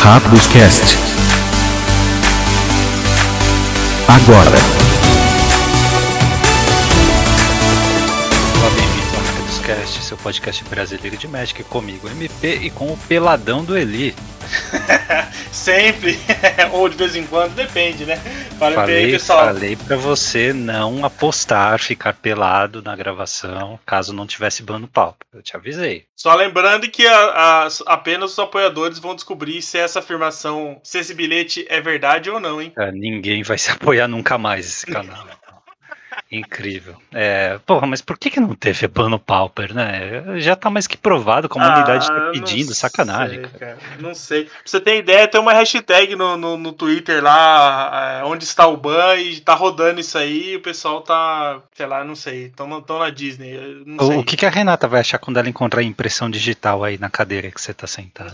Rabuscast. Agora. Olá, bem-vindo ao Rabuscast, seu podcast brasileiro de Magic, comigo, MP, e com o peladão do Eli. Sempre, ou de vez em quando, depende, né? Falei pra você não apostar, ficar pelado na gravação, caso não tivesse ban no pau. Eu te avisei. Só lembrando que apenas os apoiadores vão descobrir se essa afirmação, se esse bilhete é verdade ou não, hein? Ninguém vai se apoiar nunca mais esse canal. Incrível. Porra, mas por que não teve ban no Pauper, né? Já tá mais que provado, a comunidade tá pedindo, sacanagem. Cara. Não sei. Pra você ter ideia, tem uma hashtag no Twitter lá, onde está o ban, e tá rodando isso aí, e o pessoal tá, sei lá, não sei, tão na Disney, não sei. O que a Renata vai achar quando ela encontrar a impressão digital aí na cadeira que você tá sentado?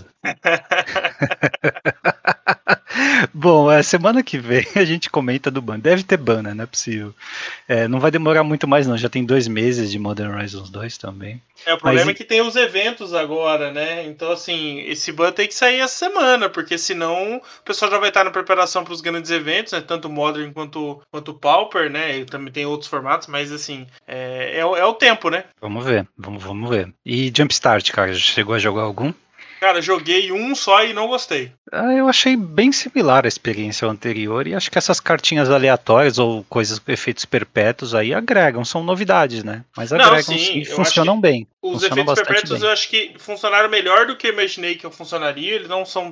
Bom, semana que vem a gente comenta do ban. Deve ter ban, né? Não é possível. Não vai demorar muito mais não, já tem 2 meses de Modern Horizons 2 também. O problema é que tem os eventos agora, né? Então, assim, esse ban tem que sair essa semana, porque senão o pessoal já vai estar na preparação para os grandes eventos, né? Tanto o Modern quanto o Pauper, né? E também tem outros formatos, mas, assim, é o tempo, né? Vamos ver. E Jumpstart, cara, já chegou a jogar algum? Cara, joguei um só e não gostei. Eu achei bem similar a experiência anterior e acho que essas cartinhas aleatórias ou efeitos perpétuos aí agregam, são novidades, né? Mas agregam sim, funcionam bem. Os efeitos perpétuos eu acho que funcionaram melhor do que eu imaginei que eu funcionaria. Eles não são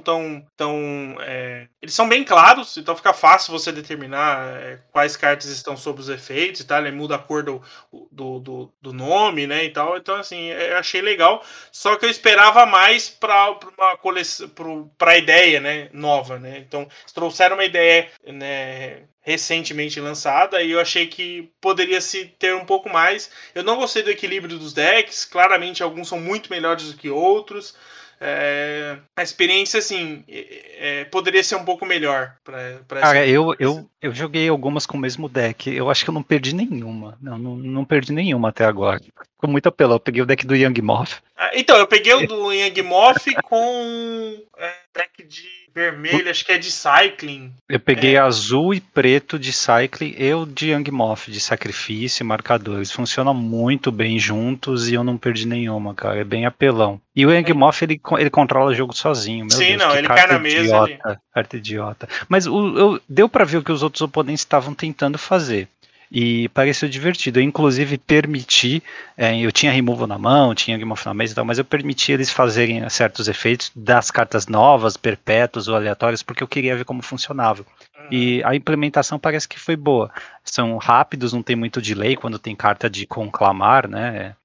eles são bem claros, então fica fácil você determinar quais cartas estão sob os efeitos e tal. Ele muda a cor do nome, né, e tal. Então, assim, eu achei legal. Só que eu esperava mais para uma coleção, para a ideia, né, nova, né. Então, eles trouxeram uma ideia, né, recentemente lançada, e eu achei que poderia se ter um pouco mais. Eu não gostei do equilíbrio dos decks, claramente alguns são muito melhores do que outros. A experiência, assim, poderia ser um pouco melhor. Cara, eu joguei algumas com o mesmo deck, eu acho que eu não perdi nenhuma. Não perdi nenhuma até agora. Ficou muito apelão. Eu peguei o deck do Yangmoth. Então, eu peguei o do Yangmoth com deck de vermelho, acho que é de Cycling. Eu peguei azul e preto de Cycling e o de Yangmoth, de sacrifício e marcadores. Funcionam muito bem juntos e eu não perdi nenhuma, cara. É bem apelão. E o Yangmoth, ele controla o jogo sozinho. Meu Sim, Deus, ele cai na mesa. Carta idiota. Mas deu pra ver o que os outros oponentes estavam tentando fazer. E pareceu divertido. Eu, inclusive, permiti. Eu tinha removal na mão, tinha Yangmoth na mesa e tal, mas eu permiti eles fazerem certos efeitos das cartas novas, perpétuas ou aleatórias, porque eu queria ver como funcionava. E a implementação parece que foi boa. São rápidos, não tem muito delay quando tem carta de conclamar, né?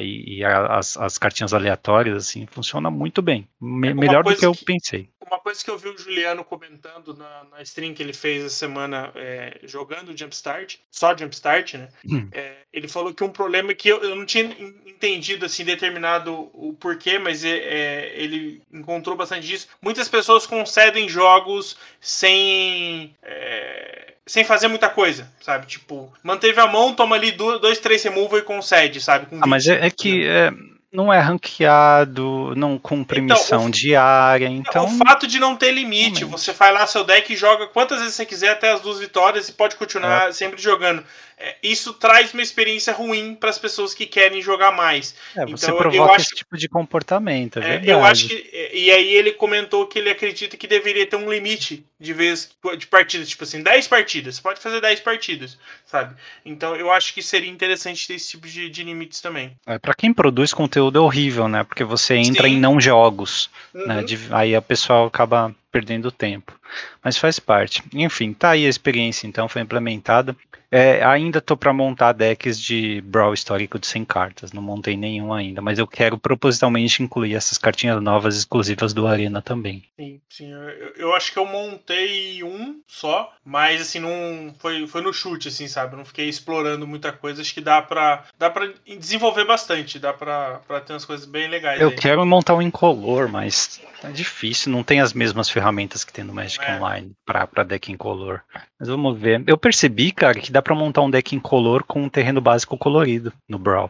As cartinhas aleatórias, assim, funciona muito bem. Melhor do que eu pensei. Uma coisa que eu vi o Juliano comentando na stream que ele fez essa semana jogando Jumpstart, só Jumpstart, né? Ele falou que um problema é que eu não tinha entendido, assim, determinado o porquê, mas ele encontrou bastante disso. Muitas pessoas concedem jogos sem fazer muita coisa, sabe? Tipo, manteve a mão, toma ali 2, 3 removal e concede, sabe? Mas é que não é ranqueado, não cumpre missão diária, então... O fato de não ter limite, realmente. Você faz lá seu deck e joga quantas vezes você quiser até as 2 vitórias e pode continuar sempre jogando. Isso traz uma experiência ruim para as pessoas que querem jogar mais. Você então, provoca esse tipo de comportamento, é verdade. Eu acho que... E aí ele comentou que ele acredita que deveria ter um limite de partidas, tipo assim, 10 partidas. Você pode fazer 10 partidas, sabe? Então eu acho que seria interessante ter esse tipo de limites também. Para quem produz conteúdo é horrível, né? Porque você entra em não jogos, né? Aí a pessoa acaba perdendo tempo. Mas faz parte. Enfim, tá aí a experiência, então, foi implementada. Ainda tô para montar decks de Brawl histórico de 100 cartas, não montei nenhum ainda, mas eu quero propositalmente incluir essas cartinhas novas exclusivas do Arena também. Sim, eu acho que eu montei um só, mas assim, não foi no chute, assim, sabe? Não fiquei explorando muita coisa, acho que dá pra desenvolver bastante, dá pra ter umas coisas bem legais. Eu quero montar um incolor, mas é difícil, não tem as mesmas ferramentas que tem no Magic Online pra deck incolor. Mas vamos ver. Eu percebi, cara, que dá pra montar um deck incolor com um terreno básico colorido no Brawl.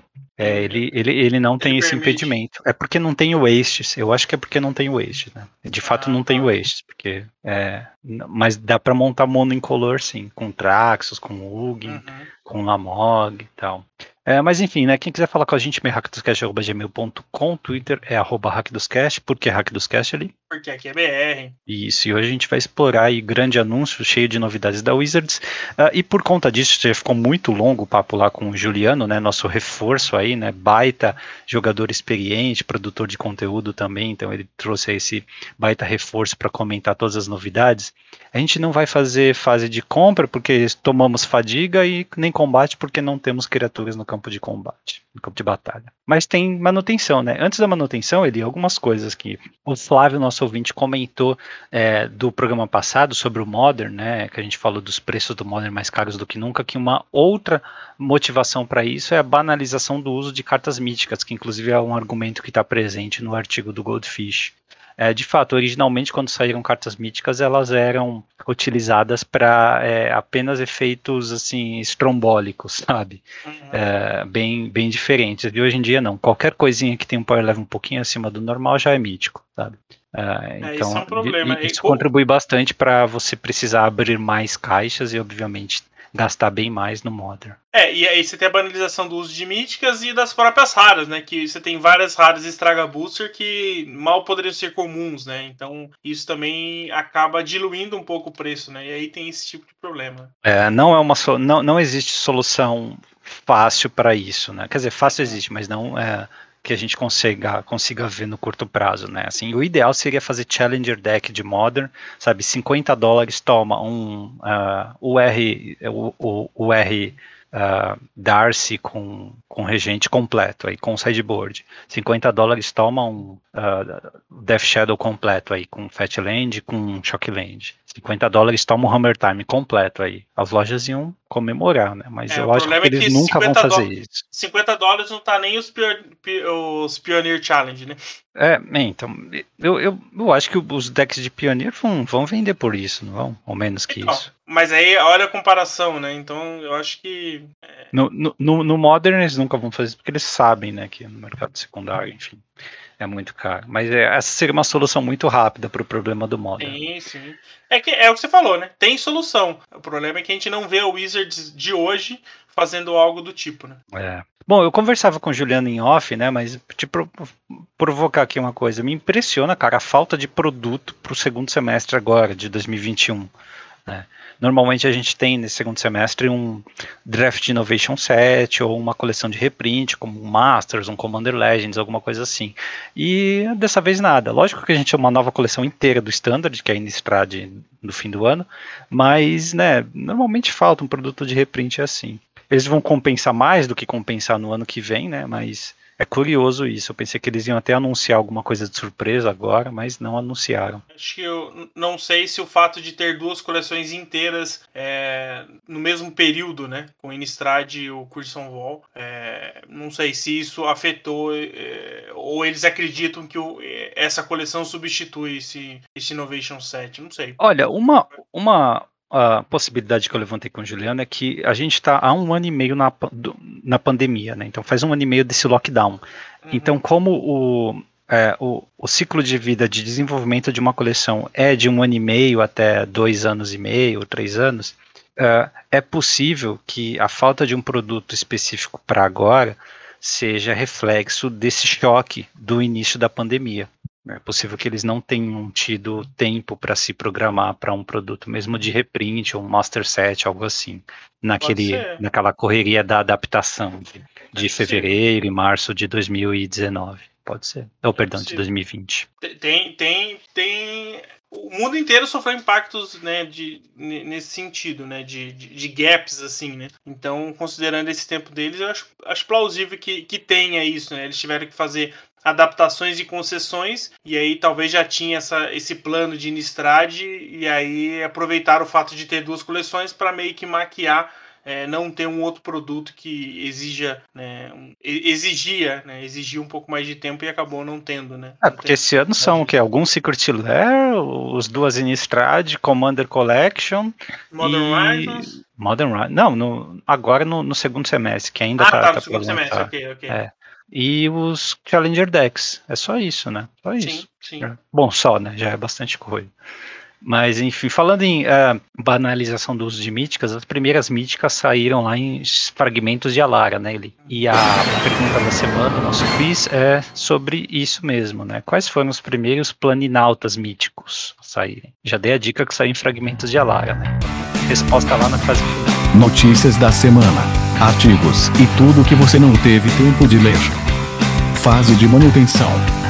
Ele não tem esse permite. impedimento. É porque não tem o wastes. Eu acho que é porque não tem o wastes, né? De fato não tem o wastes, porque mas dá para montar mono incolor sim, com Traxxas, com Hugin, com Lamog e tal. Mas enfim, né? Quem quiser falar com a gente, hackdoscast@gmail.com, Twitter é @hackdoscast, por que hackdoscast ali? Porque aqui é BR. Isso, e hoje a gente vai explorar aí grande anúncio, cheio de novidades da Wizards, e por conta disso, já ficou muito longo o papo lá com o Juliano, né, nosso reforço aí, né, baita jogador experiente, produtor de conteúdo também, então ele trouxe aí esse baita reforço para comentar todas as novidades. A gente não vai fazer fase de compra, porque tomamos fadiga, e nem combate, porque não temos criaturas no campo de combate, no campo de batalha. Mas tem manutenção, né, antes da manutenção, algumas coisas que o Flávio, nosso ouvinte, comentou do programa passado sobre o Modern, né, que a gente falou dos preços do Modern mais caros do que nunca, que uma outra motivação para isso é a banalização do uso de cartas míticas, que inclusive é um argumento que está presente no artigo do Goldfish. De fato, originalmente, quando saíram cartas míticas, elas eram utilizadas para apenas efeitos assim estrombólicos, sabe? Bem diferentes. E hoje em dia não. Qualquer coisinha que tem um power level um pouquinho acima do normal já é mítico, sabe? Então, isso é um problema. Isso contribui bastante para você precisar abrir mais caixas e, obviamente, gastar bem mais no Modern. E aí você tem a banalização do uso de míticas e das próprias raras, né? Que você tem várias raras Estraga Booster que mal poderiam ser comuns, né? Então isso também acaba diluindo um pouco o preço, né? E aí tem esse tipo de problema. Não existe solução fácil para isso, né? Quer dizer, fácil existe, mas não que a gente consiga ver no curto prazo, né? Assim, o ideal seria fazer Challenger Deck de Modern, sabe? $50 toma um UR Darcy com regente completo, aí, com sideboard. $50 toma um Death Shadow completo, aí, com Fatland, com Shockland. $50 toma um Hammer Time completo, aí. As lojas iam comemorar, né? Mas eu acho que eles nunca vão fazer isso. $50 não tá nem os Pioneer Challenge, né? Então, eu acho que os decks de Pioneer vão vender por isso, não vão? Ou menos que isso. Mas aí, olha a comparação, né? Então, eu acho que... No Modern, eles nunca vão fazer isso, porque eles sabem, né, que no mercado secundário, enfim, é muito caro. Mas essa seria uma solução muito rápida para o problema do Modern. Sim. É o que você falou, né? Tem solução. O problema é que a gente não vê a Wizards de hoje fazendo algo do tipo, né? Bom, eu conversava com o Juliano em off, né, mas te provocar aqui uma coisa. Me impressiona, cara, a falta de produto para o segundo semestre agora, de 2021, né? Normalmente a gente tem nesse segundo semestre um Draft Innovation Set ou uma coleção de reprint, como um Masters, um Commander Legends, alguma coisa assim. E dessa vez nada. Lógico que a gente tem uma nova coleção inteira do Standard, que é a Innistrad no fim do ano, mas, né, normalmente falta um produto de reprint assim. Eles vão compensar mais do que compensar no ano que vem, né, mas é curioso isso. Eu pensei que eles iam até anunciar alguma coisa de surpresa agora, mas não anunciaram. Acho que eu não sei se o fato de ter duas coleções inteiras no mesmo período, né, com o Innistrad e o Crimson Wall, não sei se isso afetou ou eles acreditam que essa coleção substitui esse Innovation Set, não sei. Olha, a possibilidade que eu levantei com o Juliano é que a gente está há 1 ano e meio na pandemia, né? Então faz 1 ano e meio desse lockdown. Então, como o ciclo de vida de desenvolvimento de uma coleção é de 1 ano e meio até 2 anos e meio, 3 anos, é possível que a falta de um produto específico para agora seja reflexo desse choque do início da pandemia. É possível que eles não tenham tido tempo para se programar para um produto mesmo de reprint ou um master set, algo assim, naquela correria da adaptação de fevereiro e março de 2019. Pode ser. De 2020. O mundo inteiro sofreu impactos, né, nesse sentido, né, de gaps, assim, né? Então, considerando esse tempo deles, eu acho plausível que tenha isso, né? Eles tiveram que fazer adaptações e concessões, e aí talvez já tinha esse plano de Innistrad, e aí aproveitaram o fato de ter duas coleções para meio que maquiar não ter um outro produto que exigia um pouco mais de tempo e acabou não tendo, né? Porque esse ano são o quê? Alguns Secret Lair, os duas Innistrad, Commander Collection Modern Horizons? Modern Horizons. Não, agora no segundo semestre, que ainda tá no segundo semestre, ok. E os Challenger Decks. É só isso, né? Só isso. Sim. Bom, só, né? Já é bastante coisa. Mas, enfim, falando em banalização do uso de míticas, as primeiras míticas saíram lá em fragmentos de Alara, né? E a pergunta da semana, o nosso quiz, é sobre isso mesmo, né? Quais foram os primeiros planinautas míticos a saírem? Já dei a dica que saiu em fragmentos de Alara, né? Resposta lá na frase final. Notícias da semana, artigos e tudo que você não teve tempo de ler. Fase de manutenção.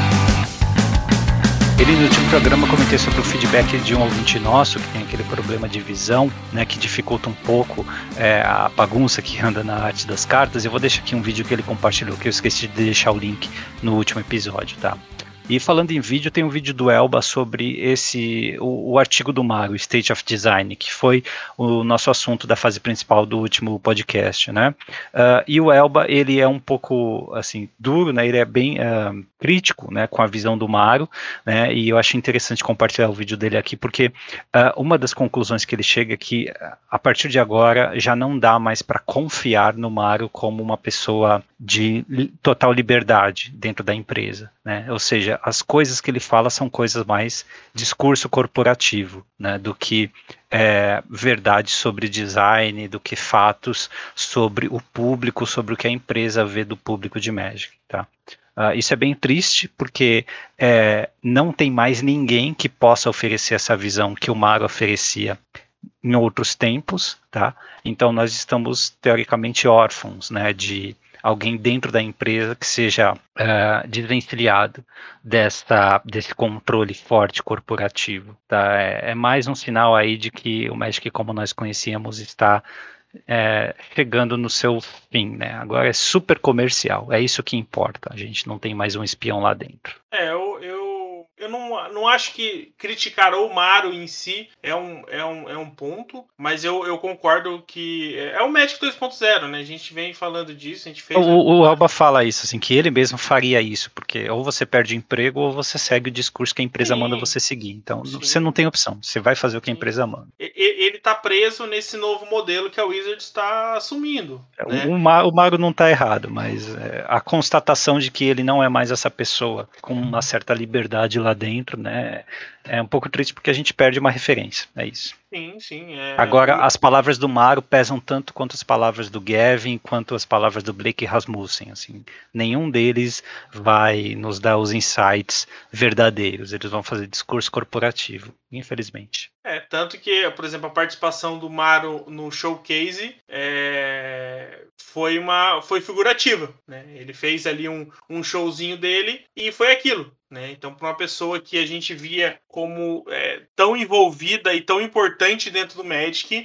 No último programa eu comentei sobre o feedback de um ouvinte nosso que tem aquele problema de visão, né, que dificulta um pouco a bagunça que anda na arte das cartas. Eu vou deixar aqui um vídeo que ele compartilhou, que eu esqueci de deixar o link no último episódio, tá? E falando em vídeo, tem um vídeo do Elba sobre o artigo do Mago, State of Design, que foi o nosso assunto da fase principal do último podcast, né? E o Elba, ele é um pouco, assim, duro, né? Ele é bem crítico, né, com a visão do Mago, né? E eu acho interessante compartilhar o vídeo dele aqui, porque uma das conclusões que ele chega é que, a partir de agora, já não dá mais para confiar no Mago como uma pessoa de total liberdade dentro da empresa, né? Ou seja, as coisas que ele fala são coisas mais discurso corporativo, né, do que verdade sobre design, do que fatos sobre o público, sobre o que a empresa vê do público de Magic, tá? Isso é bem triste, porque não tem mais ninguém que possa oferecer essa visão que o Mago oferecia em outros tempos, tá? Então nós estamos teoricamente órfãos, né, de alguém dentro da empresa que seja desvencilhado desse controle forte corporativo, tá? É mais um sinal aí de que o Magic como nós conhecíamos está chegando no seu fim, né? Agora é super comercial, é isso que importa, a gente não tem mais um espião lá dentro. Eu não acho que criticar o Maru em si é um ponto, mas eu concordo que é o Magic 2.0, né? A gente vem falando disso, a gente fez... O Elba fala isso, assim, que ele mesmo faria isso, porque ou você perde emprego ou você segue o discurso que a empresa manda você seguir. Então, você não tem opção, você vai fazer o que a empresa manda. Ele tá preso nesse novo modelo que a Wizards está assumindo. Né? O Mago não tá errado, mas a constatação de que ele não é mais essa pessoa com uma certa liberdade lá dentro, né, é um pouco triste porque a gente perde uma referência, é isso. Sim. Agora, as palavras do Mago pesam tanto quanto as palavras do Gavin, quanto as palavras do Blake Rasmussen, assim. Nenhum deles vai nos dar os insights verdadeiros, eles vão fazer discurso corporativo, infelizmente. Tanto que, por exemplo, a participação do Maru no showcase foi figurativa, né? Ele fez ali um showzinho dele e foi aquilo, né? Então, para uma pessoa que a gente via como tão envolvida e tão importante dentro do Magic,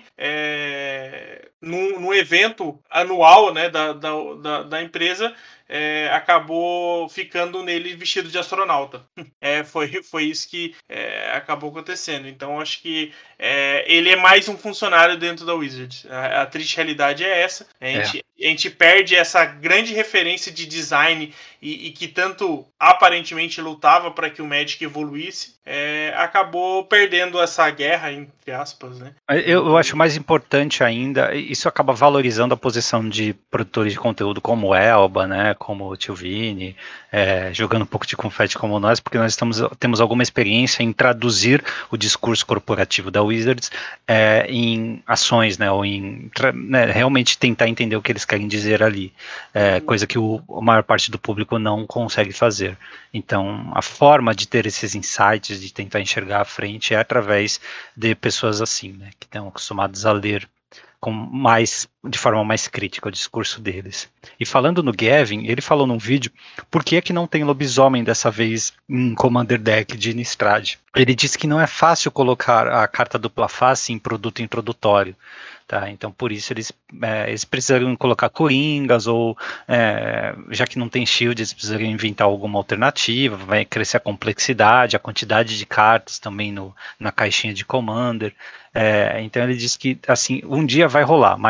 num evento anual, né, da empresa, acabou ficando nele vestido de astronauta. Foi isso que acabou acontecendo. Então acho que ele é mais um funcionário dentro da Wizards. A triste realidade é essa. A gente perde essa grande referência de design e que tanto aparentemente lutava para que o Magic evoluísse, acabou perdendo essa guerra, entre aspas, né? Eu acho mais importante ainda, isso acaba valorizando a posição de produtores de conteúdo como o Elba, né, como o Tio Vini, jogando um pouco de confete como nós, porque nós temos alguma experiência em traduzir o discurso corporativo da Wizards em ações, né, ou em realmente tentar entender o que eles querem dizer ali, coisa que a maior parte do público não consegue fazer. Então, a forma de ter esses insights, de tentar enxergar à frente, é através de pessoas assim, né, que estão acostumadas a ler de forma mais crítica o discurso deles. E falando no Gavin, ele falou num vídeo por que não tem lobisomem dessa vez em Commander Deck de Innistrad. Ele disse que não é fácil colocar a carta dupla face em produto introdutório. Tá, então por isso eles precisariam colocar coringas ou já que não tem shield, eles precisariam inventar alguma alternativa, vai crescer a complexidade, a quantidade de cartas também na caixinha de Commander. Então ele diz que assim, um dia vai rolar, mas ainda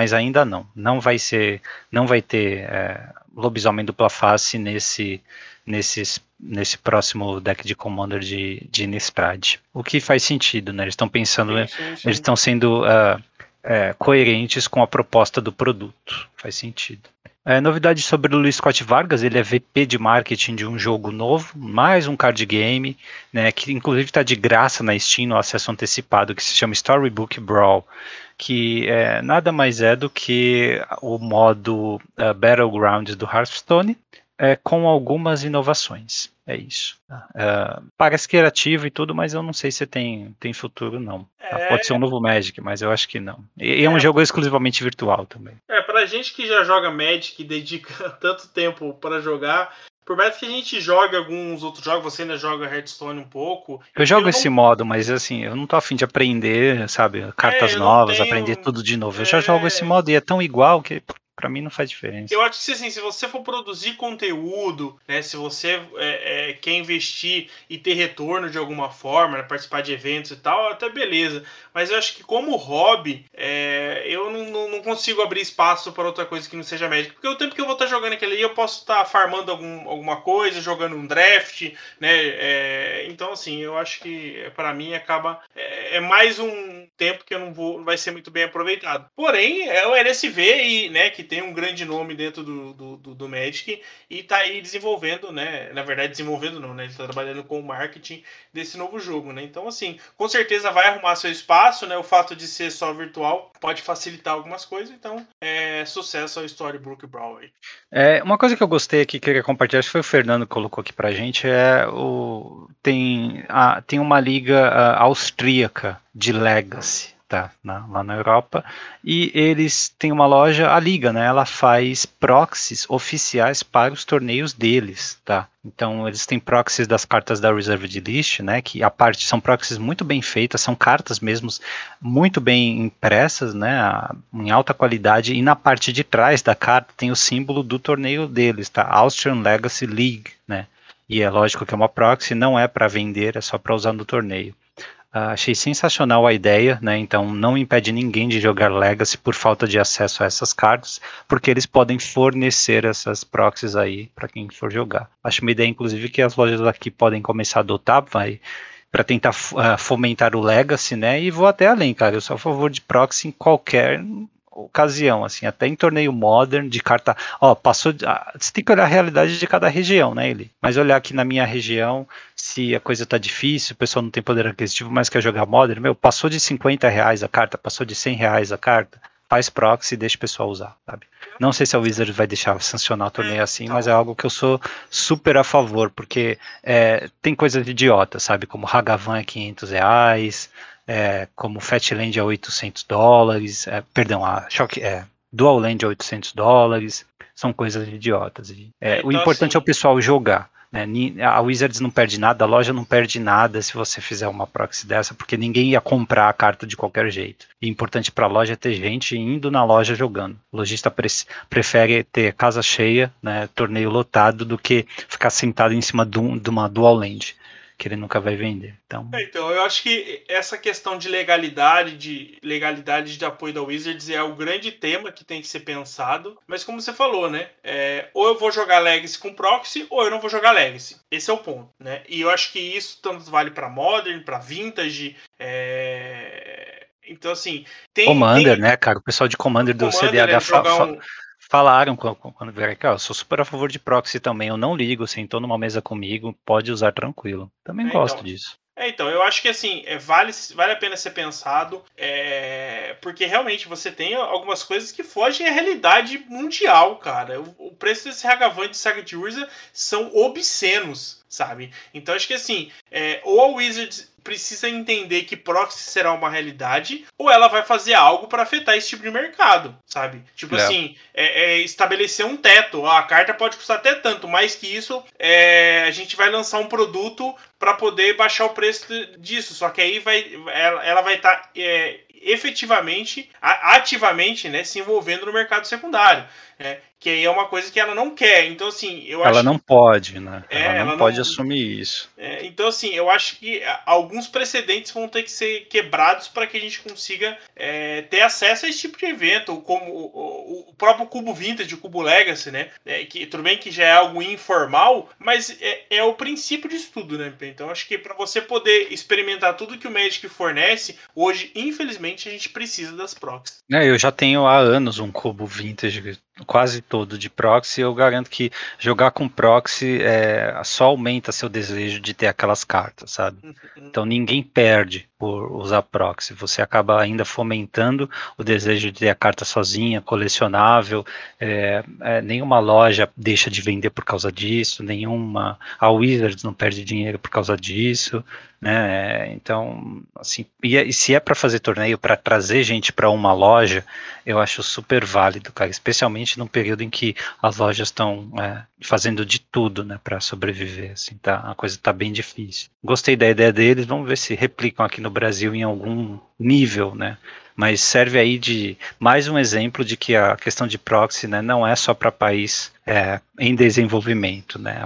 não. Não vai ter lobisomem dupla face nesse próximo deck de Commander de Innistrad. O que faz sentido, né? Eles estão pensando, sim. eles estão sendo coerentes com a proposta do produto. Faz sentido. Novidade sobre o Luiz Scott Vargas, ele é VP de marketing de um jogo novo, mais um card game, né, que inclusive está de graça na Steam, no acesso antecipado, que se chama Storybook Brawl, que nada mais é do que o modo Battlegrounds do Hearthstone, com algumas inovações. É isso. Parece criativo e tudo, mas eu não sei se tem futuro, não. Pode ser um novo Magic, mas eu acho que não. E é um jogo exclusivamente virtual também. Pra gente que já joga Magic e dedica tanto tempo para jogar, por mais que a gente jogue alguns outros jogos, você ainda joga Hearthstone um pouco. Eu jogo esse modo, mas assim, eu não tô afim de aprender, sabe, cartas novas, aprender tudo de novo. Eu já jogo esse modo e é tão igual que pra mim não faz diferença. Eu acho que assim, se você for produzir conteúdo, né, se você quer investir e ter retorno de alguma forma, né, participar de eventos e tal, até beleza. Mas eu acho que como hobby, eu não consigo abrir espaço para outra coisa que não seja Magic. Porque o tempo que eu vou estar jogando aquele ali, eu posso estar farmando alguma coisa, jogando um draft, né? Então, assim, eu acho que para mim acaba... É mais um tempo que não vai ser muito bem aproveitado. Porém, é o LSV, né, que tem um grande nome dentro do Magic e tá aí desenvolvendo, né? Na verdade, desenvolvendo não, né? Ele tá trabalhando com o marketing desse novo jogo, né? Então, assim, com certeza vai arrumar seu espaço, né? O fato de ser só virtual pode facilitar algumas coisas, então sucesso ao Storybook Brawl aí. Uma coisa que eu gostei aqui, que eu queria compartilhar, acho que foi o Fernando que colocou aqui pra gente, tem uma liga austríaca de Legacy, tá, lá na Europa, e eles têm uma loja, a liga, né, ela faz proxies oficiais para os torneios deles, tá, então eles têm proxies das cartas da Reserved List, né, que a parte são proxies muito bem feitas, são cartas mesmo muito bem impressas, né, em alta qualidade, e na parte de trás da carta tem o símbolo do torneio deles, tá, Austrian Legacy League, né, e é lógico que é uma proxy, não é para vender, é só para usar no torneio. Achei sensacional a ideia, né? Então não impede ninguém de jogar Legacy por falta de acesso a essas cartas, porque eles podem fornecer essas proxies aí para quem for jogar. Acho uma ideia, inclusive, que as lojas aqui podem começar a adotar, para tentar fomentar o Legacy, né? E vou até além, cara. Eu sou a favor de proxy em qualquer ocasião, assim, até em torneio Modern de carta, você tem que olhar a realidade de cada região, né, mas olhar aqui na minha região, se a coisa tá difícil, o pessoal não tem poder aquisitivo, mas quer jogar Modern, passou de R$50 a carta, passou de R$100 a carta, faz proxy e deixa o pessoal usar, sabe? Não sei se a Wizard vai deixar sancionar o torneio assim, mas é algo que eu sou super a favor, porque tem coisas idiotas, sabe, como Hagavan é R$500, como Fatland é $800, Dual Land é $800, são coisas idiotas. O importante é o pessoal jogar, né? A Wizards não perde nada, a loja não perde nada se você fizer uma proxy dessa, porque ninguém ia comprar a carta de qualquer jeito. E o importante para a loja é ter gente indo na loja jogando. O lojista prefere ter casa cheia, né, torneio lotado, do que ficar sentado em cima de uma Dual Land, que ele nunca vai vender. Então, eu acho que essa questão de legalidade de apoio da Wizards é o grande tema que tem que ser pensado, mas como você falou, né, ou eu vou jogar Legacy com proxy, ou eu não vou jogar Legacy. Esse é o ponto, né, e eu acho que isso tanto vale para Modern, para Vintage, então assim... Commander, né, cara, o pessoal de Commander do CDH falaram quando vieram aqui, eu sou super a favor de proxy também, eu não ligo, sentou numa mesa comigo, pode usar tranquilo. Também gosto disso. Então, eu acho que assim, vale a pena ser pensado, porque realmente você tem algumas coisas que fogem à realidade mundial, cara. O preço desse Hagavan de Saga de Urza são obscenos, sabe? Então, acho que assim, ou a Wizards precisa entender que proxy será uma realidade, ou ela vai fazer algo para afetar esse tipo de mercado, sabe? Tipo assim, estabelecer um teto. A carta pode custar até tanto, mais que isso, a gente vai lançar um produto para poder baixar o preço disso. Só que aí ela vai estar efetivamente, ativamente, né, se envolvendo no mercado secundário, né? Que aí é uma coisa que ela não quer. Então, assim, eu acho... Ela não pode, né? Ela não pode assumir isso. Então, assim, eu acho que alguns precedentes vão ter que ser quebrados para que a gente consiga ter acesso a esse tipo de evento, como o próprio Cubo Vintage, o Cubo Legacy, né? Que, tudo bem que já é algo informal, mas é o princípio disso tudo, né? Então, acho que para você poder experimentar tudo que o Magic fornece, hoje, infelizmente, a gente precisa das proxies. Eu já tenho há anos um Cubo Vintage quase todo de proxy, eu garanto que jogar com proxy só aumenta seu desejo de ter aquelas cartas, sabe? Então ninguém perde por usar proxy, você acaba ainda fomentando o desejo de ter a carta sozinha, colecionável, nenhuma loja deixa de vender por causa disso, a Wizards não perde dinheiro por causa disso, né? Então, assim, e se é para fazer torneio, para trazer gente para uma loja, eu acho super válido, cara, especialmente num período em que as lojas estão fazendo de tudo, né, para sobreviver, assim, a coisa tá bem difícil. Gostei da ideia deles, vamos ver se replicam aqui no Brasil em algum nível, né, mas serve aí de mais um exemplo de que a questão de proxy, né, não é só para país em desenvolvimento, né,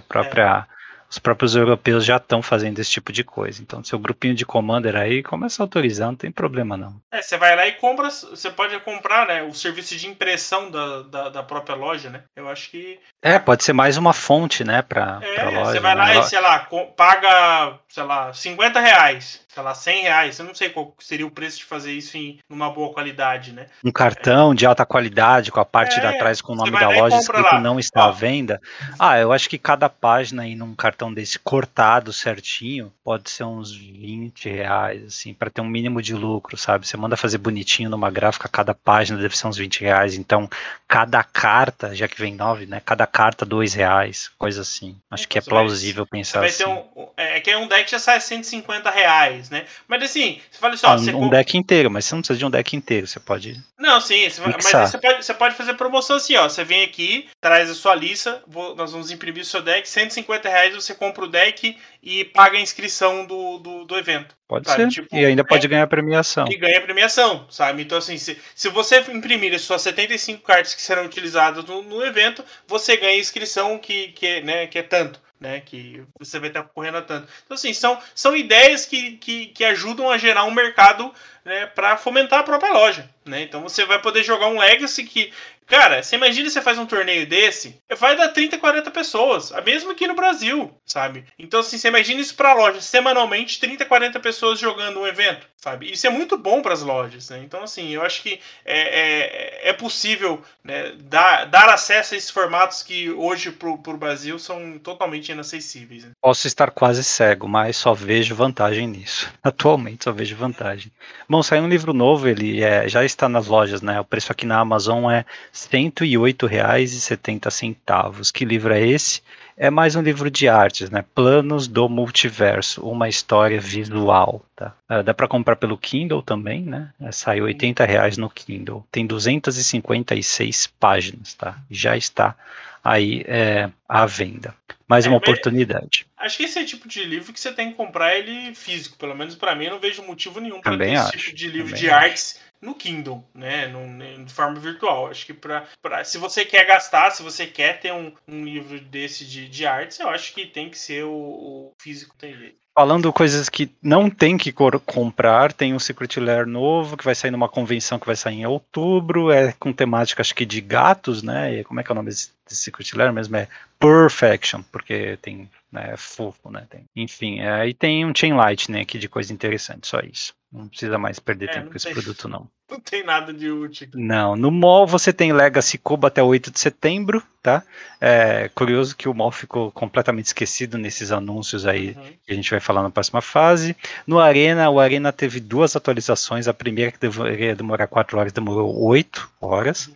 os próprios europeus já estão fazendo esse tipo de coisa. Então, seu grupinho de Commander aí começa a autorizar, não tem problema não. Você vai lá e compra, você pode comprar, né, o serviço de impressão da própria loja, né? Eu acho que... pode ser mais uma fonte, né, pra loja. Você vai lá e, sei lá, paga, sei lá, R$50, sei lá, R$100. Eu não sei qual seria o preço de fazer isso numa boa qualidade, né? Um cartão de alta qualidade, com a parte de trás com o nome da loja escrito não está à venda. Eu acho que cada página aí num cartão desse cortado certinho pode ser uns R$20, assim, para ter um mínimo de lucro, sabe? Você manda fazer bonitinho numa gráfica, cada página deve ser uns R$20, então cada carta, já que vem 9, né? Cada carta R$2, coisa assim. Acho que é plausível pensar assim. Que é um deck já sai R$150, né? Mas assim, você fala assim, um deck inteiro, mas você não precisa de um deck inteiro, você pode... Não, sim, mas aí você pode fazer promoção assim, ó, você vem aqui, traz a sua lista, nós vamos imprimir o seu deck, R$150 você compra o deck e paga a inscrição do evento. Pode ser, tipo, e ainda pode ganhar premiação. E ganha premiação, sabe? Então assim, se você imprimir as suas 75 cartas que serão utilizadas no evento, você ganha inscrição que é tanto. Né, que você vai estar correndo a tanto. Então, assim, são ideias que ajudam a gerar um mercado, né, para fomentar a própria loja. Né? Então, você vai poder jogar um Legacy que... Cara, você imagina você faz um torneio desse, vai dar 30, 40 pessoas, mesmo aqui no Brasil, sabe? Então, assim, você imagina isso para a loja, semanalmente, 30, 40 pessoas jogando um evento, sabe? Isso é muito bom para as lojas, né? Então, assim, eu acho que é possível, né, dar acesso a esses formatos que hoje pro Brasil são totalmente inacessíveis. Né? Posso estar quase cego, mas só vejo vantagem nisso. Atualmente só vejo vantagem. Bom, saiu um livro novo, ele já está nas lojas, né? O preço aqui na Amazon é R$108,70. Que livro é esse? É mais um livro de artes, né? Planos do Multiverso, uma história visual, tá? Dá para comprar pelo Kindle também, né? Saiu R$80 no Kindle. Tem 256 páginas, tá? Já está aí à venda. Mais uma oportunidade. Acho que esse é o tipo de livro que você tem que comprar ele físico. Pelo menos para mim, eu não vejo motivo nenhum para ter esse tipo de livro de artes no Kindle, né, de forma virtual. Acho que se você quer gastar, se você quer ter um livro desse de artes, eu acho que tem que ser o físico, tem jeito. Falando coisas que não tem que comprar, tem um Secret Lair novo, que vai sair numa convenção que vai sair em outubro, com temática, acho que de gatos, né, e como é que é o nome desse Secret Lair mesmo? É Perfection, porque tem, né, é fofo, né, enfim, e tem um Chain Lightning aqui de coisa interessante, só isso. Não precisa mais perder tempo com esse produto, não. Não tem nada de útil. Não, no mall você tem Legacy Cubo até 8 de setembro, tá? Curioso que o mall ficou completamente esquecido nesses anúncios aí, que a gente vai falar na próxima fase. No Arena, o Arena teve 2 atualizações, a primeira que deveria demorar 4 horas, demorou 8 horas.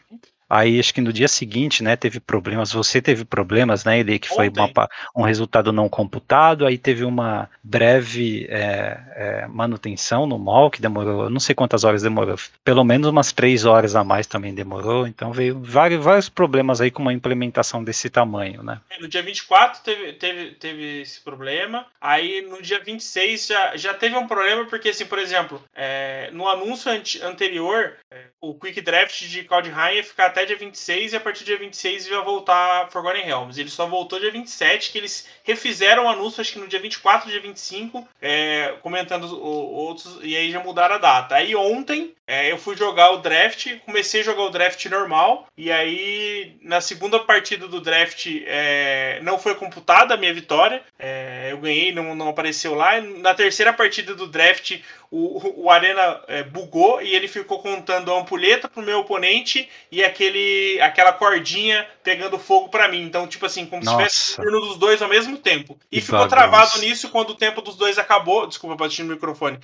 Aí acho que no dia seguinte, né, teve problemas, você teve problemas, né, Eli, que foi um resultado não computado, aí teve uma breve manutenção no mall, que demorou, não sei quantas horas demorou, pelo menos umas 3 horas a mais também demorou, então veio vários problemas aí com uma implementação desse tamanho, né. No dia 24 teve esse problema, aí no dia 26 já teve um problema, porque assim, por exemplo, no anúncio anterior, o Quick Draft de Kaldheim ia ficar até dia 26 e a partir do dia 26 ia voltar Forgotten Realms. Ele só voltou dia 27, que eles refizeram o anúncio, acho que no dia 24, dia 25, comentando outros, e aí já mudaram a data. Aí ontem eu fui jogar o draft, comecei a jogar o draft normal, e aí na segunda partida do draft não foi computada a minha vitória, eu ganhei, não apareceu lá. Na terceira partida do draft o Arena bugou e ele ficou contando a ampulheta pro meu oponente e aquela cordinha pegando fogo pra mim. Então, tipo assim, como se tivesse o turno dos dois ao mesmo tempo. E ficou travado nisso quando o tempo dos dois acabou. Desculpa, bati no microfone.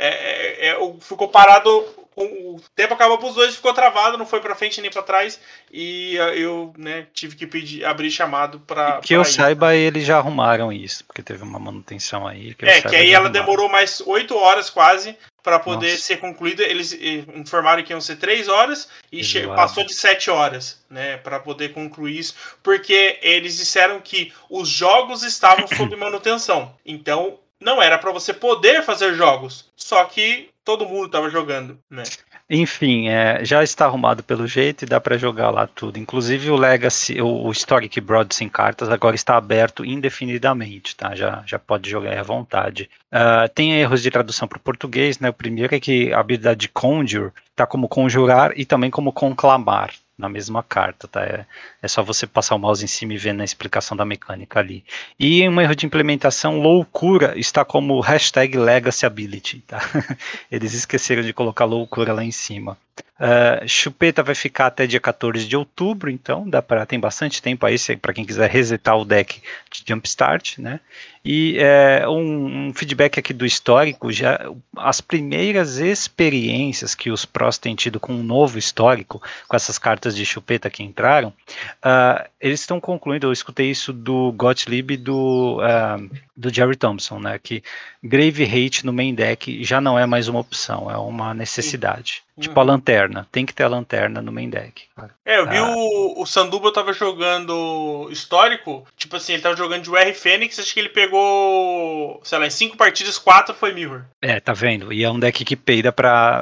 Ficou parado, o tempo acabou pros dois, ficou travado, não foi pra frente nem pra trás, e eu, né, tive que abrir chamado pra... Que eu saiba, eles já arrumaram isso, porque teve uma manutenção aí. Que aí ela demorou mais 8 horas quase pra poder ser concluída. Eles informaram que iam ser 3 horas e passou de 7 horas, né, pra poder concluir isso, porque eles disseram que os jogos estavam sob manutenção, então não era pra você poder fazer jogos, só que todo mundo tava jogando, né? Enfim, já está arrumado pelo jeito e dá para jogar lá tudo. Inclusive o Legacy, o Historic Broad sem cartas agora está aberto indefinidamente, tá? Já pode jogar à vontade. Tem erros de tradução para o português, né? O primeiro é que a habilidade de Conjure está como conjurar e também como conclamar na mesma carta, tá? É só você passar o mouse em cima e ver na explicação da mecânica ali. E um erro de implementação, loucura, está como hashtag Legacy Ability, tá? Eles esqueceram de colocar loucura lá em cima. Chupeta vai ficar até dia 14 de outubro, então tem bastante tempo aí para quem quiser resetar o deck de Jumpstart, né? E um feedback aqui do histórico, já as primeiras experiências que os prós têm tido com um novo histórico, com essas cartas de chupeta que entraram, eles estão concluindo, eu escutei isso do Gottlieb e do Jerry Thompson, né, que Grave Hate no main deck já não é mais uma opção, é uma necessidade. Tipo a lanterna, tem que ter a lanterna no main deck. Cara. Eu vi o Sanduba tava jogando histórico, tipo assim, ele tava jogando de UR Fênix, acho que ele pegou, sei lá, em 5 partidas, 4 foi Mirror. Tá vendo? E é um deck que peida pra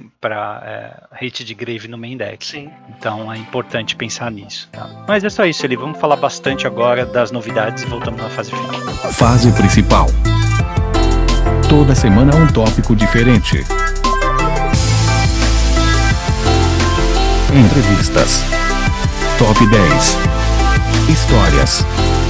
hate de Grave no main deck. Sim. Então é importante pensar nisso. Tá? Mas é só isso, Eli. Vamos falar bastante agora das novidades e voltamos na fase final. Fase principal. Toda semana um tópico diferente. Entrevistas. Top 10. Histórias.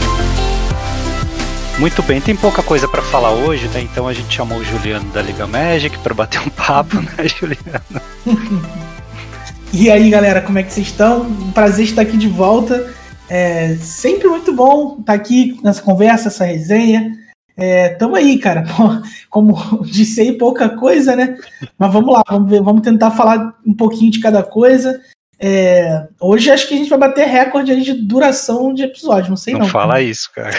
Muito bem, tem pouca coisa para falar hoje, né? Então a gente chamou o Juliano da Liga Magic para bater um papo, né, Juliano? E aí, galera, como é que vocês estão? Um prazer estar aqui de volta. Sempre muito bom estar aqui nessa conversa, essa resenha. Tamo aí, cara. Como disse aí, pouca coisa, né? Mas vamos lá, vamos tentar falar um pouquinho de cada coisa. Hoje acho que a gente vai bater recorde aí de duração de episódio, não sei não. Não fala isso, cara.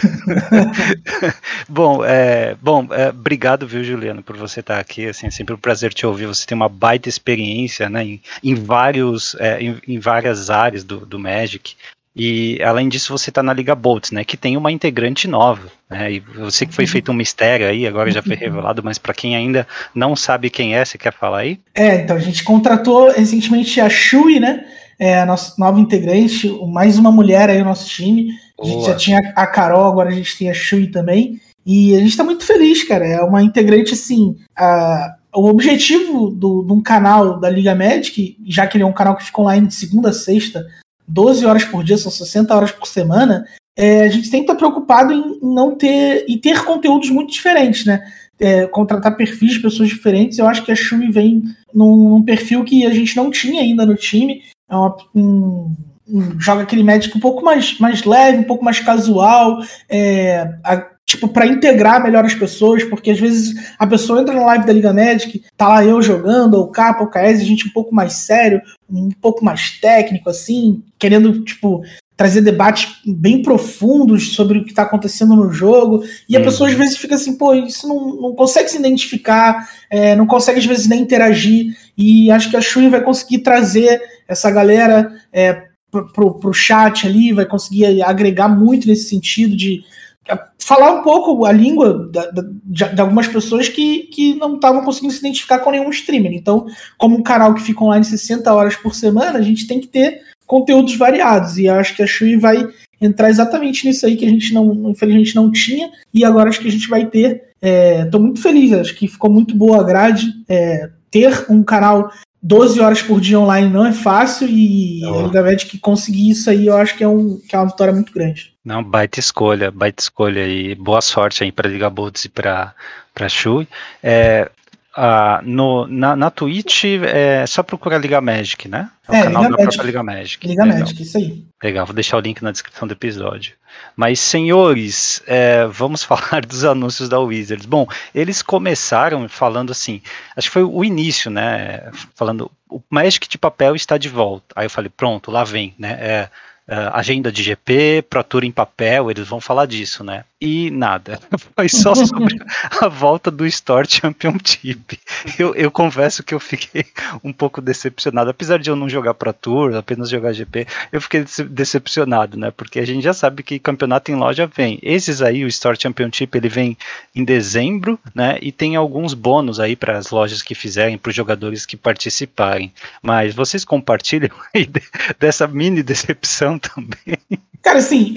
Bom, obrigado, viu, Juliano, por você estar aqui, assim, é sempre um prazer te ouvir, você tem uma baita experiência, né, em várias áreas do Magic, e além disso você está na Liga Boltz, né, que tem uma integrante nova, né, e você que foi feito um mistério aí, agora já foi revelado, mas para quem ainda não sabe quem é, você quer falar aí? Então a gente contratou recentemente a Shui, né, a nossa nova integrante, mais uma mulher aí no nosso time. A gente já tinha a Carol, agora a gente tem a Shui também, e a gente tá muito feliz, cara, é uma integrante assim, o objetivo de um canal da Liga Magic, já que ele é um canal que fica online de segunda a sexta, 12 horas por dia, são 60 horas por semana, a gente tem que estar preocupado em ter conteúdos muito diferentes, né? Contratar perfis de pessoas diferentes. Eu acho que a Shui vem num perfil que a gente não tinha ainda no time. Joga aquele Magic um pouco mais leve, um pouco mais casual. tipo, para integrar melhor as pessoas, porque às vezes a pessoa entra na live da Liga Magic, tá lá eu jogando, ou o Capa, ou o KS, a gente um pouco mais sério, um pouco mais técnico, assim, querendo, tipo, trazer debates bem profundos sobre o que tá acontecendo no jogo, e a pessoa às vezes fica assim, pô, isso não consegue se identificar, não consegue às vezes nem interagir, e acho que a Shui vai conseguir trazer essa galera pro chat ali, vai conseguir agregar muito nesse sentido de falar um pouco a língua de algumas pessoas que não estavam conseguindo se identificar com nenhum streamer. Então, como um canal que fica online 60 horas por semana, a gente tem que ter conteúdos variados, e acho que a Shui vai entrar exatamente nisso aí que a gente infelizmente não tinha, e agora acho que a gente vai ter. Tô muito feliz, acho que ficou muito boa a grade. Ter um canal 12 horas por dia online não é fácil, e a Liga Magic conseguir isso aí, eu acho que é uma vitória muito grande. Não, baita escolha, e boa sorte aí para Liga Bolts e para Shui. Na Twitch é só procurar Liga Magic, né? É o canal da própria Liga Magic. Liga Magic, isso aí. Legal, vou deixar o link na descrição do episódio. Mas, senhores, vamos falar dos anúncios da Wizards. Bom, eles começaram falando assim, acho que foi o início, né? Falando, o Magic de papel está de volta. Aí eu falei, pronto, lá vem, né? Agenda de GP, Pro Tour em papel, eles vão falar disso, né? E nada, foi só sobre a volta do Store Championship. Eu confesso que eu fiquei um pouco decepcionado, apesar de eu não jogar Pro Tour, apenas jogar GP, eu fiquei decepcionado, né? Porque a gente já sabe que campeonato em loja vem. Esses aí, o Store Championship, ele vem em dezembro, né? E tem alguns bônus aí para as lojas que fizerem, para os jogadores que participarem. Mas vocês compartilham aí dessa mini decepção também? Cara, assim,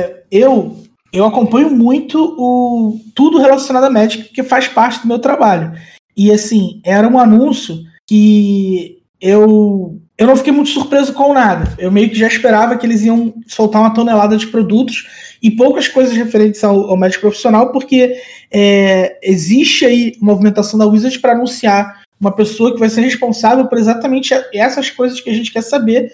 eu acompanho muito tudo relacionado a Magic, que faz parte do meu trabalho. E, assim, era um anúncio que eu não fiquei muito surpreso com nada. Eu meio que já esperava que eles iam soltar uma tonelada de produtos e poucas coisas referentes ao Magic profissional, porque existe aí uma movimentação da Wizards para anunciar uma pessoa que vai ser responsável por exatamente essas coisas que a gente quer saber.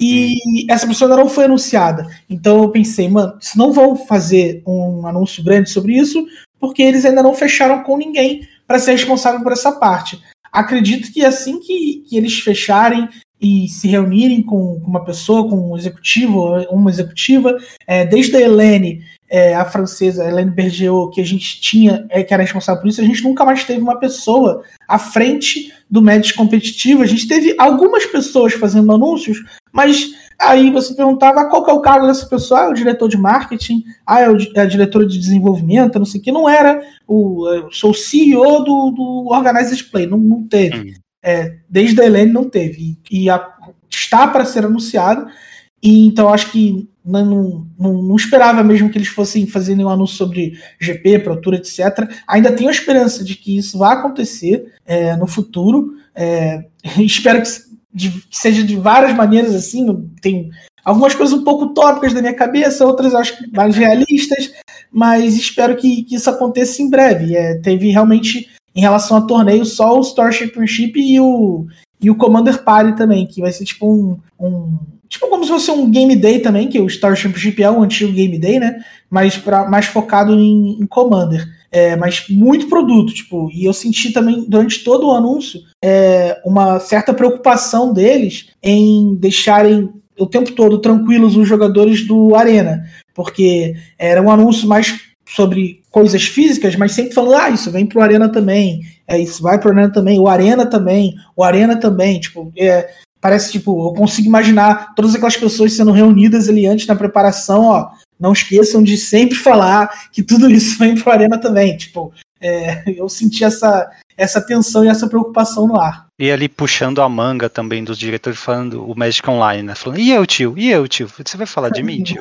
E essa pessoa ainda não foi anunciada. Então eu pensei, mano, eles não vão fazer um anúncio grande sobre isso, porque eles ainda não fecharam com ninguém para ser responsável por essa parte. Acredito que assim que eles fecharem e se reunirem com uma pessoa, com um executivo ou uma executiva, desde a Helene, a francesa, a Helene Bergeau, que a gente tinha, que era responsável por isso, a gente nunca mais teve uma pessoa à frente do Magic competitivo. A gente teve algumas pessoas fazendo anúncios, mas aí você perguntava qual que é o cargo dessa pessoa, é o diretor de marketing, é a diretora de desenvolvimento, não sei o que, não era sou o CEO do Organized Play, não teve. Desde a Helene não teve, e está para ser anunciado, e então acho que não esperava mesmo que eles fossem fazer nenhum anúncio sobre GP, Pro Tour, etc. Ainda tenho a esperança de que isso vai acontecer no futuro. Espero que seja de várias maneiras assim. Tem algumas coisas um pouco tópicas da minha cabeça, outras acho que mais realistas, mas espero que isso aconteça em breve. Teve realmente, em relação a torneio, só o Store Championship e o Commander Party também, que vai ser tipo tipo como se fosse um Game Day também, que o Store Championship é um antigo Game Day, né? Mas mais focado em Commander. Mas muito produto, tipo, e eu senti também durante todo o anúncio uma certa preocupação deles em deixarem o tempo todo tranquilos os jogadores do Arena, porque era um anúncio mais sobre coisas físicas, mas sempre falando, isso vem pro Arena também, isso vai pro Arena também, o Arena também, tipo, parece, tipo, eu consigo imaginar todas aquelas pessoas sendo reunidas ali antes na preparação, não esqueçam de sempre falar que tudo isso vem pro Arena também, tipo, eu senti essa tensão e essa preocupação no ar. E ali puxando a manga também dos diretores, falando o Magic Online, né? Falando, e eu, tio? Você vai falar de mim, tio?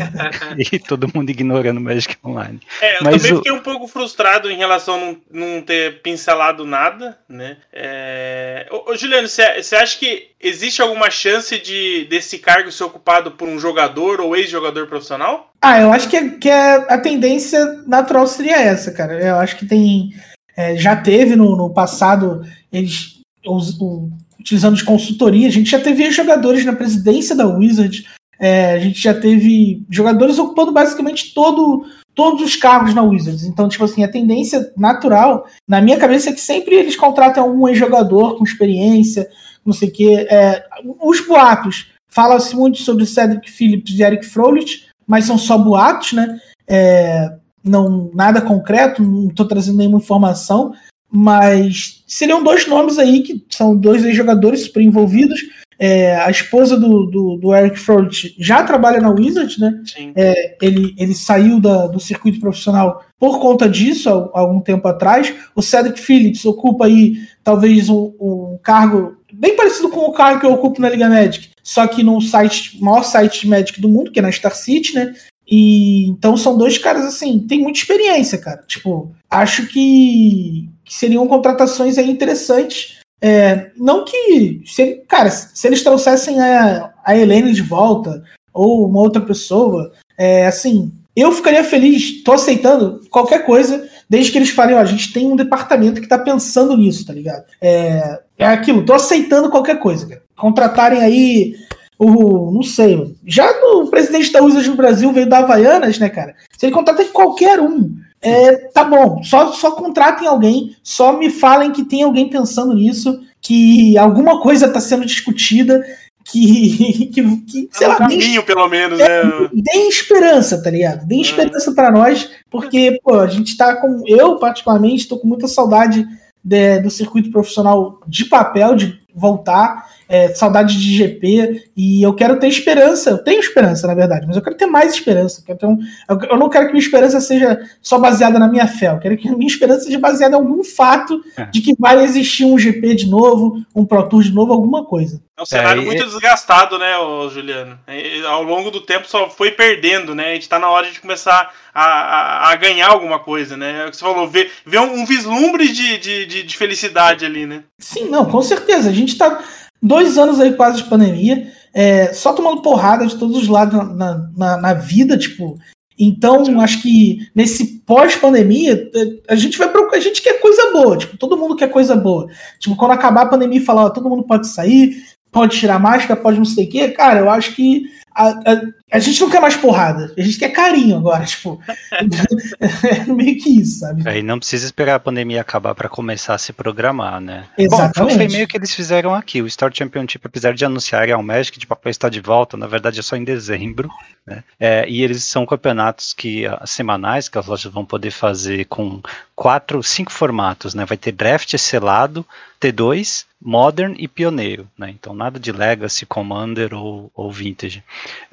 E todo mundo ignorando o Magic Online. Eu também fiquei um pouco frustrado em relação a não ter pincelado nada, né? Ô, Juliano, você acha que existe alguma chance desse cargo ser ocupado por um jogador ou ex-jogador profissional? Eu acho que a tendência natural seria essa, cara. Eu acho que tem... já teve no passado, eles utilizando de consultoria, a gente já teve jogadores na presidência da Wizard, a gente já teve jogadores ocupando basicamente todo todos os cargos na Wizards. Então, tipo assim, a tendência natural, na minha cabeça, é que sempre eles contratam algum ex-jogador com experiência, não sei o quê. Os boatos, fala-se muito sobre Cedric Phillips e Eric Frolich, mas são só boatos, né? Não, nada concreto, não estou trazendo nenhuma informação, mas seriam 2 nomes aí que são 2 ex-jogadores super envolvidos. A esposa do Eric Frolich já trabalha na Wizards, né? Ele saiu do circuito profissional por conta disso há algum tempo atrás. O Cedric Phillips ocupa aí talvez um cargo bem parecido com o cargo que eu ocupo na Liga Magic, só que no maior site de Magic do mundo, que é na Star City, né? E então são 2 caras assim, tem muita experiência, cara. Tipo, acho que seriam contratações aí interessantes. Não que, se eles trouxessem a Helene de volta ou uma outra pessoa, assim, eu ficaria feliz, tô aceitando qualquer coisa, desde que eles falem, a gente tem um departamento que tá pensando nisso, tá ligado? É aquilo, tô aceitando qualquer coisa, cara. Contratarem aí não sei, já o presidente da Wizards no Brasil veio da Havaianas, né, cara? Se ele contrata qualquer um, tá bom, só contratem alguém, só me falem que tem alguém pensando nisso, que alguma coisa está sendo discutida, que sei lá, caminho, pelo menos, né? Deem esperança, tá ligado? Deem esperança para nós, porque, a gente tá com, eu particularmente, tô com muita saudade do circuito profissional de papel, de voltar, saudade de GP, e eu quero ter esperança, eu tenho esperança, na verdade, mas eu quero ter mais esperança, eu não quero que minha esperança seja só baseada na minha fé, eu quero que a minha esperança seja baseada em algum fato de que vai existir um GP de novo, um Pro Tour de novo, alguma coisa. É um cenário muito desgastado, né, Juliano? Ao longo do tempo só foi perdendo, né? A gente tá na hora de começar a ganhar alguma coisa, né? É o que você falou, ver um vislumbre de felicidade ali, né? Sim, não, com certeza. A gente tá 2 anos aí quase de pandemia, só tomando porrada de todos os lados na vida, tipo. Então, acho que nesse pós-pandemia, a gente quer coisa boa, tipo, todo mundo quer coisa boa. Tipo, quando acabar a pandemia e falar, todo mundo pode sair, pode tirar máscara, pode não sei o quê, cara, eu acho que a gente não quer mais porrada, a gente quer carinho agora, tipo, meio que isso, sabe? E não precisa esperar a pandemia acabar para começar a se programar, né? Exatamente. Bom, foi meio que eles fizeram aqui, o Star Championship, apesar de anunciarem ao Magic de papel está de volta, na verdade é só em dezembro, né? E eles são campeonatos semanais que as lojas vão poder fazer com 5 formatos, né? Vai ter draft selado, T2, Modern e Pioneiro, né? Então nada de Legacy, Commander ou Vintage.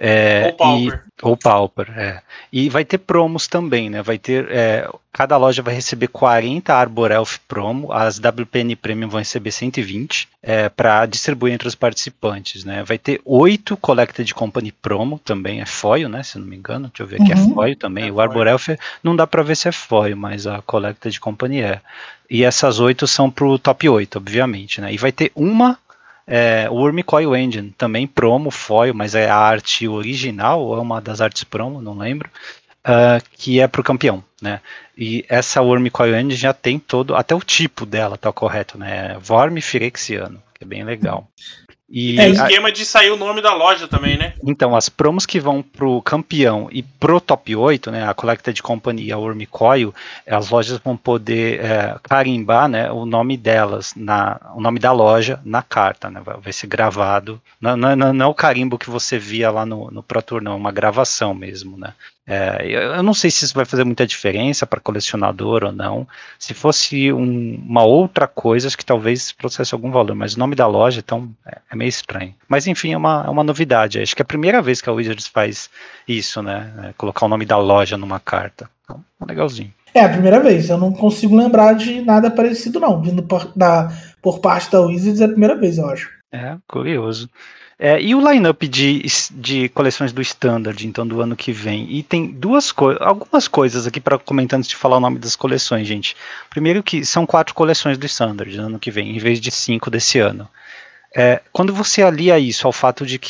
Ou Pauper. E vai ter promos também, né? Vai ter, cada loja vai receber 40 Arbor Elf promo, as WPN Premium vão receber 120 para distribuir entre os participantes, né? Vai ter 8 Collected Company promo, também é foil, né? Se não me engano, deixa eu ver aqui, é foil também. O Arbor Elf não dá para ver se é foil, mas a Collected Company é. E essas 8 são pro top 8, obviamente, né? E vai ter o Wurmcoil Engine, também promo, foil, mas é a arte original, ou é uma das artes promo, não lembro, que é pro campeão, né? E essa Wurmcoil Engine já tem até o tipo dela tá correto, né? Vorm Phyrexiano, que é bem legal. E tem esquema de sair o nome da loja também, né? Então, as promos que vão pro campeão e pro top 8, né, a Collected Company e a Wurmcoil, as lojas vão poder carimbar, né, o nome delas, o nome da loja na carta, né, vai ser gravado, não é o carimbo que você via lá no Pro Tour, não, é uma gravação mesmo, né. Eu não sei se isso vai fazer muita diferença para colecionador ou não. Se fosse uma outra coisa, acho que talvez trouxesse algum valor, mas o nome da loja, então, é meio estranho. Mas enfim, é uma novidade. Acho que é a primeira vez que a Wizards faz isso, né? Colocar o nome da loja numa carta. Então, é legalzinho. É a primeira vez, eu não consigo lembrar de nada parecido, não. Vindo por parte da Wizards é a primeira vez, eu acho. Curioso. E o line-up de coleções do Standard, então, do ano que vem? E tem algumas coisas aqui para comentar antes de falar o nome das coleções, gente. Primeiro que são 4 coleções do Standard no ano que vem, em vez de 5 desse ano. Quando você alia isso ao fato de que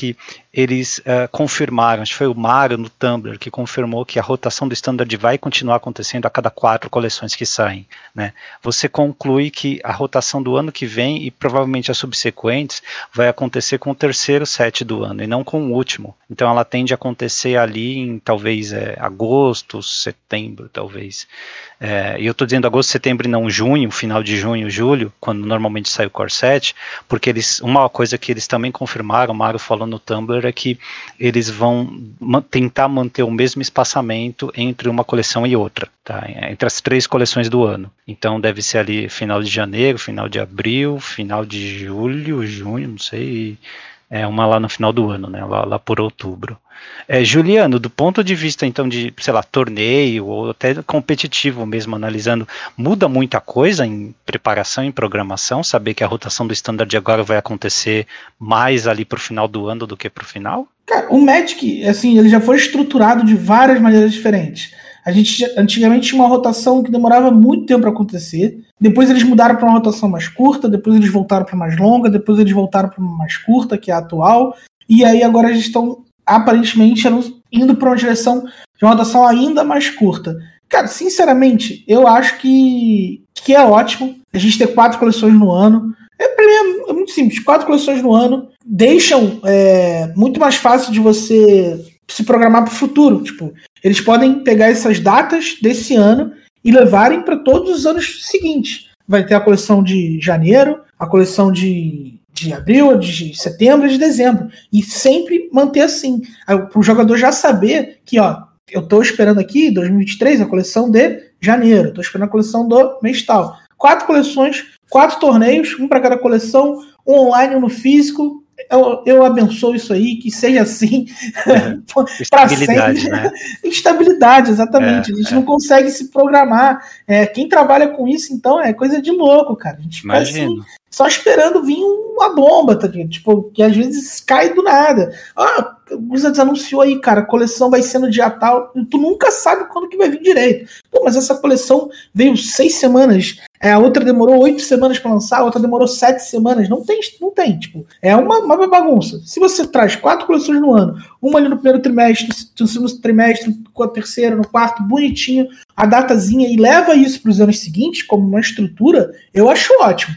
eles confirmaram, acho que foi o Mário no Tumblr que confirmou que a rotação do Standard vai continuar acontecendo a cada 4 coleções que saem, né? Você conclui que a rotação do ano que vem e provavelmente as subsequentes vai acontecer com o terceiro set do ano e não com o último. Então ela tende a acontecer ali em talvez agosto, setembro, talvez. E eu estou dizendo agosto, setembro e não junho, final de junho, julho, quando normalmente sai o Core Set, porque uma coisa que eles também confirmaram, o Mário falou no Tumblr, é que eles vão tentar manter o mesmo espaçamento entre uma coleção e outra, tá? Entre as 3 coleções do ano. Então deve ser ali final de janeiro, final de abril, final de julho, junho, não sei, uma lá no final do ano, né? Lá por outubro. Juliano, do ponto de vista então de, sei lá, torneio ou até competitivo mesmo, analisando, muda muita coisa em preparação, em programação, saber que a rotação do Standard agora vai acontecer mais ali pro final do ano do que pro final? Cara, o Magic, assim, ele já foi estruturado de várias maneiras diferentes. A gente antigamente tinha uma rotação que demorava muito tempo para acontecer, depois eles mudaram para uma rotação mais curta, depois eles voltaram para mais longa, depois eles voltaram para uma mais curta, que é a atual, e aí agora eles estão aparentemente indo para uma direção de uma rotação ainda mais curta. Cara, sinceramente, eu acho que é ótimo a gente ter 4 coleções no ano. Pra mim é muito simples, 4 coleções no ano deixam muito mais fácil de você se programar para o futuro. Tipo, eles podem pegar essas datas desse ano e levarem para todos os anos seguintes. Vai ter a coleção de janeiro, a coleção de abril, de setembro e de dezembro. E sempre manter assim. Para o jogador já saber que, eu estou esperando aqui, 2023, a coleção de janeiro. Estou esperando a coleção do mês tal. 4 coleções, 4 torneios, um para cada coleção, um online, um no físico. Eu abençoo isso aí, que seja assim para sempre. Né? Estabilidade, exatamente. A gente não consegue se programar. Quem trabalha com isso, então, é coisa de louco, cara. A gente fica assim, só esperando vir uma bomba, tá ligado? Tipo, que às vezes cai do nada. O Wizards anunciou aí, cara, a coleção vai ser no dia tal, e tu nunca sabe quando que vai vir direito. Pô, mas essa coleção veio 6 semanas, a outra demorou 8 semanas pra lançar, a outra demorou 7 semanas. Não tem, tipo, é uma bagunça. Se você traz 4 coleções no ano, uma ali no primeiro trimestre, no segundo trimestre, no terceiro, no quarto, bonitinho, a datazinha, e leva isso pros anos seguintes como uma estrutura, eu acho ótimo.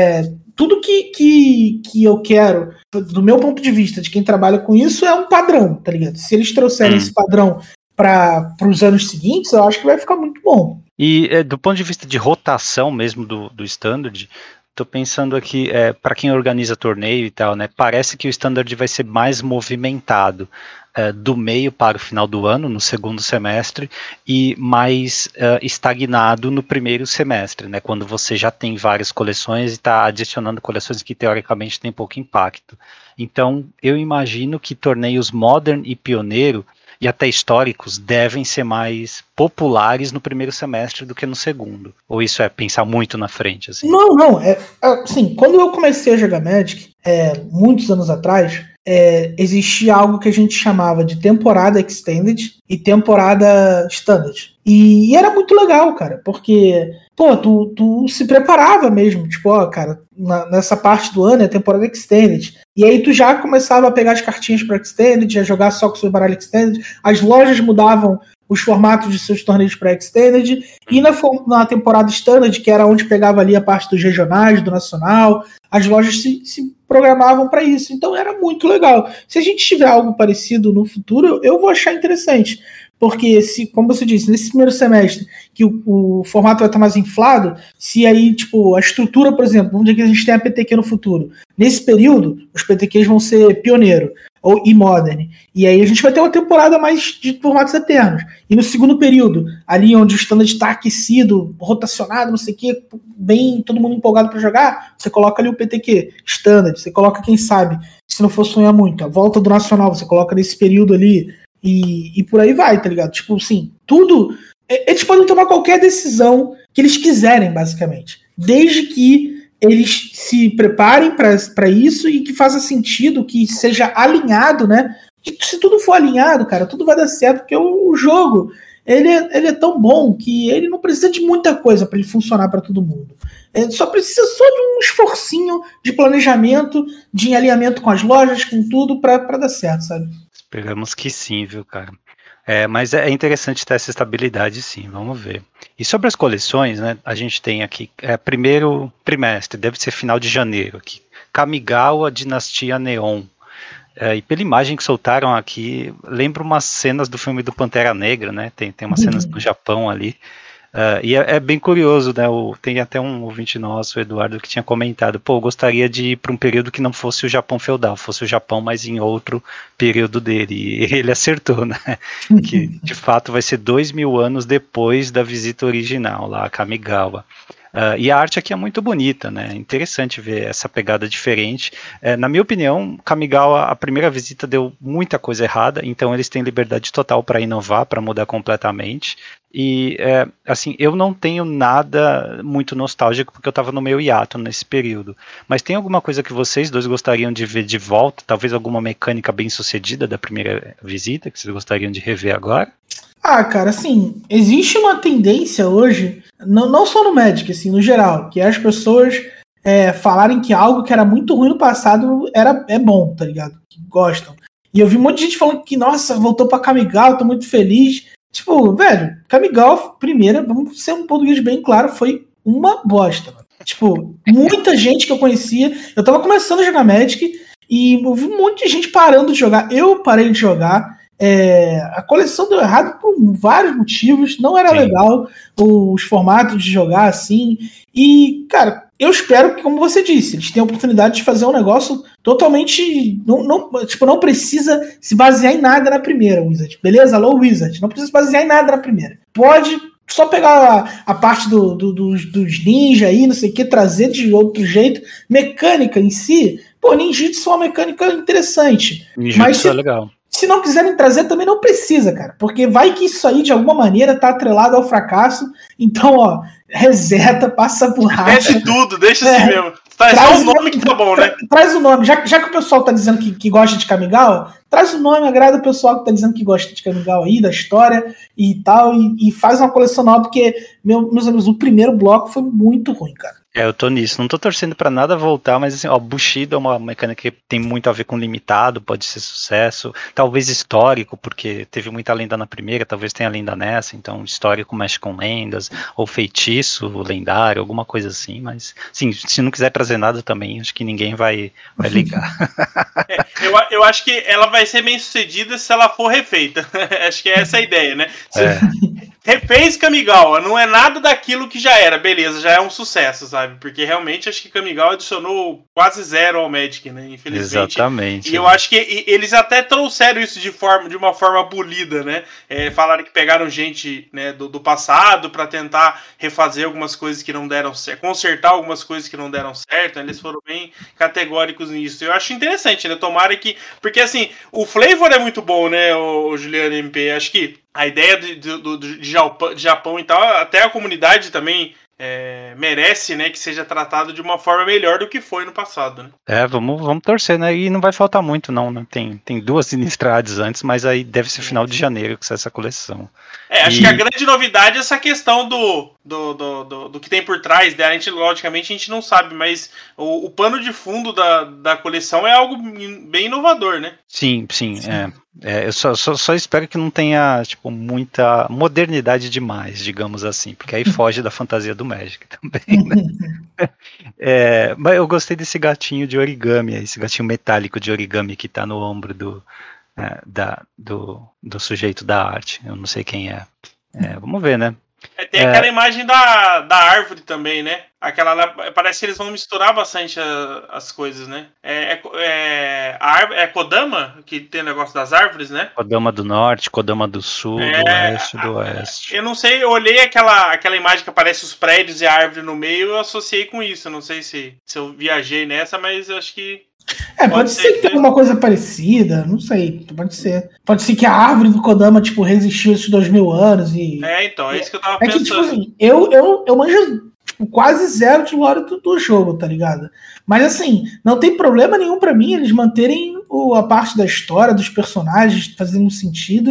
Tudo que eu quero, do meu ponto de vista, de quem trabalha com isso, é um padrão, tá ligado? Se eles trouxerem esse padrão para os anos seguintes, eu acho que vai ficar muito bom. E do ponto de vista de rotação mesmo do Standard, tô pensando aqui, para quem organiza torneio e tal, né? Parece que o Standard vai ser mais movimentado do meio para o final do ano, no segundo semestre, e mais estagnado no primeiro semestre, né? Quando você já tem várias coleções e está adicionando coleções que teoricamente têm pouco impacto. Então, eu imagino que torneios Modern e Pioneiro e até históricos devem ser mais populares no primeiro semestre do que no segundo. Ou isso é pensar muito na frente? Assim? Não. Assim, quando eu comecei a jogar Magic, muitos anos atrás, existia algo que a gente chamava de temporada Extended e temporada Standard. E era muito legal, cara, porque, pô, tu se preparava mesmo, tipo, cara, nessa parte do ano é temporada Extended. E aí tu já começava a pegar as cartinhas para Extended, a jogar só com o seu baralho Extended, as lojas mudavam os formatos de seus torneios para Extended, e na temporada Standard, que era onde pegava ali a parte dos regionais, do nacional, as lojas se programavam para isso, então era muito legal. Se a gente tiver algo parecido no futuro, eu vou achar interessante, porque, como você disse, nesse primeiro semestre, que o formato vai estar mais inflado, se aí, tipo, a estrutura, por exemplo, vamos dizer que a gente tem a PTQ no futuro, nesse período, os PTQs vão ser pioneiro, e Modern. E aí a gente vai ter uma temporada mais de formatos eternos. E no segundo período, ali onde o Standard está aquecido, rotacionado, não sei o quê, bem, todo mundo empolgado para jogar, você coloca ali o PTQ Standard, você coloca, quem sabe, se não for sonhar muito, a volta do Nacional, você coloca nesse período ali, e por aí vai, tá ligado? Tipo assim, tudo... Eles podem tomar qualquer decisão que eles quiserem, basicamente. Desde que eles se preparem para isso e que faça sentido, que seja alinhado, né? Se tudo for alinhado, cara, tudo vai dar certo, porque o jogo, ele é tão bom que ele não precisa de muita coisa para ele funcionar para todo mundo. Ele só precisa só de um esforcinho de planejamento, de alinhamento com as lojas, com tudo, para dar certo, sabe? Esperamos que sim, viu, cara? Mas é interessante ter essa estabilidade, sim, vamos ver. E sobre as coleções, né, a gente tem aqui, primeiro trimestre, deve ser final de janeiro, aqui, Kamigawa Dinastia Neon. E pela imagem que soltaram aqui, lembra umas cenas do filme do Pantera Negra, né, tem umas cenas do Japão ali. E é bem curioso, né? Tem até um ouvinte nosso, o Eduardo, que tinha comentado, eu gostaria de ir para um período que não fosse o Japão feudal, fosse o Japão, mas em outro período dele, e ele acertou, né? Que de fato vai ser 2000 anos depois da visita original lá a Kamigawa. E a arte aqui é muito bonita, né? Interessante ver essa pegada diferente. Na minha opinião, Kamigawa, a primeira visita deu muita coisa errada, então eles têm liberdade total para inovar, para mudar completamente. E, assim, eu não tenho nada muito nostálgico, porque eu estava no meu hiato nesse período. Mas tem alguma coisa que vocês dois gostariam de ver de volta? Talvez alguma mecânica bem sucedida da primeira visita, que vocês gostariam de rever agora? Cara, assim, existe uma tendência hoje, não só no Magic, assim, no geral, que é as pessoas falarem que algo que era muito ruim no passado é bom, tá ligado? Que gostam. E eu vi um monte de gente falando que, nossa, voltou pra Kamigawa, tô muito feliz. Tipo, velho, Kamigawa, primeira, vamos ser um português bem claro, foi uma bosta, mano. Tipo, muita gente que eu conhecia, eu tava começando a jogar Magic e eu vi um monte de gente parando de jogar. Eu parei de jogar. A coleção deu errado por vários motivos, não era legal os formatos de jogar assim, e cara, eu espero que, como você disse, eles tenham a oportunidade de fazer um negócio totalmente, não precisa se basear em nada na primeira, Wizard, beleza? Alô, Wizard, não precisa se basear em nada na primeira, pode só pegar a parte dos ninja aí, não sei o que, trazer de outro jeito, mecânica em si, ninjitsu é uma mecânica interessante, ninjitsu é legal. Se não quiserem trazer, também não precisa, cara. Porque vai que isso aí, de alguma maneira, tá atrelado ao fracasso. Então, reseta, passa por racha. Deixa tudo, deixa assim mesmo. Traz o nome que tá bom, né? Traz o nome. Já que o pessoal tá dizendo que gosta de Kamigawa, traz o nome, agrada o pessoal que tá dizendo que gosta de Kamigawa aí, da história e tal. E faz uma coleção nova, porque, meus amigos, o primeiro bloco foi muito ruim, cara. Eu tô nisso, não tô torcendo pra nada voltar, mas assim, Bushido é uma mecânica que tem muito a ver com limitado, pode ser sucesso, talvez histórico, porque teve muita lenda na primeira, talvez tenha lenda nessa, então histórico mexe com lendas, ou feitiço lendário, alguma coisa assim, mas sim, se não quiser trazer nada também, acho que ninguém vai ligar. Eu acho que ela vai ser bem sucedida se ela for refeita, acho que é essa a ideia, né? Refez Kamigawa, não é nada daquilo que já era, beleza, já é um sucesso, sabe? Porque realmente acho que Kamigawa adicionou quase zero ao Magic, né? Infelizmente. Exatamente. E eu acho que eles até trouxeram isso de uma forma polida, né? Falaram que pegaram gente, né, do passado pra tentar refazer algumas coisas que não deram certo, consertar algumas coisas que não deram certo, né? Eles foram bem categóricos nisso. Eu acho interessante, né? Tomara que... Porque assim, o flavor é muito bom, né, o Juliano MP? Acho que a ideia de Japão e tal, até a comunidade também merece, né, que seja tratado de uma forma melhor do que foi no passado, né? Vamos torcer, né? E não vai faltar muito, não, né? Tem 2 Sinistrades antes, mas aí deve ser final de janeiro que sai essa coleção. Acho que a grande novidade é essa questão do que tem por trás dela. Logicamente a gente não sabe, mas o pano de fundo da coleção é algo bem inovador, né? Sim. Eu só espero que não tenha, tipo, muita modernidade demais, digamos assim, porque aí foge da fantasia do Magic também, né? Mas eu gostei desse gatinho de origami, esse gatinho metálico de origami que tá no ombro do sujeito da arte. Eu não sei quem é. Vamos ver, né? Tem aquela imagem da árvore também, né? Parece que eles vão misturar bastante as coisas, né? É Kodama que tem o negócio das árvores, né? Kodama do norte, Kodama do sul, do leste, do oeste. Eu não sei, eu olhei aquela imagem que aparece os prédios e a árvore no meio, eu associei com isso. Eu não sei se eu viajei nessa, mas eu acho que... Pode ser que tenha alguma coisa parecida, não sei, pode ser. Pode ser que a árvore do Kodama, tipo, resistiu esses 2000 anos e... então, é isso que eu tava pensando. Que, tipo assim, eu manjo tipo, quase zero de lore do jogo, tá ligado? Mas assim, não tem problema nenhum pra mim eles manterem a parte da história, dos personagens, fazendo sentido.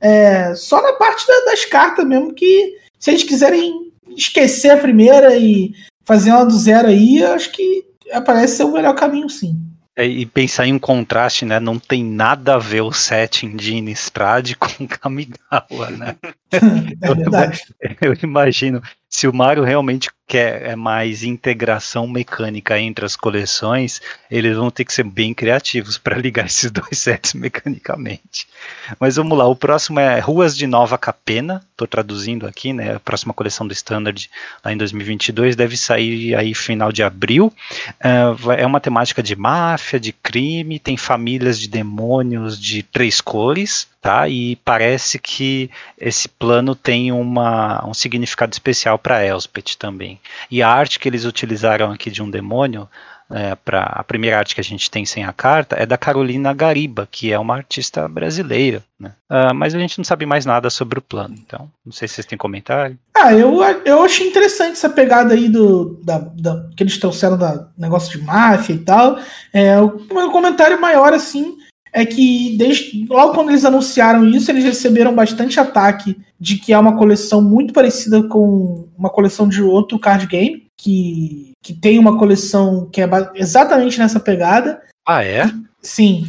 Só na parte das cartas mesmo, que se eles quiserem esquecer a primeira e fazer uma do zero aí, eu acho que parece ser o melhor caminho, sim. E pensar em um contraste, né? Não tem nada a ver o setting de Innistrad com Kamigawa, né? É verdade. Eu imagino, se o Mario realmente quer mais integração mecânica entre as coleções, eles vão ter que ser bem criativos para ligar esses dois sets mecanicamente. Mas vamos lá, o próximo é Ruas de Nova Capena, estou traduzindo aqui, né? A próxima coleção do Standard lá em 2022 deve sair aí final de abril. É uma temática de máfia, de crime, tem famílias de demônios de 3 cores, tá? E parece que esse plano tem um significado especial para Elspeth também. E a arte que eles utilizaram aqui de um demônio, para a primeira arte que a gente tem sem a carta, é da Carolina Gariba, que é uma artista brasileira, né? Mas a gente não sabe mais nada sobre o plano, então não sei se vocês têm comentário. Eu achei interessante essa pegada aí que eles trouxeram da negócio de máfia e tal. O meu comentário maior, assim, é que logo quando eles anunciaram isso, eles receberam bastante ataque de que é uma coleção muito parecida com uma coleção de outro card game, que tem uma coleção que é exatamente nessa pegada. Ah, é? Sim.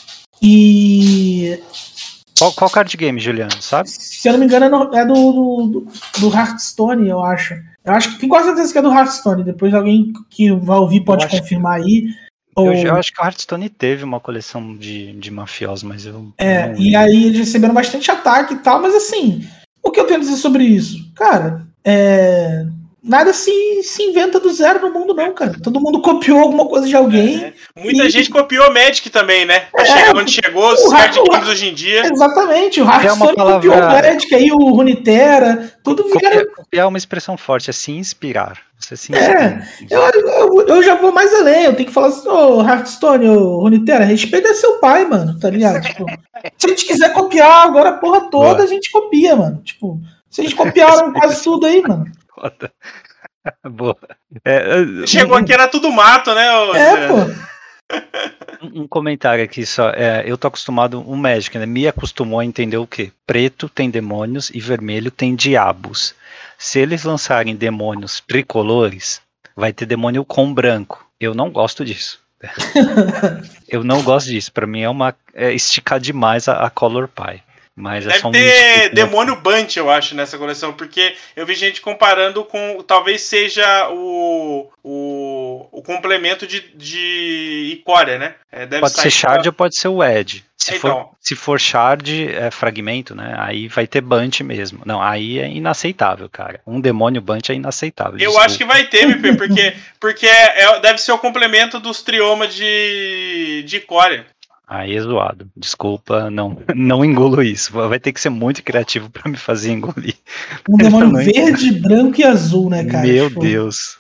E... Qual card game, Juliano, sabe? Se eu não me engano, é do Hearthstone, eu acho. Eu acho que tenho quase certeza que é do Hearthstone. Depois alguém que vai ouvir pode confirmar aí. Eu acho que o Hearthstone teve uma coleção de mafiosos, mas eu... E aí eles receberam bastante ataque e tal, mas assim, o que eu tenho a dizer sobre isso? Cara, nada se inventa do zero no mundo, não, cara. Todo mundo copiou alguma coisa de alguém. Muita gente copiou Magic também, né? Pra chegar onde chegou, os card games hoje em dia. Exatamente, o Hearthstone copiou o Magic, aí o Runeterra, tudo vira... Copiar é uma expressão forte, é se inspirar. Você se inspira. Eu já vou mais além, eu tenho que falar assim, Hearthstone, Runeterra, respeita seu pai, mano, tá ligado? Tipo, se a gente quiser copiar agora a porra toda, a gente copia, mano. Tipo, vocês copiaram quase tudo aí, mano. Foda. Boa. Chegou aqui, era tudo mato, né? Pô. Um comentário aqui só. Eu tô acostumado, o Magic, né? Me acostumou a entender o quê? Preto tem demônios e vermelho tem diabos. Se eles lançarem demônios tricolores, vai ter demônio com branco. Eu não gosto disso. Eu não gosto disso. Pra mim é esticar demais a Color Pie. Mas deve ter demônio Bunt, eu acho, nessa coleção, porque eu vi gente comparando com, talvez seja o complemento de Icória, né? Pode ser Shard ou pode ser o Edge. Se for Shard, é fragmento, né? Aí vai ter Bunt mesmo. Não, aí é inaceitável, cara. Um demônio Bunt é inaceitável. Eu acho que vai ter, MP, porque deve ser o complemento dos triomas de Icória. Aí é zoado. Desculpa, não engulo isso. Vai ter que ser muito criativo pra me fazer engolir. Um demônio verde, branco e azul, né, cara? Meu Deus.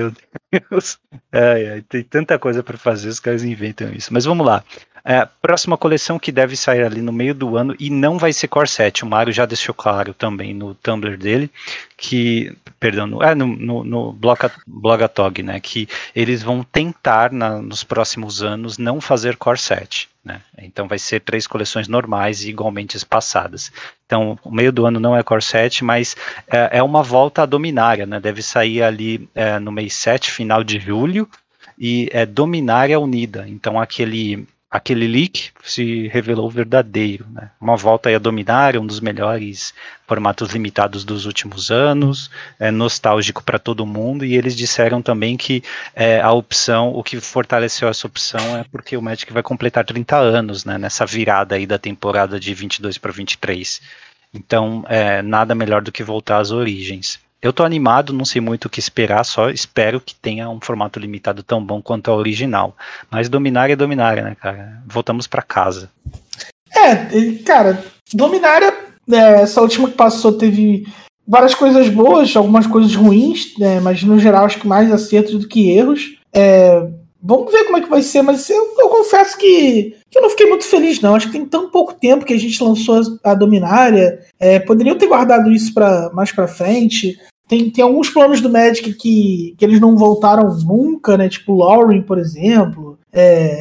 Tem tanta coisa pra fazer, os caras inventam isso. Mas vamos lá. Próxima coleção que deve sair ali no meio do ano e não vai ser Core 7. O Mário já deixou claro também no Tumblr dele no Blogatog, né, que eles vão tentar nos próximos anos não fazer Core 7, né? Então vai ser 3 coleções normais e igualmente espaçadas. Então o meio do ano não é Core 7, mas é uma volta à Dominária, né? Deve sair ali no mês 7, final de julho, e é Dominária Unida. Então aquele leak se revelou verdadeiro, né? Uma volta aí a Dominária, um dos melhores formatos limitados dos últimos anos, nostálgico para todo mundo, e eles disseram também que a opção, o que fortaleceu essa opção é porque o Magic vai completar 30 anos, né, nessa virada aí da temporada de 22 para 23. Então, nada melhor do que voltar às origens. Eu tô animado, não sei muito o que esperar, só espero que tenha um formato limitado tão bom quanto a original. Mas Dominária é Dominária, né, cara? Voltamos pra casa. Cara, Dominária, essa última que passou teve várias coisas boas, algumas coisas ruins, mas no geral acho que mais acertos do que erros. Vamos ver como é que vai ser, mas eu confesso que eu não fiquei muito feliz, não. Acho que tem tão pouco tempo que a gente lançou a Dominária. Poderiam ter guardado isso mais pra frente. Tem alguns planos do Magic que eles não voltaram nunca, né? Tipo Lauren, por exemplo.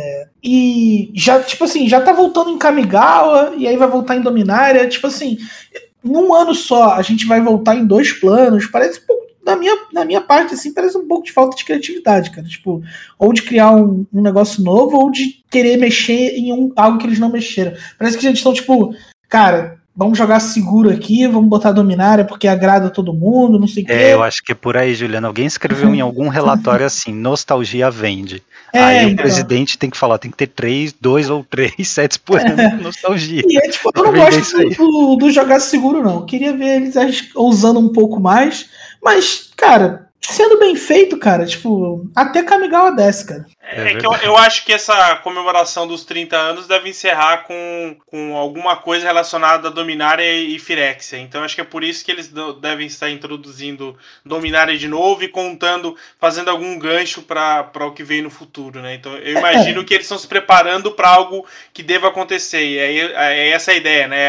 E já, tipo assim, já tá voltando em Kamigawa, e aí vai voltar em Dominária. Tipo assim, num ano só, a gente vai voltar em 2 planos. Parece um pouco, na minha parte, assim, parece um pouco de falta de criatividade, cara. Tipo, ou de criar um negócio novo, ou de querer mexer em algo que eles não mexeram. Parece que eles estão, tipo, cara, vamos jogar seguro aqui, vamos botar Dominária porque agrada todo mundo, não sei o quê. Eu acho que é por aí, Juliano. Alguém escreveu em algum relatório assim, nostalgia vende. Aí o presidente tem que falar, tem que ter 2 ou 3 sets por ano de nostalgia. E tipo, eu não gosto do jogar seguro, não. Eu queria ver eles ousando um pouco mais, mas, cara, sendo bem feito, cara, tipo, até Kamigawa desce, cara. Que eu acho que essa comemoração dos 30 anos deve encerrar com alguma coisa relacionada a Dominária e Phyrexia. Então acho que é por isso que eles devem estar introduzindo Dominária de novo e fazendo algum gancho para o que vem no futuro, né? Então eu imagino que eles estão se preparando para algo que deva acontecer. E é essa a ideia, né?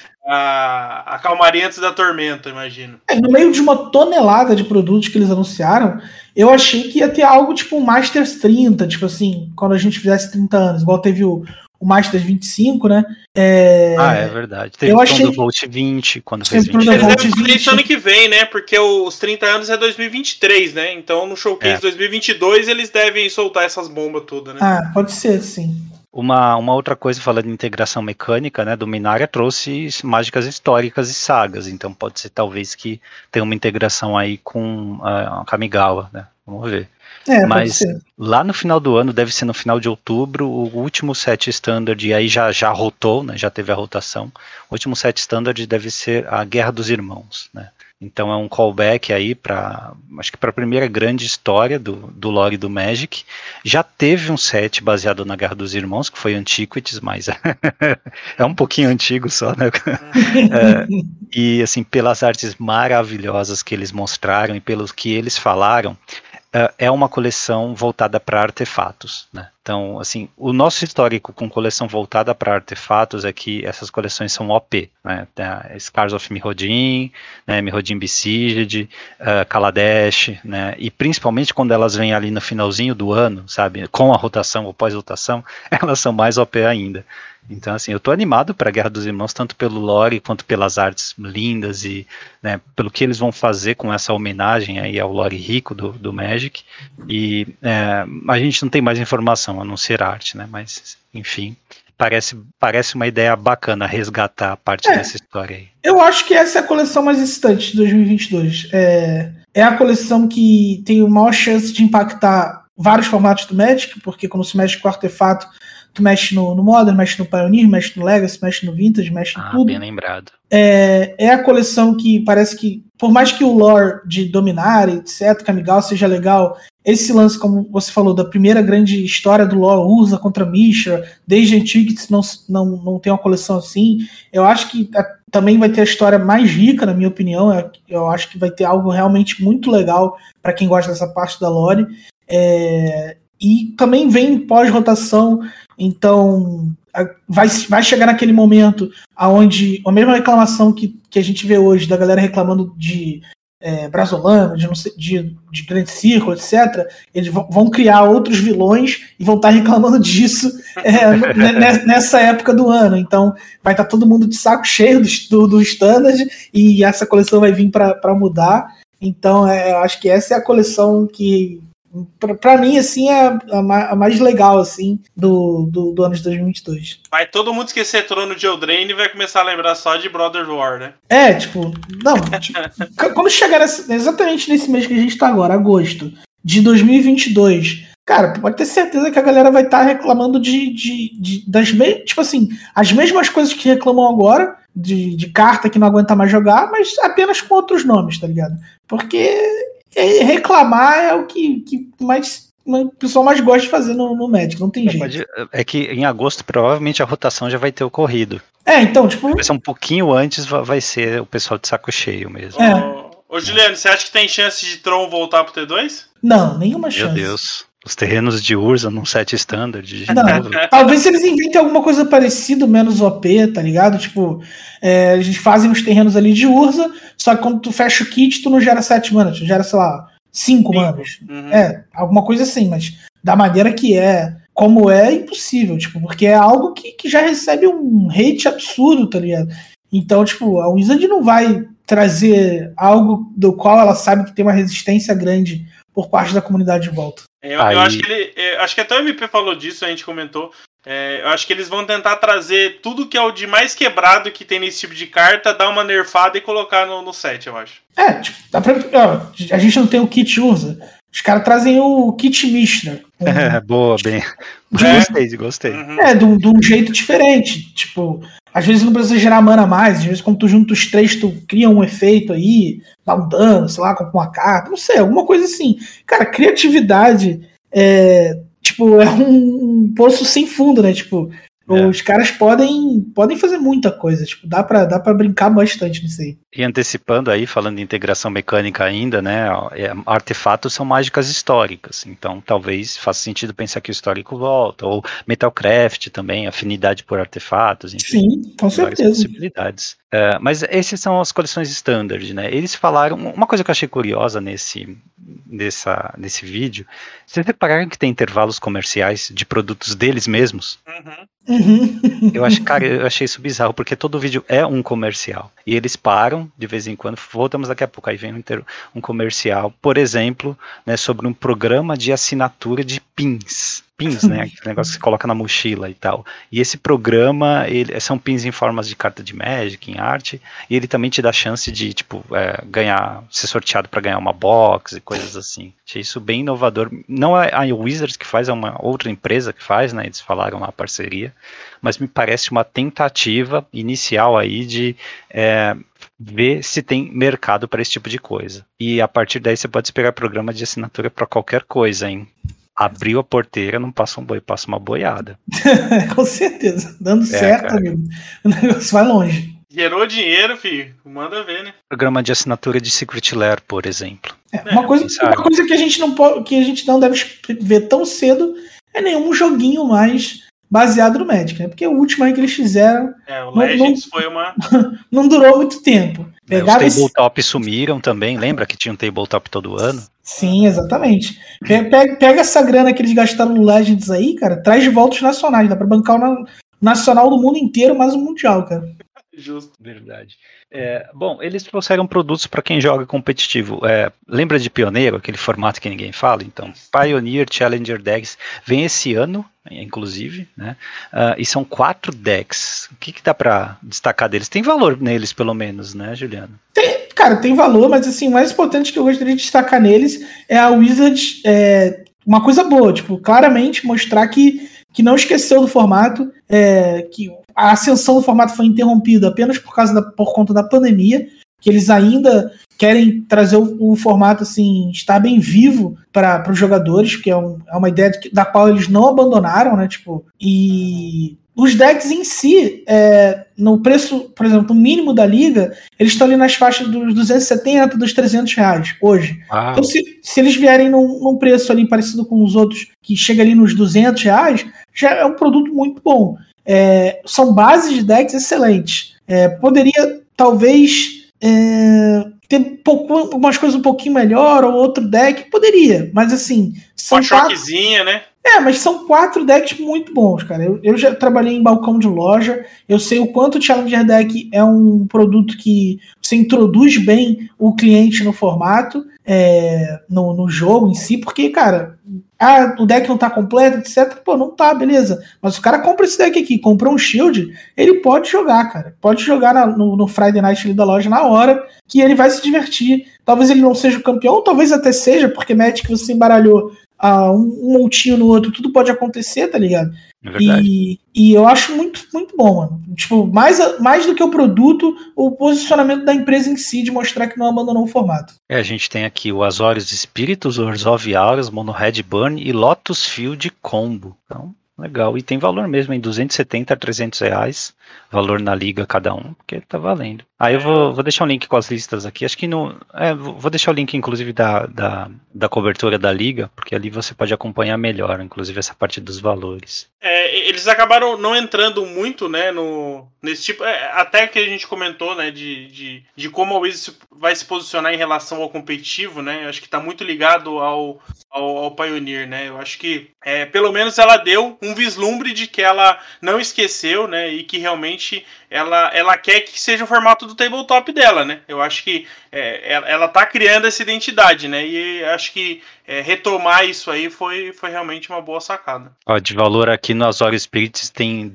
A calmaria antes da tormenta, imagino. No meio de uma tonelada de produtos que eles anunciaram, eu achei que ia ter algo tipo um Masters 30, tipo assim, quando a gente fizesse 30 anos, igual teve o Masters 25, né? É verdade. Teve o Thunderbolt 20, quando fez 20. Eles devem fazer isso ano que vem, né? Porque os 30 anos é 2023, né? Então no Showcase 2022 eles devem soltar essas bombas todas, né? Pode ser, sim. Uma outra coisa, falando de integração mecânica, né, Dominária trouxe mágicas históricas e sagas, então pode ser talvez que tenha uma integração aí com a Kamigawa, né, vamos ver. Mas lá no final do ano, deve ser no final de outubro, o último set standard, e aí já rotou, né, já teve a rotação, o último set standard deve ser a Guerra dos Irmãos, né. Então é um callback aí acho que para a primeira grande história do lore do Magic. Já teve um set baseado na Guerra dos Irmãos, que foi Antiquities, mas é um pouquinho antigo só, né? E assim, pelas artes maravilhosas que eles mostraram e pelos que eles falaram, é uma coleção voltada para artefatos, né? Então, assim, o nosso histórico com coleção voltada para artefatos é que essas coleções são OP, né? Scars of Mirrodin, né? Mirrodin Besieged, Kaladesh, né? E principalmente quando elas vêm ali no finalzinho do ano, sabe? Com a rotação ou pós-rotação, elas são mais OP ainda. Então, assim, eu tô animado para a Guerra dos Irmãos, tanto pelo lore quanto pelas artes lindas e, né, pelo que eles vão fazer com essa homenagem aí ao lore rico do Magic. E a gente não tem mais informação a não ser arte, né? Mas, enfim, parece uma ideia bacana resgatar parte dessa história aí. Eu acho que essa é a coleção mais excitante de 2022. É a coleção que tem a maior chance de impactar vários formatos do Magic, porque quando se mexe com o artefato, tu mexe no Modern, mexe no Pioneer, mexe no Legacy, mexe no Vintage, mexe em tudo. Bem lembrado. É a coleção que parece que, por mais que o lore de Dominária, etc., Kamigawa seja legal, esse lance, como você falou, da primeira grande história do lore, usa contra Mishra, desde Antiquities não tem uma coleção assim. Eu acho que também vai ter a história mais rica, na minha opinião. Eu acho que vai ter algo realmente muito legal para quem gosta dessa parte da lore. E também vem pós-rotação, então vai chegar naquele momento onde a mesma reclamação que a gente vê hoje da galera reclamando de Brazolano, de Grande Círculo, etc., eles vão criar outros vilões e vão estar reclamando disso nessa época do ano. Então vai estar todo mundo de saco cheio do Standard e essa coleção vai vir para mudar. Então eu acho que essa é a coleção que, pra mim, assim, é a mais legal, assim, do ano de 2022. Vai todo mundo esquecer Trono de Eldraine e vai começar a lembrar só de Brothers War, né? Quando chegar exatamente nesse mês que a gente tá agora, agosto de 2022, cara, pode ter certeza que a galera vai estar reclamando tipo assim, as mesmas coisas que reclamam agora, de carta que não aguenta mais jogar, mas apenas com outros nomes, tá ligado? Porque reclamar é o que o pessoal mais gosta de fazer no Magic, não tem jeito. É que em agosto provavelmente a rotação já vai ter ocorrido. Então, tipo... Vai ser um pouquinho antes, vai ser o pessoal de saco cheio mesmo. Ô Juliano, você acha que tem chance de Tron voltar pro T2? Não, nenhuma chance. Meu Deus. Os terrenos de Urza num set standard. Talvez eles inventem alguma coisa parecida, menos OP, tá ligado? Tipo, a gente fazem os terrenos ali de Urza, só que quando tu fecha o kit, tu não gera 7 mana, tu gera, sei lá, 5 manas. Alguma coisa assim, mas da maneira que como é impossível, tipo, porque é algo que já recebe um hate absurdo, tá ligado? Então, tipo, a Wizard não vai trazer algo do qual ela sabe que tem uma resistência grande por parte da comunidade de volta. Eu acho que até o MP falou disso, a gente comentou. Eu acho que eles vão tentar trazer tudo que é o de mais quebrado que tem nesse tipo de carta, dar uma nerfada e colocar no set, eu acho. Tipo, a gente não tem o kit Urza. Os caras trazem o kit Mishra. Boa, bem. Gostei. Uhum. De um jeito diferente. Tipo, às vezes não precisa gerar mana mais. Às vezes, quando tu junta os 3, tu cria um efeito aí, dá um dano, sei lá, com uma carta. Não sei, alguma coisa assim. Cara, criatividade é um poço sem fundo, né? Tipo, os caras podem fazer muita coisa. Tipo, dá pra brincar bastante nisso aí. E antecipando aí, falando de integração mecânica ainda, né, artefatos são mágicas históricas, então talvez faça sentido pensar que o histórico volta, ou Metalcraft também, afinidade por artefatos, enfim. Sim, com certeza. Possibilidades. Mas essas são as coleções standard, né, eles falaram, uma coisa que eu achei curiosa nesse vídeo, vocês repararam que tem intervalos comerciais de produtos deles mesmos? Uhum. Eu achei isso bizarro, porque todo vídeo é um comercial, e eles param de vez em quando, voltamos daqui a pouco, aí vem um comercial, por exemplo, né, sobre um programa de assinatura de pins, né, aquele negócio que você coloca na mochila e tal, e esse programa, são pins em formas de carta de Magic, em arte, e ele também te dá chance de, tipo, ser sorteado para ganhar uma box e coisas assim. Achei isso bem inovador, não é a Wizards que faz, é uma outra empresa que faz, né, eles falaram uma parceria, mas me parece uma tentativa inicial aí de ver se tem mercado para esse tipo de coisa. E a partir daí você pode esperar programa de assinatura para qualquer coisa, hein? Abriu a porteira, não passa um boi, passa uma boiada. Com certeza. Dando certo, cara. Amigo. O negócio vai longe. Gerou dinheiro, filho. Manda ver, né? Programa de assinatura de Secret Lair, por exemplo. Uma coisa que a gente não deve ver tão cedo é nenhum joguinho mais baseado no Magic, né? Porque o último aí que eles fizeram... o Legends foi uma... não durou muito tempo. Os tabletop sumiram também, lembra que tinha um tabletop todo ano? Sim, exatamente. Pega essa grana que eles gastaram no Legends aí, cara, traz de volta os nacionais, dá pra bancar o nacional do mundo inteiro, mais o mundial, cara. Justo. Verdade. Bom, eles trouxeram produtos para quem joga competitivo. Lembra de Pioneiro, aquele formato que ninguém fala? Então, Pioneer Challenger Decks vem esse ano, inclusive, né? E são 4 decks. O que dá para destacar deles? Tem valor neles, pelo menos, né, Juliano? Tem valor, mas assim, o mais importante que eu gostaria de destacar neles é a Wizards, uma coisa boa, tipo, claramente mostrar que não esqueceu do formato, que a ascensão do formato foi interrompida apenas por conta da pandemia, que eles ainda querem trazer o formato, assim, estar bem vivo para os jogadores, que é uma ideia da qual eles não abandonaram, né, tipo, e os decks em si, no preço, por exemplo, o mínimo da liga, eles estão ali nas faixas dos 270, dos 300 reais hoje. Uau. Então, se eles vierem num preço ali parecido com os outros, que chega ali nos 200 reais, já é um produto muito bom. São bases de decks excelentes. Poderia, talvez, ter algumas coisas um pouquinho melhor, ou outro deck, poderia, mas assim... Uma choquezinha, né? Mas são 4 decks muito bons, cara. Eu já trabalhei em balcão de loja, eu sei o quanto o Challenger Deck é um produto que você introduz bem o cliente no formato, no jogo em si, porque, cara, o deck não tá completo, etc. Pô, não tá, beleza. Mas o cara compra esse deck aqui, comprou um Shield, ele pode jogar, cara. Pode jogar no Friday Night ali da loja na hora, que ele vai se divertir. Talvez ele não seja o campeão, talvez até seja, porque Magic você embaralhou um montinho no outro, tudo pode acontecer, tá ligado? E eu acho muito, muito bom, mano. Tipo, mais do que o produto, o posicionamento da empresa em si, de mostrar que não abandonou o formato. A gente tem aqui o Azorius Spiritus, o Orzhov Auras, Mono Red Burn e Lotus Field Combo. Então, legal. E tem valor mesmo, em 270 a 300 reais. Valor na liga cada um, porque tá valendo. Aí eu vou deixar um link com as listas aqui. Acho que vou deixar o link, inclusive, da cobertura da liga, porque ali você pode acompanhar melhor, inclusive, essa parte dos valores. Eles acabaram não entrando muito, né, nesse tipo, até que a gente comentou, né, de como a Wizards vai se posicionar em relação ao competitivo, né, acho que tá muito ligado ao ao Pioneer, né? Eu acho que pelo menos ela deu um vislumbre de que ela não esqueceu, né? E que realmente ela quer que seja o formato do tabletop dela, né? Eu acho que ela tá criando essa identidade, né? E acho que retomar isso aí foi realmente uma boa sacada. Ó, de valor aqui no Azorius Spirits tem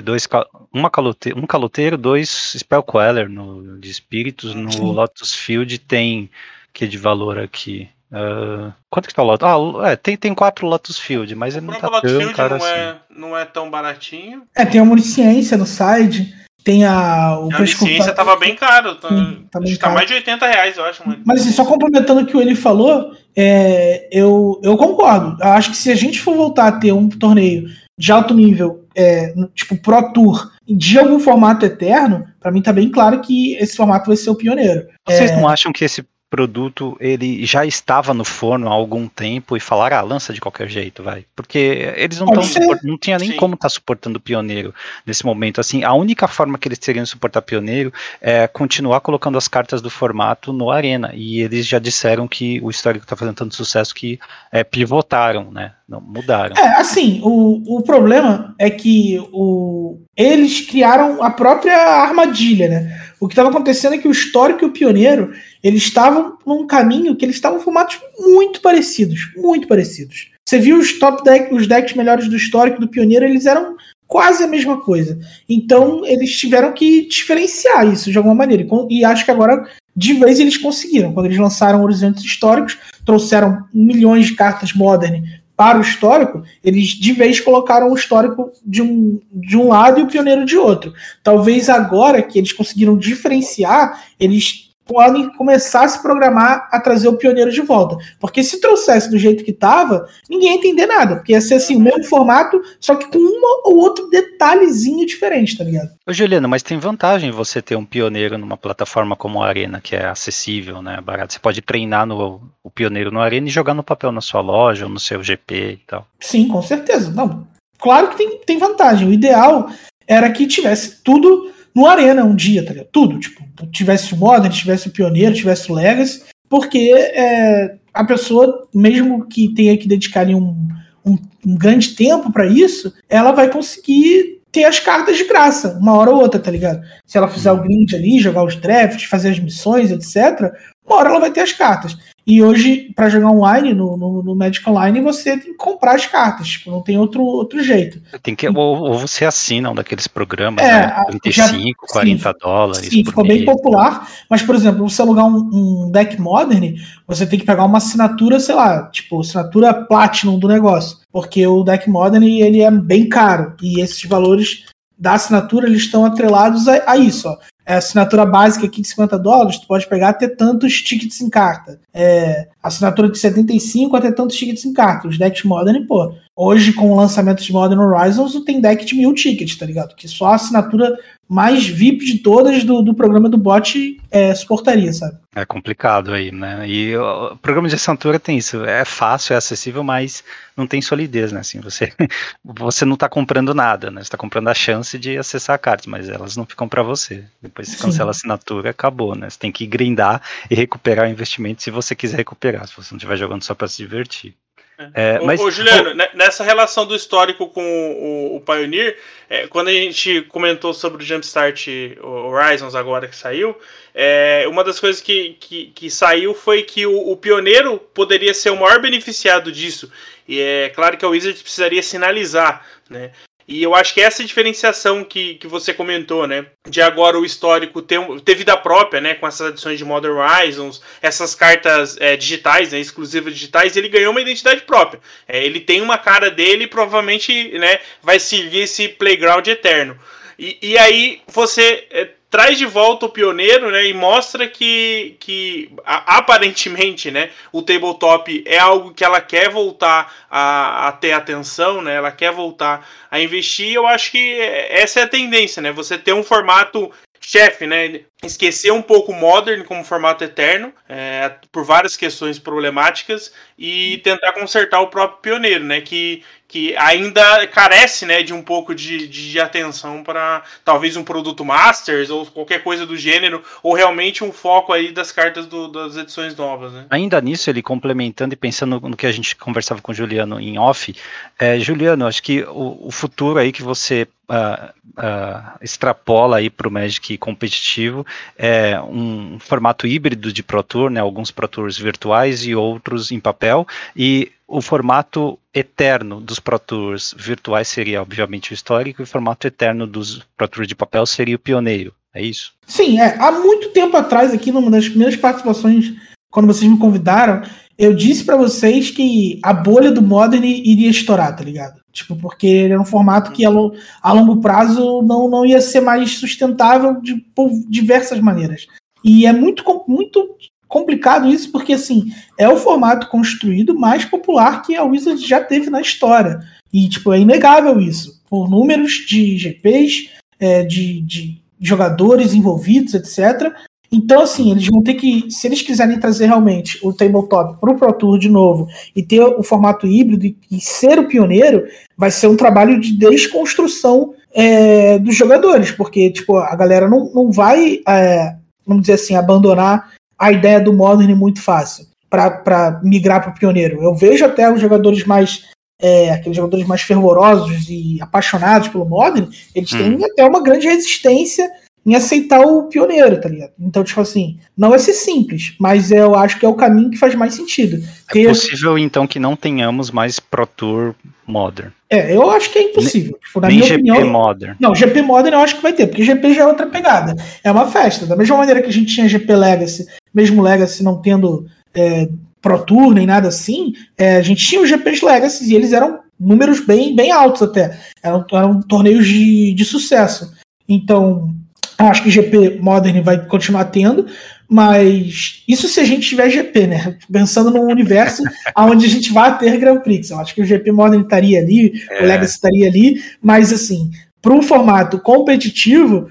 um caloteiro, 2 Spell Queller de espíritos. No Lotus Field tem que de valor aqui. Quanto que tá o Lotus? Tem 4 Lotus Field, mas ele não tá Lotus tão Field caro assim. Não é tão baratinho. Tem a Onisciência no side, tem a Onisciência tava bem caro, tá bem caro. mais de R$80, eu acho. Mas assim, só complementando o que ele falou, eu concordo. Eu acho que se a gente for voltar a ter um torneio de alto nível, tipo Pro Tour, de algum formato eterno, pra mim tá bem claro que esse formato vai ser o pioneiro. Vocês não acham que esse produto ele já estava no forno há algum tempo e falaram, lança de qualquer jeito, vai? Porque eles não tinha nem como estar suportando o pioneiro nesse momento. Assim, a única forma que eles teriam de suportar pioneiro é continuar colocando as cartas do formato no Arena. E eles já disseram que o histórico está fazendo tanto sucesso que pivotaram, né? Não mudaram. Assim, o problema é que eles criaram a própria armadilha, né? O que estava acontecendo é que o histórico e o pioneiro, eles estavam num caminho que eles estavam formatos muito parecidos. Você viu os decks melhores do histórico e do pioneiro, eles eram quase a mesma coisa. Então, eles tiveram que diferenciar isso de alguma maneira. E acho que agora, de vez, eles conseguiram. Quando eles lançaram Horizontes Históricos, trouxeram milhões de cartas Modern para o histórico, eles de vez colocaram o histórico de um lado e o pioneiro de outro. Talvez agora que eles conseguiram diferenciar, eles podem começar a se programar a trazer o pioneiro de volta. Porque se trouxesse do jeito que estava, ninguém ia entender nada. Porque ia ser assim, o mesmo formato, só que com um ou outro detalhezinho diferente, tá ligado? Ô Juliano, mas tem vantagem você ter um pioneiro numa plataforma como a Arena, que é acessível, né, barato. Você pode treinar o pioneiro no Arena e jogar no papel na sua loja ou no seu GP e tal. Sim, com certeza. Não, claro que tem vantagem. O ideal era que tivesse tudo no Arena um dia, tá ligado? Tudo, tipo, tivesse o Modern, tivesse o Pioneiro, tivesse o Legacy, porque a pessoa, mesmo que tenha que dedicar ali um grande tempo pra isso, ela vai conseguir ter as cartas de graça, uma hora ou outra, tá ligado? Se ela fizer o grind ali, jogar os drafts, fazer as missões, etc., uma hora ela vai ter as cartas. E hoje, pra jogar online, no Magic Online, você tem que comprar as cartas, tipo, não tem outro jeito. Tem que, ou você assina um daqueles programas, né? 35, $40. Sim, ficou bem popular, mas, por exemplo, você alugar um deck Modern, você tem que pegar uma assinatura, sei lá, tipo, assinatura Platinum do negócio, porque o deck Modern, ele é bem caro, e esses valores da assinatura, eles estão atrelados a isso, ó. A assinatura básica aqui de $50, tu pode pegar até tantos tickets em carta. Assinatura de 75 até tantos tickets em carta. Os decks Modern, pô, hoje com o lançamento de Modern Horizons, tem deck de 1000 tickets, tá ligado? Que só a assinatura mais VIP de todas do programa do bot suportaria, sabe? É complicado aí, né? E o programa de assinatura tem isso, é fácil, é acessível, mas não tem solidez, né? Assim, você não tá comprando nada, né? Você tá comprando a chance de acessar cartas, mas elas não ficam para você. Depois você cancela a assinatura, acabou, né? Você tem que grindar e recuperar o investimento se você quiser recuperar, se você não estiver jogando só para se divertir. Ô Juliano, nessa relação do histórico com o Pioneer, quando a gente comentou sobre o Jumpstart Horizons agora que saiu, uma das coisas que saiu foi que o Pioneiro poderia ser o maior beneficiado disso. E é claro que a Wizards precisaria sinalizar, né? E eu acho que essa diferenciação que você comentou, né, de agora o histórico ter vida própria, né, com essas adições de Modern Horizons, essas cartas digitais, né, exclusivas digitais, ele ganhou uma identidade própria. Ele tem uma cara dele e provavelmente, né, vai seguir esse playground eterno. E aí você traz de volta o pioneiro, né, e mostra que aparentemente, né, o tabletop é algo que ela quer voltar a ter atenção, né, ela quer voltar a investir. Eu acho que essa é a tendência, né, você ter um formato chefe, né, esquecer um pouco o Modern como formato eterno, por várias questões problemáticas, e tentar consertar o próprio Pioneiro, né, que ainda carece, né, de um pouco de atenção para talvez um produto Masters ou qualquer coisa do gênero, ou realmente um foco aí das cartas das edições novas, né. Ainda nisso, ele complementando e pensando no que a gente conversava com o Juliano em off, Juliano, acho que o futuro aí que você extrapola aí para o Magic competitivo é um formato híbrido de Pro Tour, né, alguns Pro Tours virtuais e outros em papel, e o formato eterno dos Pro Tours virtuais seria, obviamente, o histórico, e o formato eterno dos Pro Tours de papel seria o pioneiro, é isso? Sim, há muito tempo atrás, aqui numa das primeiras participações, quando vocês me convidaram, eu disse pra vocês que a bolha do Modern iria estourar, tá ligado? Tipo, porque ele era um formato que a longo prazo não ia ser mais sustentável por diversas maneiras. E é muito complicado isso, porque assim, é o formato construído mais popular que a Wizards já teve na história. E tipo, é inegável isso. Por números de GPs, de jogadores envolvidos, etc. Então, assim, eles vão ter que, se eles quiserem trazer realmente o Tabletop para o Pro Tour de novo e ter o formato híbrido e ser o pioneiro, vai ser um trabalho de desconstrução dos jogadores, porque tipo, a galera não vai, vamos dizer assim, abandonar a ideia do Modern muito fácil para migrar para o pioneiro. Eu vejo até os jogadores aqueles jogadores mais fervorosos e apaixonados pelo Modern, eles têm até uma grande resistência em aceitar o pioneiro, tá ligado? Então, tipo assim, não vai ser simples, mas eu acho que é o caminho que faz mais sentido. É possível, então, que não tenhamos mais Pro Tour Modern. Eu acho que é impossível. Tipo, na minha GP opinião, Modern. Não, GP Modern eu acho que vai ter, porque GP já é outra pegada. É uma festa. Da mesma maneira que a gente tinha GP Legacy, mesmo Legacy não tendo Pro Tour nem nada assim, a gente tinha os GPs Legacy e eles eram números bem altos até. Eram torneios de sucesso. Então, acho que GP Modern vai continuar tendo, mas isso se a gente tiver GP, né? Pensando num universo onde a gente vai ter Grand Prix. Eu acho que o GP Modern estaria ali, o Legacy estaria ali, mas assim, para um formato competitivo,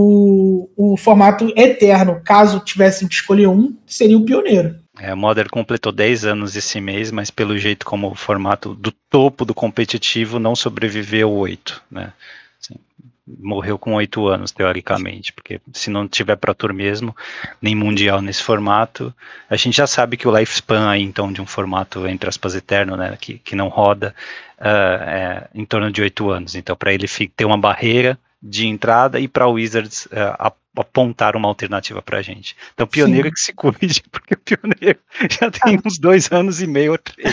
o formato eterno, caso tivessem que escolher um, seria o pioneiro. O Modern completou 10 anos esse mês, mas pelo jeito como o formato do topo do competitivo não sobreviveu 8, né? Assim, morreu com 8 anos, teoricamente, porque se não tiver Pro Tour mesmo, nem Mundial nesse formato, a gente já sabe que o lifespan aí, então, de um formato, entre aspas, eterno, né, que não roda, é em torno de 8 anos. Então, para ele ter uma barreira de entrada e para o Wizards apontar uma alternativa pra gente. Então o pioneiro que se cuide, porque o pioneiro já tem uns 2 anos e meio ou 3.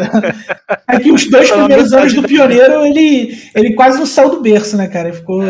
É que os 2 primeiros anos do pioneiro, ele quase não saiu do berço, né, cara? Ele ficou.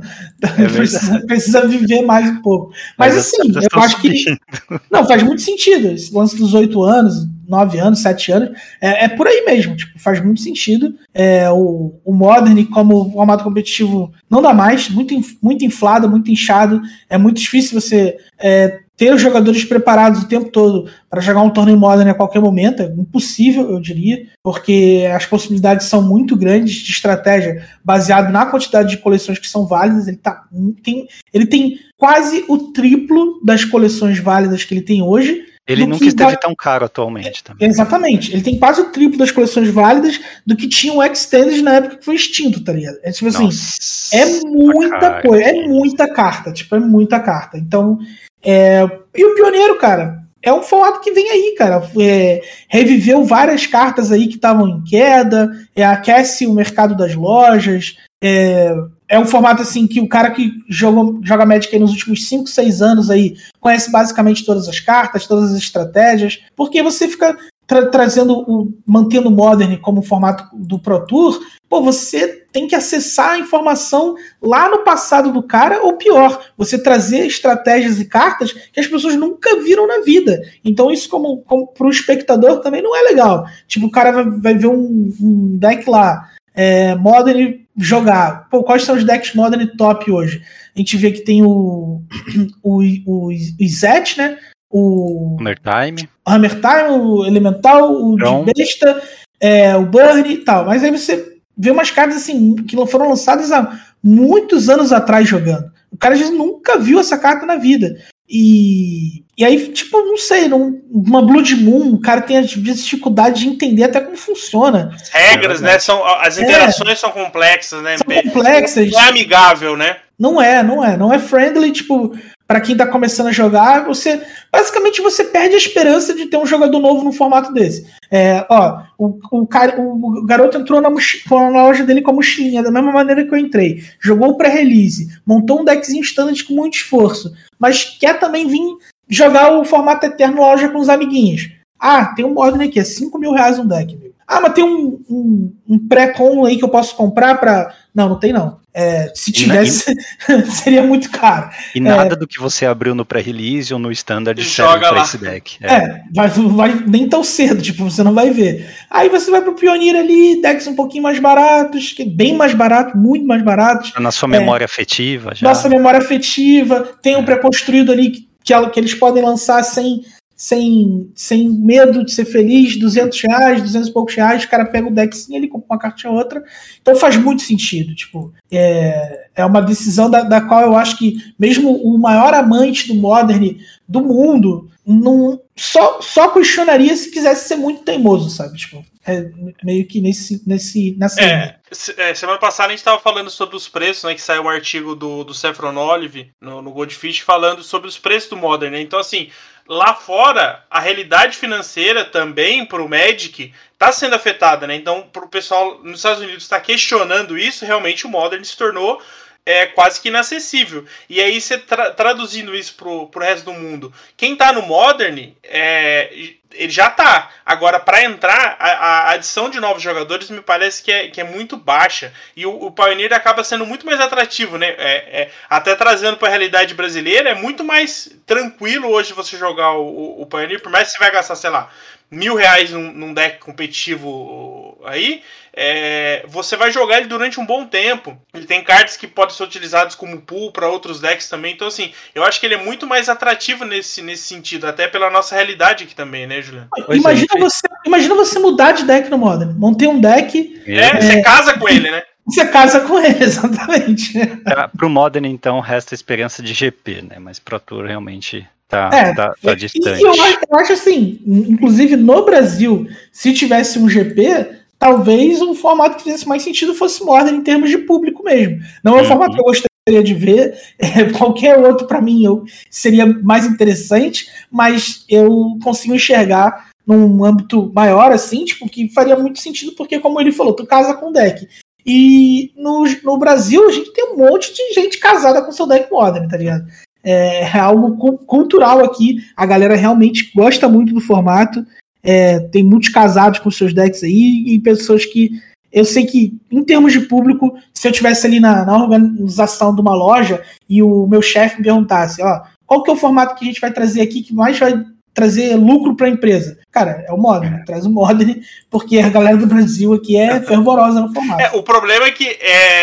Precisa viver mais um pouco. Mas assim, eu acho que. Não, faz muito sentido. Esse lance dos 8 anos, 9 anos, 7 anos, é por aí mesmo. Tipo, faz muito sentido. O Modern, como formato competitivo, não dá mais, muito inflado, muito inchado. É muito difícil você ter os jogadores preparados o tempo todo para jogar um torneio Modern a qualquer momento. É impossível, eu diria, porque as possibilidades são muito grandes de estratégia baseado na quantidade de coleções que são válidas. Ele tem quase o triplo das coleções válidas que ele tem hoje. Ele nunca esteve tão caro atualmente também. Exatamente. Ele tem quase o triplo das coleções válidas do que tinha o Extended na época que foi extinto, tá ligado? É tipo assim, muita coisa, é muita carta, tipo, é muita carta. Então, e o Pioneiro, cara, é um formato que vem aí, cara. Reviveu várias cartas aí que estavam em queda, aquece o mercado das lojas, é um formato assim que o cara que joga Magic aí nos últimos 5, 6 anos aí conhece basicamente todas as cartas, todas as estratégias, porque você fica mantendo o Modern como formato do Pro Tour, você tem que acessar a informação lá no passado do cara, ou pior, você trazer estratégias e cartas que as pessoas nunca viram na vida. Então isso como pro espectador também não é legal. Tipo, o cara vai ver um deck lá, Modern, jogar. Quais são os decks Modern top hoje? A gente vê que tem o Izet, né? O Hammer Time, o Elemental, o de Besta, o Burn e tal. Mas aí você vê umas cartas assim que foram lançadas há muitos anos atrás jogando. O cara às vezes nunca viu essa carta na vida. E aí, tipo, não sei, uma Blood Moon, o cara tem às vezes dificuldade de entender até como funciona. As regras, né? As interações são complexas, né? São complexas. Não é amigável, né? Não é friendly, tipo, pra quem tá começando a jogar, basicamente você perde a esperança de ter um jogador novo no formato desse. O garoto entrou na loja dele com a mochilinha, da mesma maneira que eu entrei, jogou o pré-release, montou um deckzinho standard com muito esforço, mas quer também vir jogar o formato eterno na loja com os amiguinhos. Tem um Modern aqui, é R$5.000 um deck, meu. Mas tem um pré-com aí que eu posso comprar pra... Não tem não. Se tivesse, seria muito caro. E nada do que você abriu no pré-release ou no standard serve pra esse deck. Vai nem tão cedo, tipo, você não vai ver. Aí você vai pro Pioneer ali, decks um pouquinho mais baratos, bem mais barato, muito mais baratos. Na sua memória afetiva já. Nossa memória afetiva, tem um pré-construído ali que eles podem lançar sem medo de ser feliz, R$200, 200 e poucos reais, o cara pega o deckzinho, ele compra uma cartinha ou outra, então faz muito sentido, tipo, é uma decisão da qual eu acho que mesmo o maior amante do Modern do mundo não só questionaria se quisesse ser muito teimoso, sabe, tipo, meio que nessa linha. Semana passada a gente estava falando sobre os preços, né, que saiu um artigo do Saffron Olive no Goldfish falando sobre os preços do Modern, né? Então assim, lá fora, a realidade financeira também para o Magic está sendo afetada, né? Então, para o pessoal nos Estados Unidos estar questionando isso, realmente o Modern se tornou quase que inacessível. E aí, você traduzindo isso pro resto do mundo, quem está no Modern, ele já está. Agora, para entrar, a adição de novos jogadores me parece que é muito baixa. E o Pioneer acaba sendo muito mais atrativo, né? Até trazendo para a realidade brasileira, é muito mais tranquilo hoje você jogar o Pioneer, por mais que você vai gastar, sei lá, R$1.000 num deck competitivo aí, você vai jogar ele durante um bom tempo. Ele tem cartas que podem ser utilizadas como pool para outros decks também. Então, assim, eu acho que ele é muito mais atrativo nesse sentido, até pela nossa realidade aqui também, né, Juliano? Imagina você mudar de deck no Modern. Montei um deck... Você casa com ele, né? Você casa com ele, exatamente. Pro Modern, então, resta a experiência de GP, né? Mas Pro Tour realmente... Tá distante. E eu acho assim, inclusive no Brasil, se tivesse um GP, talvez um formato que fizesse mais sentido fosse Modern em termos de público mesmo. Não é um formato que eu gostaria de ver, qualquer outro para mim seria mais interessante, mas eu consigo enxergar num âmbito maior, assim, tipo, que faria muito sentido, porque como ele falou, tu casa com deck. E no Brasil a gente tem um monte de gente casada com seu deck Modern, tá ligado? É algo cultural aqui, a galera realmente gosta muito do formato, tem muitos casados com seus decks aí, e pessoas que, eu sei que em termos de público, se eu estivesse ali na organização de uma loja e o meu chefe me perguntasse, qual que é o formato que a gente vai trazer aqui que mais vai trazer lucro para a empresa? Cara, é o Modern, traz o Modern, porque a galera do Brasil aqui é fervorosa no formato. O problema é que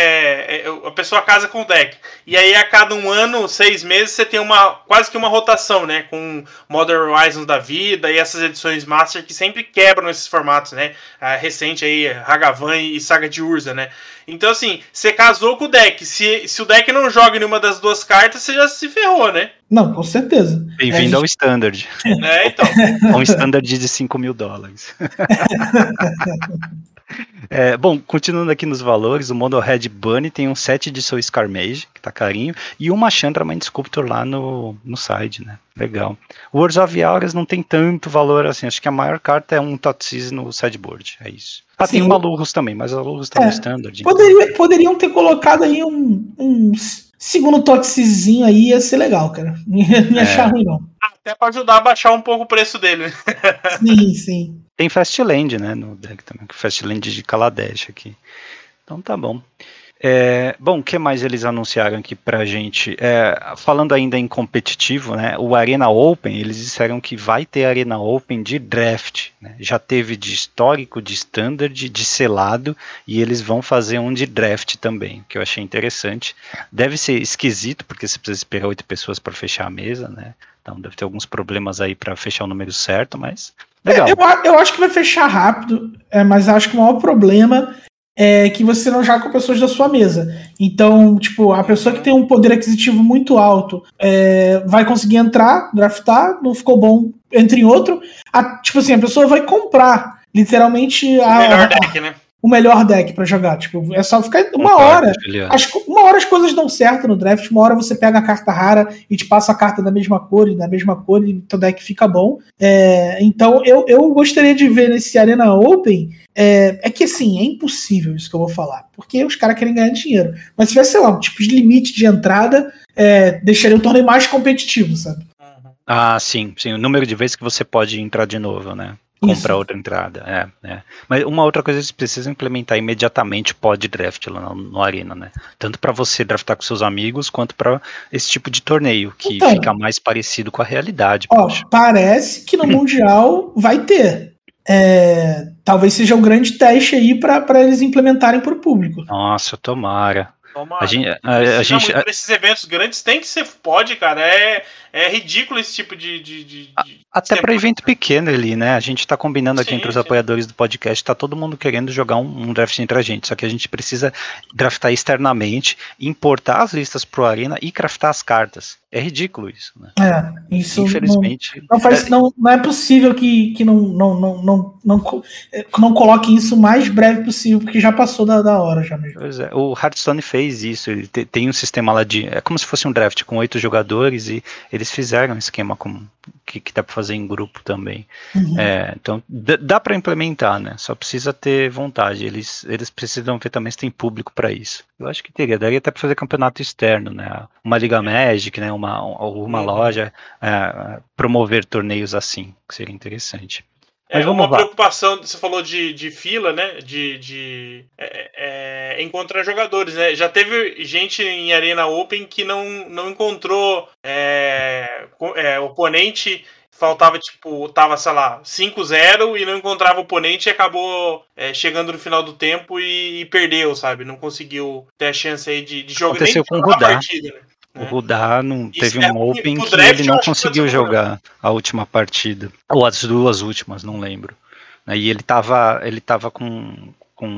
a pessoa casa com o deck, e aí a cada 1 ano, 6 meses, você tem quase que uma rotação, né, com Modern Horizons da vida e essas edições Master que sempre quebram esses formatos, né, recente aí, Hagavan e Saga de Urza, né. Então, assim, você casou com o deck. Se o deck não joga nenhuma das duas cartas, você já se ferrou, né? Não, com certeza. Bem-vindo ao Standard. Então. Um Standard de $5.000. Bom, continuando aqui nos valores, o Mono Red Bunny tem um set de Soul Scarmage, que tá carinho, e uma Chandra Mind Sculptor lá no side, né? Legal. O Words of Auras não tem tanto valor assim, acho que a maior carta é um Thoughtseize no sideboard, é isso. Tem uma Lurrus também, mas a Lurrus tá no Standard. Poderiam ter colocado aí um segundo Thoughtseizezinho aí, ia ser legal, cara. Não ia achar ruim, não. Até pra ajudar a baixar um pouco o preço dele. Sim. Tem Fastland, né, no deck também, Fastland de Kaladesh aqui. Então tá bom. Bom, o que mais eles anunciaram aqui pra gente? Falando ainda em competitivo, né, o Arena Open, eles disseram que vai ter Arena Open de draft, né, já teve de histórico, de standard, de selado, e eles vão fazer um de draft também, que eu achei interessante. Deve ser esquisito, porque você precisa esperar 8 pessoas para fechar a mesa, né, então deve ter alguns problemas aí para fechar o número certo, mas legal. Eu acho que vai fechar rápido, mas acho que o maior problema que você não joga com pessoas da sua mesa. Então, tipo, a pessoa que tem um poder aquisitivo muito alto vai conseguir entrar, draftar, não ficou bom, entra em outro. Tipo assim, a pessoa vai comprar, literalmente, melhor deck, né? O melhor deck pra jogar. Tipo, é só ficar uma hora. Uma hora as coisas dão certo no draft, uma hora você pega a carta rara e te passa a carta da mesma cor e teu deck fica bom. Então eu gostaria de ver nesse Arena Open. É que assim, é impossível isso que eu vou falar, porque os caras querem ganhar dinheiro. Mas se tivesse, sei lá, um tipo de limite de entrada, deixaria o torneio mais competitivo, sabe? Ah, sim. O número de vezes que você pode entrar de novo, né? Comprar outra entrada, Mas uma outra coisa, eles precisam implementar imediatamente o pod draft lá no Arena, né? Tanto para você draftar com seus amigos, quanto para esse tipo de torneio, que fica mais parecido com a realidade. Parece que no Mundial vai ter. Talvez seja um grande teste aí para eles implementarem para o público. Nossa, tomara. A gente esses eventos grandes tem que ser pod, cara. É ridículo esse tipo de até para evento pequeno ali, né? A gente tá combinando aqui entre os apoiadores do podcast, tá todo mundo querendo jogar um draft entre a gente, só que a gente precisa draftar externamente, importar as listas pro Arena e craftar as cartas. É ridículo isso, né? Isso infelizmente não é possível que não coloque isso o mais breve possível, porque já passou da hora já mesmo. Pois é, o Hearthstone fez isso, ele tem um sistema lá é como se fosse um draft com 8 jogadores e eles fizeram um esquema que dá para fazer em grupo também. Então dá para implementar, né? Só precisa ter vontade. Eles precisam ver também se tem público para isso. Eu acho que daria até para fazer campeonato externo, né? Uma Liga Magic, né? Uma loja promover torneios assim, que seria interessante. Mas uma preocupação, você falou de fila, né? De encontrar jogadores, né? Já teve gente em Arena Open que não encontrou oponente, faltava, tava, sei lá, 5-0 e não encontrava oponente e acabou chegando no final do tempo e perdeu, sabe? Não conseguiu ter a chance aí de jogar. Aconteceu com o Rudá. Partida, né? O Rudá teve um Open que ele não conseguiu jogar a última partida. Ou as duas últimas, não lembro. E ele tava com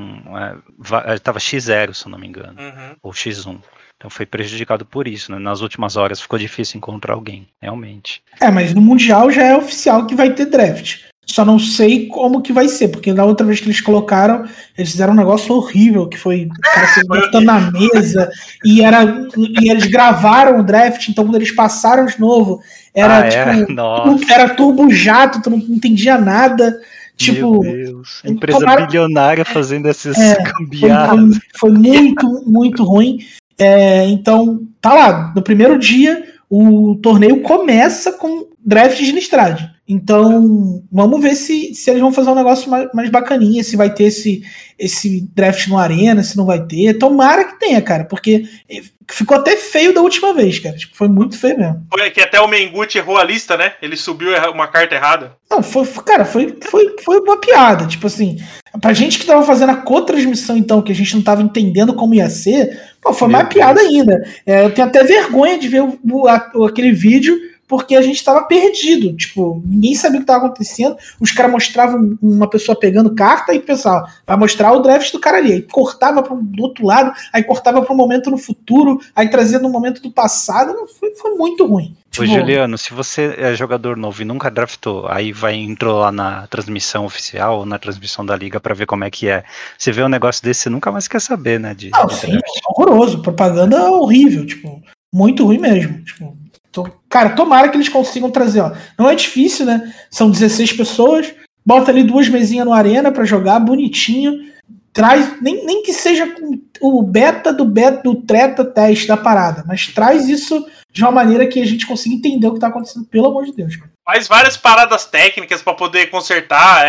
ele tava X0, se eu não me engano. Ou X1. Então foi prejudicado por isso, né? Nas últimas horas ficou difícil encontrar alguém, realmente. Mas no Mundial já é oficial que vai ter draft. Só não sei como que vai ser, porque na outra vez que eles colocaram, eles fizeram um negócio horrível, que foi o cara se botando na mesa, e eles gravaram o draft, então quando eles passaram de novo, era era turbo jato, tu não entendia nada. Meu Deus, empresa bilionária fazendo essas cambiadas. Foi muito, muito ruim. Então, tá lá, no primeiro dia, o torneio começa com draft de Nistrad. Então, vamos ver se eles vão fazer um negócio mais bacaninha, se vai ter esse draft no Arena, se não vai ter. Tomara que tenha, cara, porque ficou até feio da última vez, cara. Foi muito feio mesmo. Foi que até o Mengucci errou a lista, né? Ele subiu uma carta errada. Não, foi uma piada. Tipo assim, pra gente que tava fazendo a co-transmissão, então, que a gente não tava entendendo como ia ser, foi mais piada ainda. Eu tenho até vergonha de ver aquele vídeo, porque a gente tava perdido, tipo, ninguém sabia o que tava acontecendo, os caras mostravam uma pessoa pegando carta e pensava, vai mostrar o draft do cara ali, aí cortava do outro lado, aí cortava para um momento no futuro, aí trazia no momento do passado, foi muito ruim. Ô, Juliano, se você é jogador novo e nunca draftou, aí entrou lá na transmissão oficial ou na transmissão da liga pra ver como é que é. Você vê um negócio desse, você nunca mais quer saber, né? Sim, horroroso, propaganda horrível, tipo, muito ruim mesmo, tipo. Cara, tomara que eles consigam trazer, ó. Não é difícil, né? São 16 pessoas, bota ali 2 mesinhas no Arena pra jogar, bonitinho. Traz, nem que seja o beta do treta teste da parada, mas traz isso de uma maneira que a gente consiga entender o que tá acontecendo, pelo amor de Deus, cara. Faz várias paradas técnicas para poder consertar,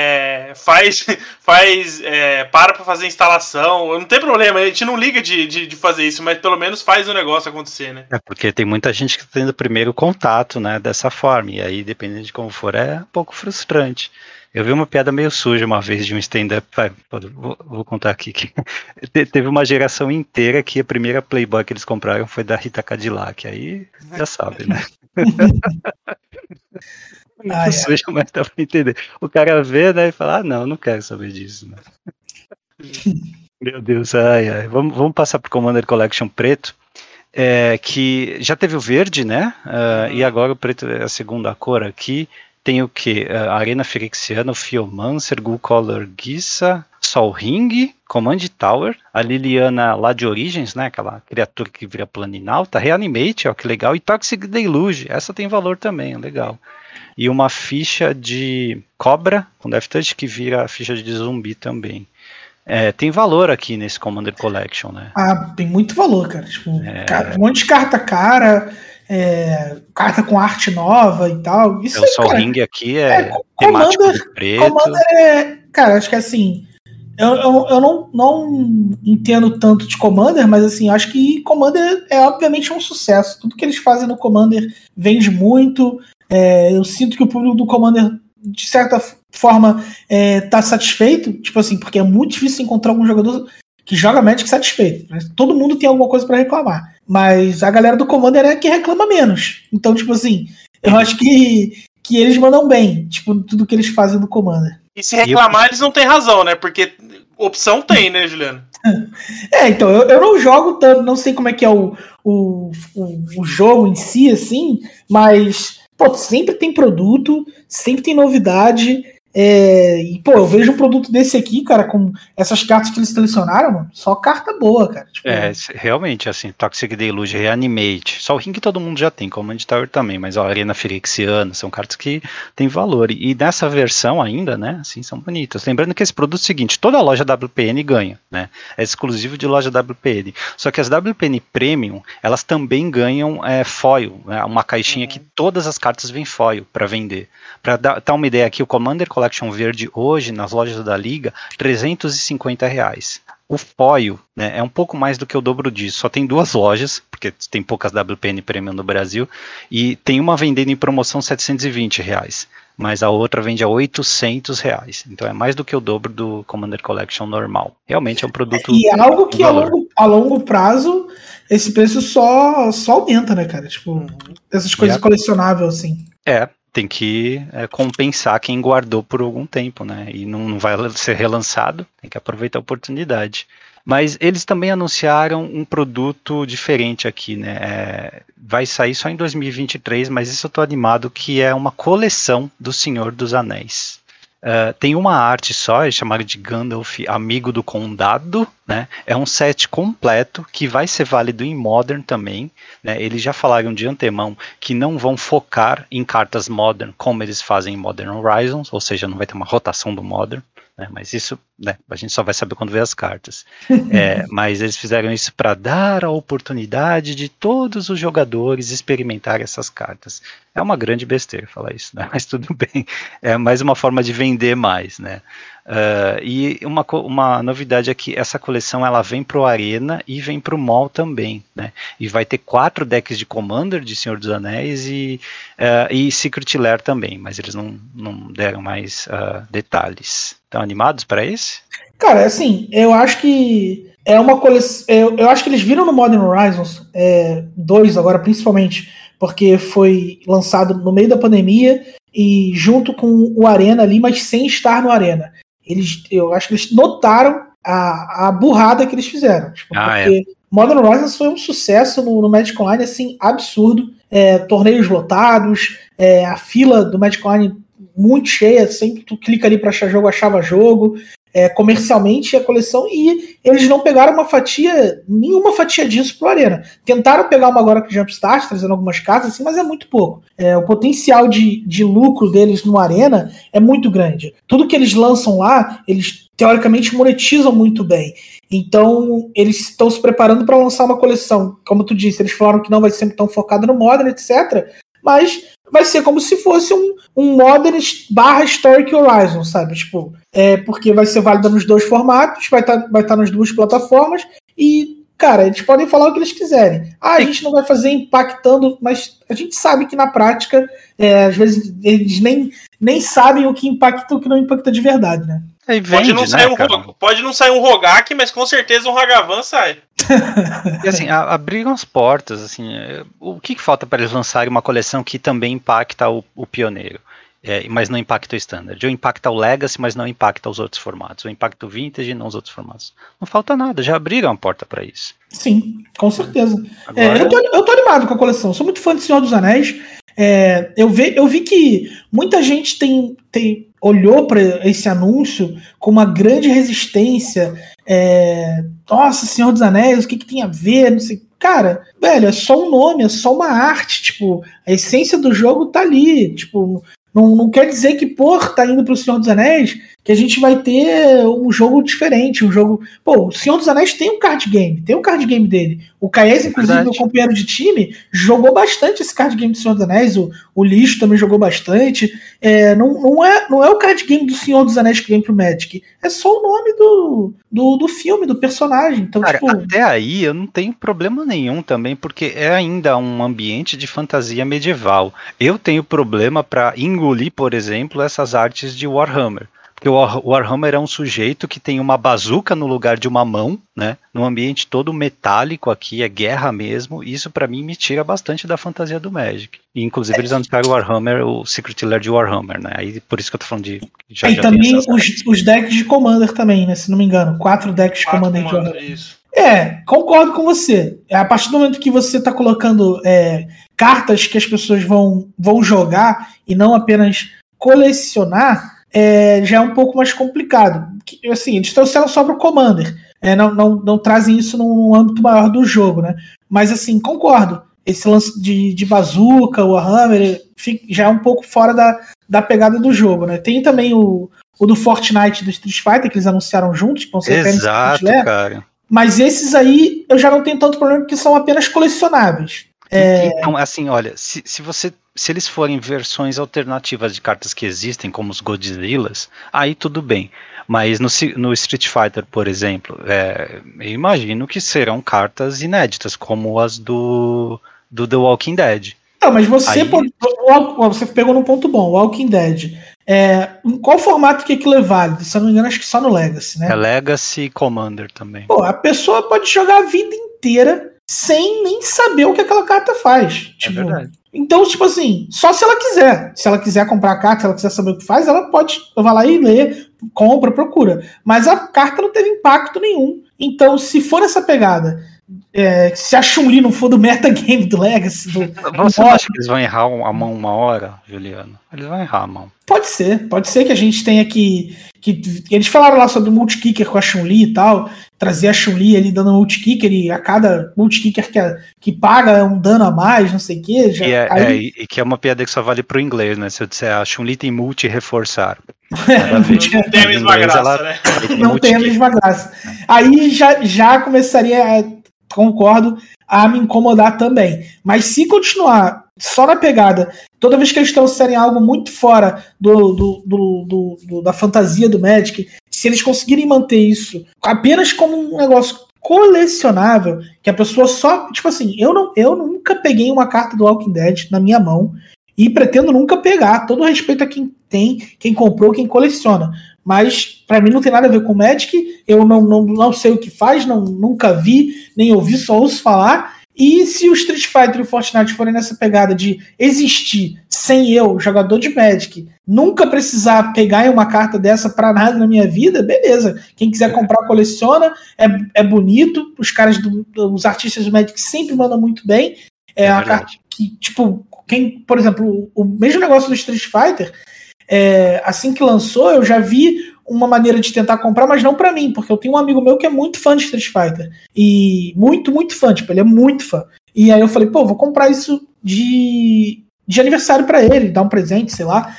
para fazer instalação, não tem problema, a gente não liga de fazer isso, mas pelo menos faz o negócio acontecer, né? Porque tem muita gente que tá tendo o primeiro contato, né, dessa forma, e aí, dependendo de como for, é um pouco frustrante. Eu vi uma piada meio suja uma vez de um stand-up, vou contar aqui, que teve uma geração inteira que a primeira Playboy que eles compraram foi da Rita Cadillac, aí já sabe, né? Muito sujo, mas dá pra entender. O cara vê, né, e fala, não quero saber disso, né? Meu Deus, ai. Vamos passar pro Commander Collection preto, que já teve o verde, né? E agora o preto é a segunda cor aqui. Tem o que? Arena Phyrexiana, o Fiomancer, Gulcolor Gissa, Sol Ring, Command Tower, a Liliana lá de Origens, né? Aquela criatura que vira Planinauta, Reanimate, ó, que legal, e Toxic Deluge, essa tem valor também, legal. E uma ficha de Cobra com Death Touch que vira ficha de zumbi também. Tem valor aqui nesse Commander Collection, né? Tem muito valor, cara. Tipo, um monte de carta cara, carta com arte nova e tal. Isso o Sol Ring aqui temático de preto. Commander cara, acho que assim, eu não entendo tanto de Commander, mas assim, acho que Commander é obviamente um sucesso. Tudo que eles fazem no Commander vende muito. Eu sinto que o público do Commander, de certa forma, tá satisfeito, tipo assim, porque é muito difícil encontrar algum jogador que joga Magic satisfeito. Né? Todo mundo tem alguma coisa para reclamar, mas a galera do Commander é que reclama menos. Então, tipo assim, eu acho que eles mandam bem, tipo, tudo que eles fazem no Commander. E se reclamar, eles não têm razão, né? Porque opção tem, né, Juliano? Então, eu não jogo tanto, não sei como é que é o jogo em si, assim, mas sempre tem produto, sempre tem novidade. E, eu vejo um produto desse aqui, cara, com essas cartas que eles selecionaram, mano, só carta boa, cara. Tipo, realmente, assim, Toxic Deluge, Reanimate, só o Ring que todo mundo já tem, Command Tower também, mas Arena Phyrexiana, são cartas que têm valor, e nessa versão ainda, né, assim, são bonitas. Lembrando que esse produto é o seguinte, toda loja WPN ganha, né, é exclusivo de loja WPN, só que as WPN Premium, elas também ganham foil, né, uma caixinha que todas as cartas vêm foil para vender. Para dar uma ideia aqui, o Commander Collection verde hoje, nas lojas da Liga, R$350. O foil, né, é um pouco mais do que o dobro disso. Só tem 2 lojas, porque tem poucas WPN Premium no Brasil, e tem uma vendendo em promoção R$720, mas a outra vende a R$800. Então é mais do que o dobro do Commander Collection normal. Realmente é um produto... E é algo que a longo prazo, esse preço só aumenta, né, cara? Tipo, essas coisas colecionáveis, assim. Tem que compensar quem guardou por algum tempo, né? E não vai ser relançado, tem que aproveitar a oportunidade. Mas eles também anunciaram um produto diferente aqui, né? Vai sair só em 2023, mas isso eu tô animado, que é uma coleção do Senhor dos Anéis. Tem uma arte só, é chamado de Gandalf Amigo do Condado, né? É um set completo que vai ser válido em Modern também, né? Eles já falaram de antemão que não vão focar em cartas Modern como eles fazem em Modern Horizons, ou seja, não vai ter uma rotação do Modern, né? Mas isso, né, a gente só vai saber quando ver as cartas. Mas eles fizeram isso para dar a oportunidade de todos os jogadores experimentarem essas cartas. É uma grande besteira falar isso, né? Mas tudo bem. É mais uma forma de vender mais, né? E uma novidade é que essa coleção ela vem pro Arena e vem pro Mall também, né? E vai ter 4 decks de Commander de Senhor dos Anéis e Secret Lair também, mas eles não deram mais detalhes. Estão animados para esse? Cara, assim, eu acho que é uma coleção. Eu acho que eles viram no Modern Horizons 2 agora, principalmente, porque foi lançado no meio da pandemia e junto com o Arena ali, mas sem estar no Arena. Eu acho que eles notaram a burrada que eles fizeram. Tipo, porque Modern Horizons foi um sucesso no Magic Online, assim, absurdo. Torneios lotados, a fila do Magic Online muito cheia, sempre tu clica ali para achar jogo, achava jogo. Comercialmente a coleção, e eles não pegaram nenhuma fatia disso pro Arena. Tentaram pegar uma agora com o Jumpstart, trazendo algumas cartas, assim, mas é muito pouco. O potencial de lucro deles no Arena é muito grande. Tudo que eles lançam lá, eles teoricamente monetizam muito bem. Então, eles estão se preparando para lançar uma coleção. Como tu disse, eles falaram que não vai ser tão focado no Modern, etc. Mas vai ser como se fosse um Modern / Historic Horizon, sabe? Tipo, porque vai ser válido nos 2 formatos, vai tá nas 2 plataformas e, cara, eles podem falar o que eles quiserem. A gente não vai fazer impactando, mas a gente sabe que na prática, às vezes, eles nem sabem o que impacta e o que não impacta de verdade, né? Pode não sair um Rogak, mas com certeza um Ragavan sai. E assim, abriram as portas, assim, o que falta para eles lançarem uma coleção que também impacta o pioneiro? mas não impacta o Standard. Ou impacta o Legacy, mas não impacta os outros formatos. Ou impacta o Vintage e não os outros formatos. Não falta nada, já abriram a porta para isso. Sim, com certeza. Agora... eu tô animado com a coleção. Sou muito fã de Senhor dos Anéis. Eu vi que muita gente olhou para esse anúncio com uma grande resistência. Nossa, Senhor dos Anéis, o que tem a ver? Não sei. Cara, velho, é só um nome, é só uma arte. Tipo, a essência do jogo tá ali. Tipo, não quer dizer que por tá indo pro Senhor dos Anéis que a gente vai ter um jogo diferente, um jogo... Pô, o Senhor dos Anéis tem um card game dele. O Caes, inclusive, meu companheiro de time, jogou bastante esse card game do Senhor dos Anéis, o Lixo também jogou bastante. Não é o card game do Senhor dos Anéis que vem pro Magic, é só o nome do filme, do personagem. Então, cara, tipo... até aí eu não tenho problema nenhum também, porque é ainda um ambiente de fantasia medieval. Eu tenho problema para engolir, por exemplo, essas artes de Warhammer. Porque o Warhammer é um sujeito que tem uma bazuca no lugar de uma mão, né? Num ambiente todo metálico aqui, é guerra mesmo. E isso pra mim me tira bastante da fantasia do Magic. E inclusive eles anunciaram o Warhammer, o Secret Lair de Warhammer, né? Aí por isso que eu tô falando de... E também os decks de Commander também, né? Se não me engano. 4 decks de Commander de Warhammer. Isso. Concordo com você. A partir do momento que você tá colocando cartas que as pessoas vão jogar e não apenas colecionar... já é um pouco mais complicado. Assim, eles trouxeram só para o Commander. Não trazem isso num âmbito maior do jogo, né? Mas assim, concordo. Esse lance de bazuca, o Warhammer, já é um pouco fora da pegada do jogo, né? Tem também o do Fortnite do Street Fighter, que eles anunciaram juntos. Que vão ser exato, cara. Mas esses aí eu já não tenho tanto problema, porque são apenas colecionáveis. Então, assim, olha, se eles forem versões alternativas de cartas que existem, como os Godzillas, aí tudo bem. Mas no Street Fighter, por exemplo, eu imagino que serão cartas inéditas, como as do The Walking Dead. Não, mas você pegou num ponto bom, Walking Dead. Em qual formato que aquilo é válido? Se eu não me engano, acho que só no Legacy, né? É Legacy e Commander também. Pô, a pessoa pode jogar a vida inteira sem nem saber o que aquela carta faz. É verdade. Então, tipo assim, só se ela quiser. Se ela quiser comprar a carta, se ela quiser saber o que faz, ela pode, vai lá e lê, compra, procura. Mas a carta não teve impacto nenhum. Então, se for essa pegada, se a Chun-Li não for do metagame do Legacy... Você não acha que eles vão errar a mão uma hora, Juliano? Eles vão errar a mão. Pode ser que a gente tenha que eles falaram lá sobre o multi-kicker com a Chun-Li e tal, trazer a Chun-Li ali dando multi-kicker, e a cada multi-kicker que paga é um dano a mais, não sei o que. E que é uma piada que só vale pro inglês, né? Se eu disser a Chun-Li tem multi-reforçar. Não tem a mesma graça, né? Não tem a mesma graça. Aí já começaria, concordo, a me incomodar também. Mas se continuar só na pegada, toda vez que eles trouxerem algo muito fora da fantasia do Magic, se eles conseguirem manter isso apenas como um negócio colecionável, que a pessoa só... Tipo assim, eu nunca peguei uma carta do Walking Dead na minha mão e pretendo nunca pegar. Todo respeito a quem tem, quem comprou, quem coleciona. Mas pra mim não tem nada a ver com Magic, eu não sei o que faz, nunca vi, nem ouvi, só ouço falar. E se o Street Fighter e o Fortnite forem nessa pegada de existir sem eu, jogador de Magic, nunca precisar pegar em uma carta dessa pra nada na minha vida, beleza. Quem quiser comprar, coleciona, é bonito, os caras os artistas do Magic sempre mandam muito bem. É a carta que, tipo, por exemplo, o mesmo negócio do Street Fighter, assim que lançou, eu já vi uma maneira de tentar comprar, mas não pra mim, porque eu tenho um amigo meu que é muito fã de Street Fighter, e muito, muito fã, tipo, ele é muito fã, e aí eu falei, pô, vou comprar isso de aniversário pra ele, dar um presente, sei lá,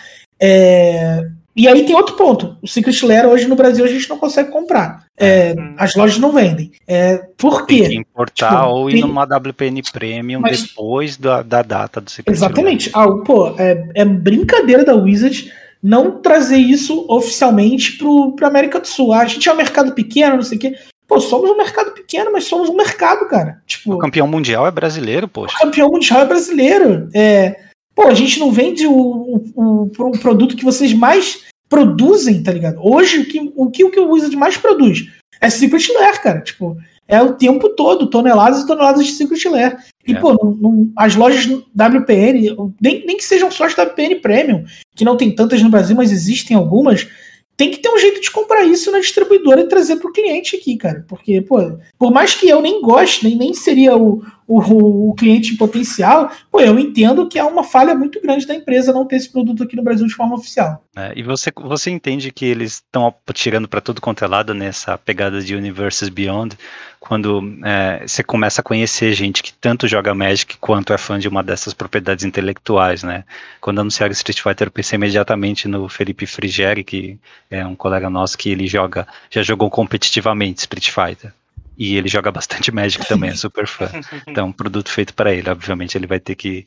e aí tem outro ponto, o Secret Lair hoje no Brasil a gente não consegue comprar, as lojas não vendem, por quê? Tem que importar ou ir numa WPN Premium depois da data do Secret Lair. Exatamente, é brincadeira da Wizard não trazer isso oficialmente pra América do Sul. A gente é um mercado pequeno, não sei o quê. Pô, somos um mercado pequeno, mas somos um mercado, cara. Tipo, o campeão mundial é brasileiro, poxa. O campeão mundial é brasileiro. A gente não vende o produto que vocês mais produzem, tá ligado? Hoje, o que o Wizard mais produz é Secret Lair, cara. Tipo, é o tempo todo, toneladas e toneladas de Secret Lair. E, as lojas WPN, nem que sejam só as WPN Premium, que não tem tantas no Brasil, mas existem algumas, tem que ter um jeito de comprar isso na distribuidora e trazer pro cliente aqui, cara. Porque, por mais que eu nem goste, nem seria o cliente em potencial, eu entendo que é uma falha muito grande da empresa não ter esse produto aqui no Brasil de forma oficial. E você entende que eles estão tirando para tudo quanto é lado nessa pegada de Universes Beyond, quando você começa a conhecer gente que tanto joga Magic quanto é fã de uma dessas propriedades intelectuais, né? Quando anunciaram Street Fighter, eu pensei imediatamente no Felipe Frigeri, que é um colega nosso que ele já jogou competitivamente Street Fighter. E ele joga bastante Magic também, é super fã. Então, um produto feito para ele, obviamente ele vai ter que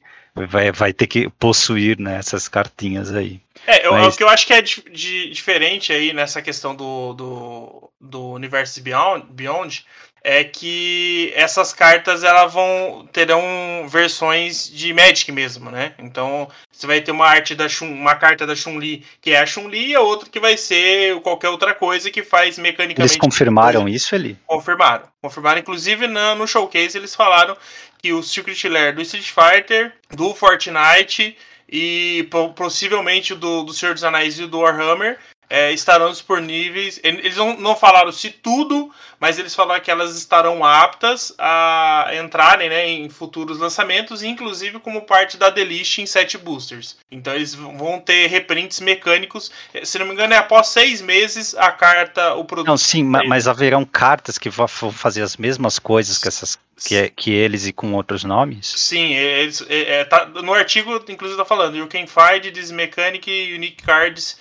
possuir, né, essas cartinhas aí. O que eu acho que é diferente aí nessa questão do Universe Beyond é que essas cartas terão versões de Magic mesmo, né? Então você vai ter uma carta da Chun-Li que é a Chun-Li e a outra que vai ser qualquer outra coisa que faz mecanicamente. Eles confirmaram isso ali? Confirmaram, inclusive no showcase eles falaram que o Secret Lair do Street Fighter, do Fortnite e possivelmente do Senhor dos Anéis e do Warhammer estarão disponíveis. Eles não falaram se tudo, mas eles falaram que elas estarão aptas a entrarem, né, em futuros lançamentos, inclusive como parte da Delist em 7 boosters. Então eles vão ter reprints mecânicos. Se não me engano, após 6 meses a carta, o produto. Não, sim, mas haverão cartas que vão fazer as mesmas coisas que eles e com outros nomes? Sim, no artigo inclusive está falando You can find this mechanic unique cards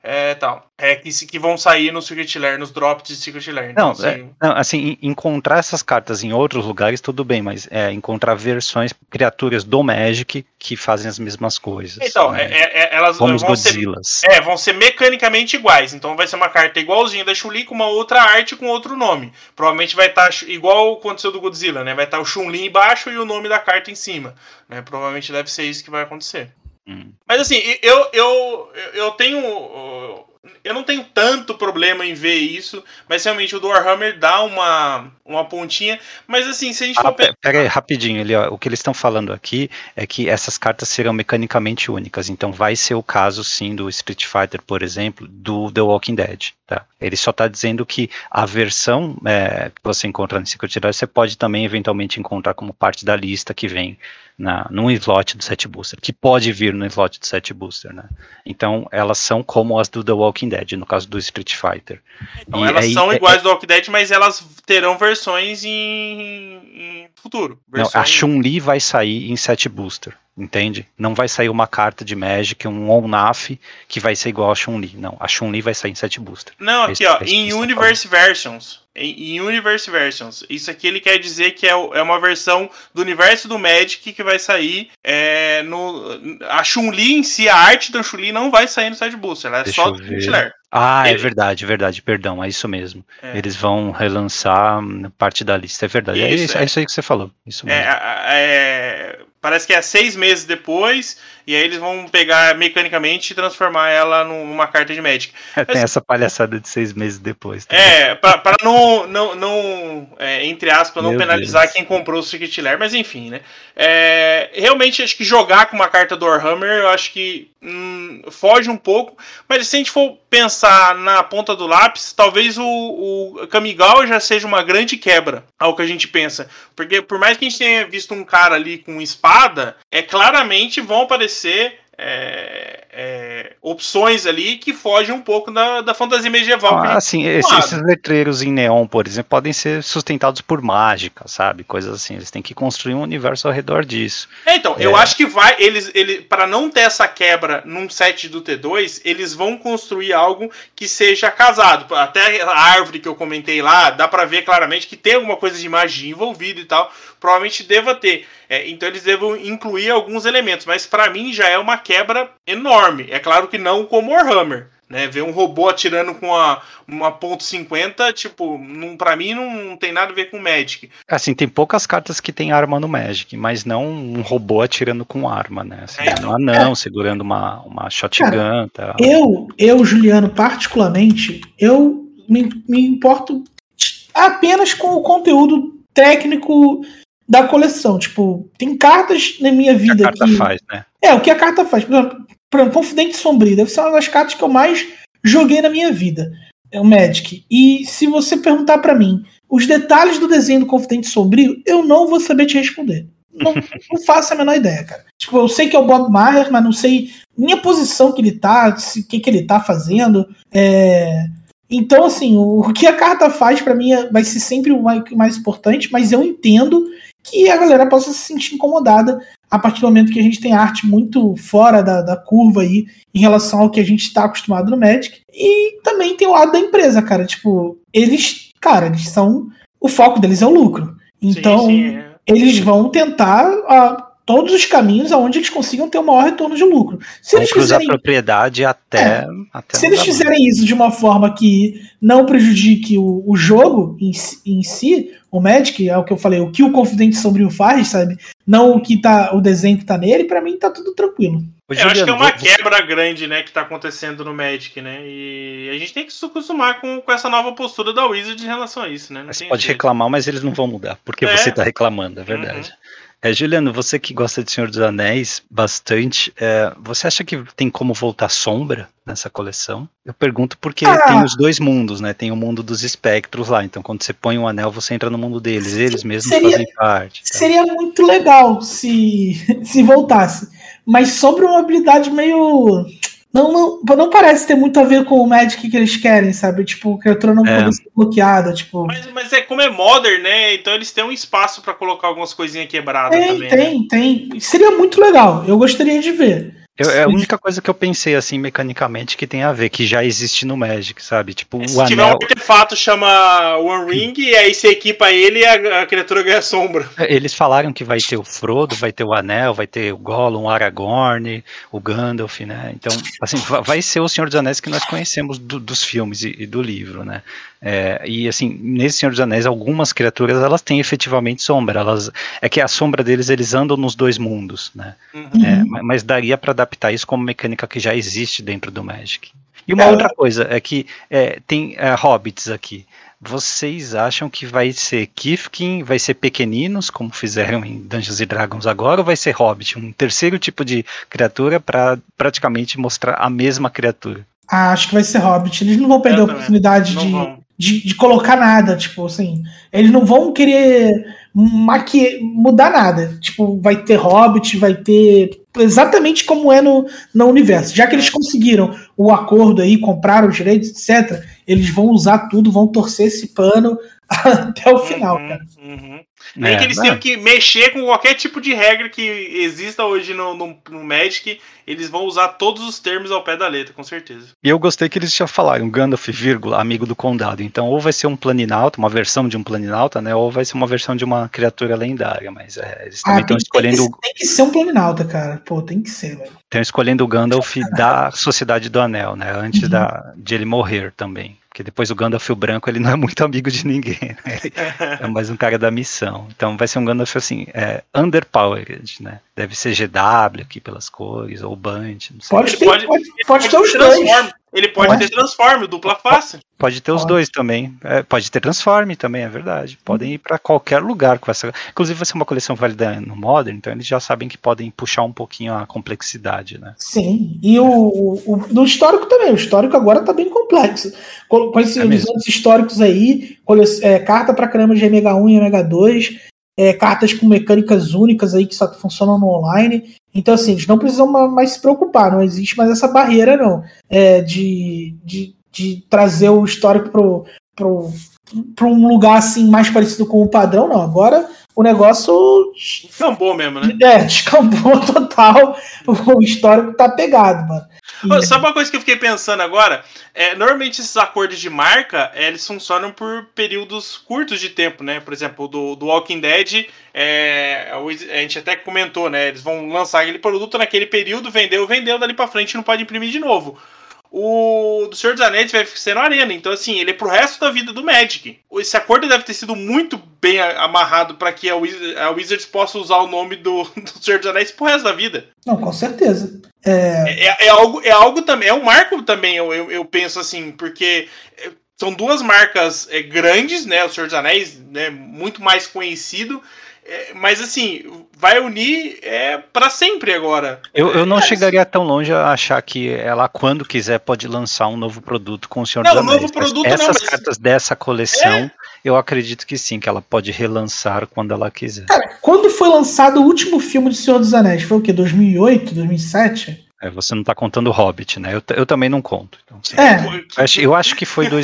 que vão sair no Secret Lair, nos drops de Secret Lair. Então, assim, encontrar essas cartas em outros lugares tudo bem, mas encontrar criaturas do Magic que fazem as mesmas coisas. Então, né? elas vão vão ser mecanicamente iguais. Então vai ser uma carta igualzinha da Chun-Li com uma outra arte com outro nome. Provavelmente vai estar igual aconteceu do Godzilla, né? Vai estar o Chun-Li embaixo e o nome da carta em cima, né? Provavelmente deve ser isso que vai acontecer. Mas assim, eu não tenho tanto problema em ver isso, mas realmente o do Warhammer dá uma pontinha, mas assim, se a gente for pera aí, rapidinho, o que eles estão falando aqui é que essas cartas serão mecanicamente únicas, então vai ser o caso sim do Street Fighter, por exemplo, do The Walking Dead, tá? Ele só está dizendo que a versão que você encontra no Secret Lair, você pode também eventualmente encontrar como parte da lista que vem num slot do 7 Booster, que pode vir no slot do 7 Booster, né? Então elas são como as do The Walking Dead, no caso do Street Fighter. Então elas são iguais do Walking Dead, mas elas terão versões em futuro. A Chun-Li vai sair em 7 Booster, entende? Não vai sair uma carta de Magic, um Onaf, que vai ser igual a Chun-Li. Não, a Chun-Li vai sair em 7 Booster. Não, aqui em Universe Versions. Em Universe Versions. Isso aqui ele quer dizer que é uma versão do universo do Magic que vai sair a Chun-Li em si, a arte da Chun-Li não vai sair no Side Booster, ela é só do Secret Lair. É verdade, perdão, é isso mesmo. Eles vão relançar parte da lista, é verdade. É isso aí que você falou. Isso mesmo. Parece que é 6 meses depois, e aí eles vão pegar mecanicamente e transformar ela numa carta de Magic. Tem essa palhaçada de 6 meses depois. Tá? Para não entre aspas, não penalizar quem comprou o Secret Lair, mas enfim, né? Realmente, acho que jogar com uma carta do Warhammer, eu acho que foge um pouco, mas se a gente for pensar na ponta do lápis, talvez o Kamigawa já seja uma grande quebra ao que a gente pensa, porque por mais que a gente tenha visto um cara ali com espada, claramente vão aparecer opções ali que fogem um pouco da fantasia medieval. Assim, esses letreiros em neon, por exemplo, podem ser sustentados por mágica, sabe? Coisas assim, eles têm que construir um universo ao redor disso. Eu acho que eles para não ter essa quebra num set do T2, eles vão construir algo que seja casado. Até a árvore que eu comentei lá, dá pra ver claramente que tem alguma coisa de magia envolvida e tal. Provavelmente deva ter. Então eles devem incluir alguns elementos, mas pra mim já é uma quebra enorme. É claro que não como Warhammer, né? Ver um robô atirando com uma .50, tipo, pra mim não tem nada a ver com Magic. Assim, tem poucas cartas que tem arma no Magic, mas não um robô atirando com arma, né? Assim, um anão segurando uma shotgun. Cara, tá. Eu, Juliano, particularmente, eu me importo apenas com o conteúdo técnico da coleção. Tipo, tem cartas na minha vida que a carta faz, né? O que a carta faz. Por exemplo, Confidente Sombrio deve ser uma das cartas que eu mais joguei na minha vida. É o Magic. E se você perguntar pra mim os detalhes do desenho do Confidente Sombrio, eu não vou saber te responder. Não faço a menor ideia, cara. Tipo, eu sei que é o Bob Maher, mas não sei nem a posição que ele tá, o que ele tá fazendo. Então, assim, o que a carta faz pra mim vai ser sempre o mais importante, mas eu entendo que a galera possa se sentir incomodada a partir do momento que a gente tem arte muito fora da curva aí em relação ao que a gente tá acostumado no Magic. E também tem o lado da empresa, cara. Tipo, eles são... O foco deles é o lucro. Então, eles vão tentar todos os caminhos aonde eles consigam ter o maior retorno de lucro. Se eles fizerem a propriedade até se eles fizerem isso de uma forma que não prejudique o jogo em si, o Magic, é o que eu falei, o que o Confidente Sombrio faz, sabe? Não o desenho que tá nele, pra mim tá tudo tranquilo. Eu acho que é uma quebra grande, né, que tá acontecendo no Magic, né? E a gente tem que se acostumar com essa nova postura da Wizard em relação a isso, né? Você pode reclamar, mas eles não vão mudar, porque você tá reclamando, é verdade. Juliano, você que gosta de Senhor dos Anéis bastante, você acha que tem como voltar sombra nessa coleção? Eu pergunto porque tem os dois mundos, né? Tem o mundo dos espectros lá, então quando você põe um anel, você entra no mundo deles, eles mesmos fazem parte. Tá? Seria muito legal se voltasse, mas sobre uma habilidade meio... Não parece ter muito a ver com o Magic que eles querem, sabe? Tipo, a criatura não pode ser bloqueada, tipo... Mas como é Modern, né? Então eles têm um espaço pra colocar algumas coisinhas quebradas também. Tem. Seria muito legal. Eu gostaria de ver. É a única coisa que eu pensei, assim, mecanicamente, que tem a ver, que já existe no Magic, sabe? Tipo, se tiver um artefato, chama One Ring, e aí você equipa ele e a criatura ganha sombra. Eles falaram que vai ter o Frodo, vai ter o Anel, vai ter o Gollum, o Aragorn, o Gandalf, né? Então, assim, vai ser o Senhor dos Anéis que nós conhecemos dos filmes e do livro, né? E assim, nesse Senhor dos Anéis, algumas criaturas, elas têm efetivamente sombra. É que a sombra deles, eles andam nos dois mundos, né? Mas daria para adaptar isso como mecânica que já existe dentro do Magic. E uma outra coisa é que tem hobbits aqui. Vocês acham que vai ser Kifkin, vai ser pequeninos, como fizeram em Dungeons & Dragons agora, ou vai ser hobbit, um terceiro tipo de criatura para praticamente mostrar a mesma criatura? Acho que vai ser hobbit. Eles não vão perder a oportunidade de colocar nada, tipo assim, eles não vão querer mudar nada, tipo, vai ter hobbit, vai ter exatamente como é no universo, já que eles conseguiram o acordo aí, compraram os direitos, etc, eles vão usar tudo, vão torcer esse pano até o final, cara. Nem que eles tenham que mexer com qualquer tipo de regra que exista hoje no Magic, eles vão usar todos os termos ao pé da letra, com certeza. E eu gostei que eles já falaram, Gandalf, vírgula, amigo do condado. Então, ou vai ser um planinauta, uma versão de um planinauta, né? Ou vai ser uma versão de uma criatura lendária. Mas eles também estão escolhendo... Tem que ser um planinauta, cara. Pô, tem que ser, velho. Estão escolhendo o Gandalf da Sociedade do Anel, né? Antes de ele morrer também. Porque depois o Gandalf o branco, ele não é muito amigo de ninguém, né? É mais um cara da missão. Então vai ser um Gandalf assim, underpowered, né? Deve ser GW aqui pelas cores, ou Band, não sei. Pode ter os dois. Ele pode ter Transform, dupla face. Pode ter os dois também. Pode ter Transform também, é verdade. Podem ir para qualquer lugar com essa. Inclusive vai ser uma coleção válida no Modern, então eles já sabem que podem puxar um pouquinho a complexidade, né? Sim. E no histórico também. O histórico agora tá bem complexo. Com esses horizontes históricos aí, carta pra caramba de MH1 e MH2, cartas com mecânicas únicas aí que só funcionam no online. Então, assim, eles não precisam mais se preocupar, não existe mais essa barreira, não, de trazer o histórico para um lugar assim mais parecido com o padrão, não. Agora o negócio descambou mesmo, né? Descambou total. O histórico tá pegado, mano. Sabe uma coisa que eu fiquei pensando agora? Normalmente esses acordos de marca, eles funcionam por períodos curtos de tempo, né? Por exemplo, do Walking Dead, a gente até comentou, né? Eles vão lançar aquele produto naquele período, vendeu, dali pra frente não pode imprimir de novo. O do Senhor dos Anéis vai ser na Arena, então assim, ele é pro resto da vida do Magic. Esse acordo deve ter sido muito bem amarrado para que a Wizards possa usar o nome do Senhor dos Anéis pro resto da vida. Não, com certeza. É algo também, é um marco também, eu penso assim, porque são duas marcas grandes, né? O Senhor dos Anéis, né, muito mais conhecido, mas assim, vai unir para sempre agora. Eu não chegaria tão longe a achar que ela, quando quiser, pode lançar um novo produto com o Senhor dos Anéis. Novo produto essas cartas dessa coleção, eu acredito que sim, que ela pode relançar quando ela quiser. Cara, quando foi lançado o último filme do Senhor dos Anéis? Foi o quê? 2008, 2007? Você não tá contando o Hobbit, né? Eu também não conto. Então, eu acho que foi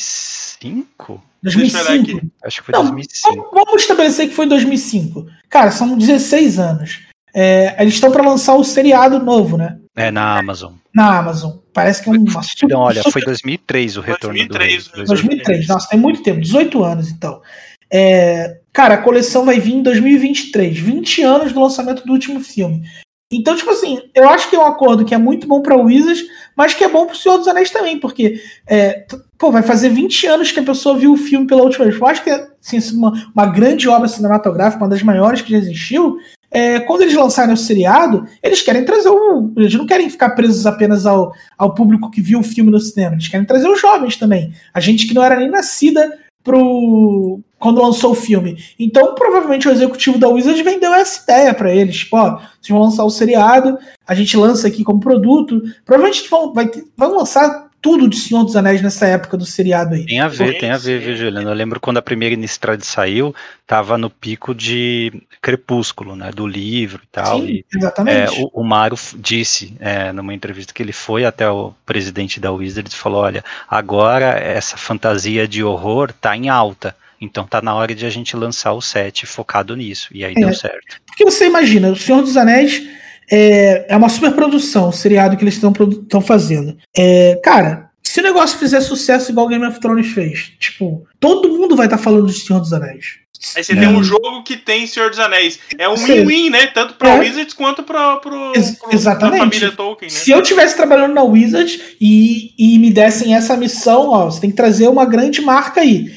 2005. 2005? Acho que foi 2005. Vamos estabelecer que foi 2005. Cara, são 16 anos. Eles estão para lançar o seriado novo, né? Na Amazon. Na Amazon. Parece que é uma super... Não, olha, foi 2003 o retorno 2003. Nossa, tem muito tempo. 18 anos, então. Cara, a coleção vai vir em 2023. 20 anos do lançamento do último filme. Então, tipo assim, eu acho que é um acordo que é muito bom pra Wizards, mas que é bom pro Senhor dos Anéis também, porque vai fazer 20 anos que a pessoa viu o filme pela última vez. Eu acho que é assim, uma grande obra cinematográfica, uma das maiores que já existiu. Quando eles lançarem o seriado, eles querem trazer eles não querem ficar presos apenas ao público que viu o filme no cinema, eles querem trazer os jovens também. A gente que não era nem nascida quando lançou o filme. Então, provavelmente o executivo da Wizard vendeu essa ideia pra eles. Tipo, vocês vão lançar o seriado, a gente lança aqui como produto. Provavelmente vão lançar tudo de Senhor dos Anéis nessa época do seriado aí. Tem a ver, viu, Juliano? Eu lembro quando a primeira Innistrad saiu, tava no pico de Crepúsculo, né, do livro e tal. Sim, exatamente. O Mario disse numa entrevista que ele foi até o presidente da Wizards e falou, olha, agora essa fantasia de horror tá em alta, então tá na hora de a gente lançar o set focado nisso, e aí deu certo. Porque você imagina, o Senhor dos Anéis é uma super produção, o seriado que eles estão fazendo. Cara, se o negócio fizer sucesso igual Game of Thrones fez, tipo, todo mundo vai estar falando de Senhor dos Anéis. Aí você tem um jogo que tem Senhor dos Anéis. É um win-win, né? Tanto pra Wizards quanto pra família Tolkien, né? Se eu estivesse trabalhando na Wizards e me dessem essa missão, você tem que trazer uma grande marca aí.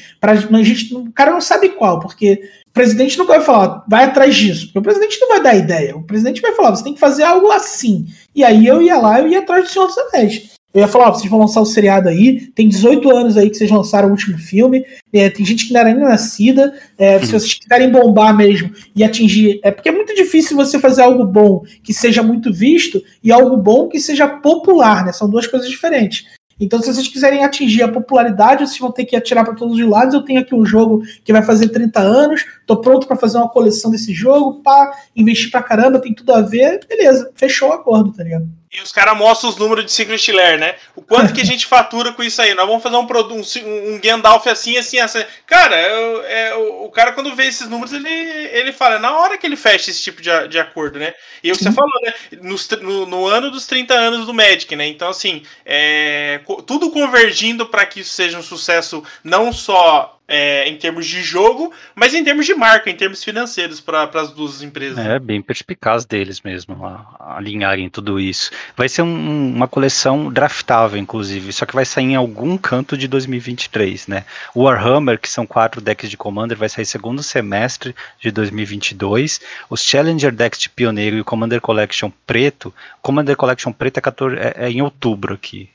O cara não sabe qual, porque o presidente nunca vai falar, vai atrás disso, porque o presidente não vai dar ideia. O presidente vai falar, você tem que fazer algo assim. E aí eu ia atrás do Senhor dos Anéis. Eu ia falar, vocês vão lançar o seriado aí, tem 18 anos aí que vocês lançaram o último filme, tem gente que não era nem nascida, se vocês quiserem bombar mesmo e atingir... porque é muito difícil você fazer algo bom que seja muito visto e algo bom que seja popular, né? São duas coisas diferentes. Então, se vocês quiserem atingir a popularidade, vocês vão ter que atirar para todos os lados. Eu tenho aqui um jogo que vai fazer 30 anos, tô pronto para fazer uma coleção desse jogo, investir pra caramba, tem tudo a ver, beleza, fechou o acordo, tá ligado? E os caras mostram os números de Secret Lair, né? O quanto que a gente fatura com isso aí? Nós vamos fazer um Gandalf assim. Cara, o cara quando vê esses números, ele fala, na hora que ele fecha esse tipo de acordo, né? E o que você falou, né? No ano dos 30 anos do Magic, né? Então, assim, tudo convergindo para que isso seja um sucesso não só em termos de jogo, mas em termos de marca, em termos financeiros para as duas empresas. Bem perspicaz deles mesmo, alinharem tudo isso. Vai ser uma coleção draftável, inclusive, só que vai sair em algum canto de 2023, né? O Warhammer, que são 4 decks de Commander, vai sair segundo semestre de 2022. Os Challenger decks de Pioneiro e o Commander Collection preto, o Commander Collection preto é em outubro aqui.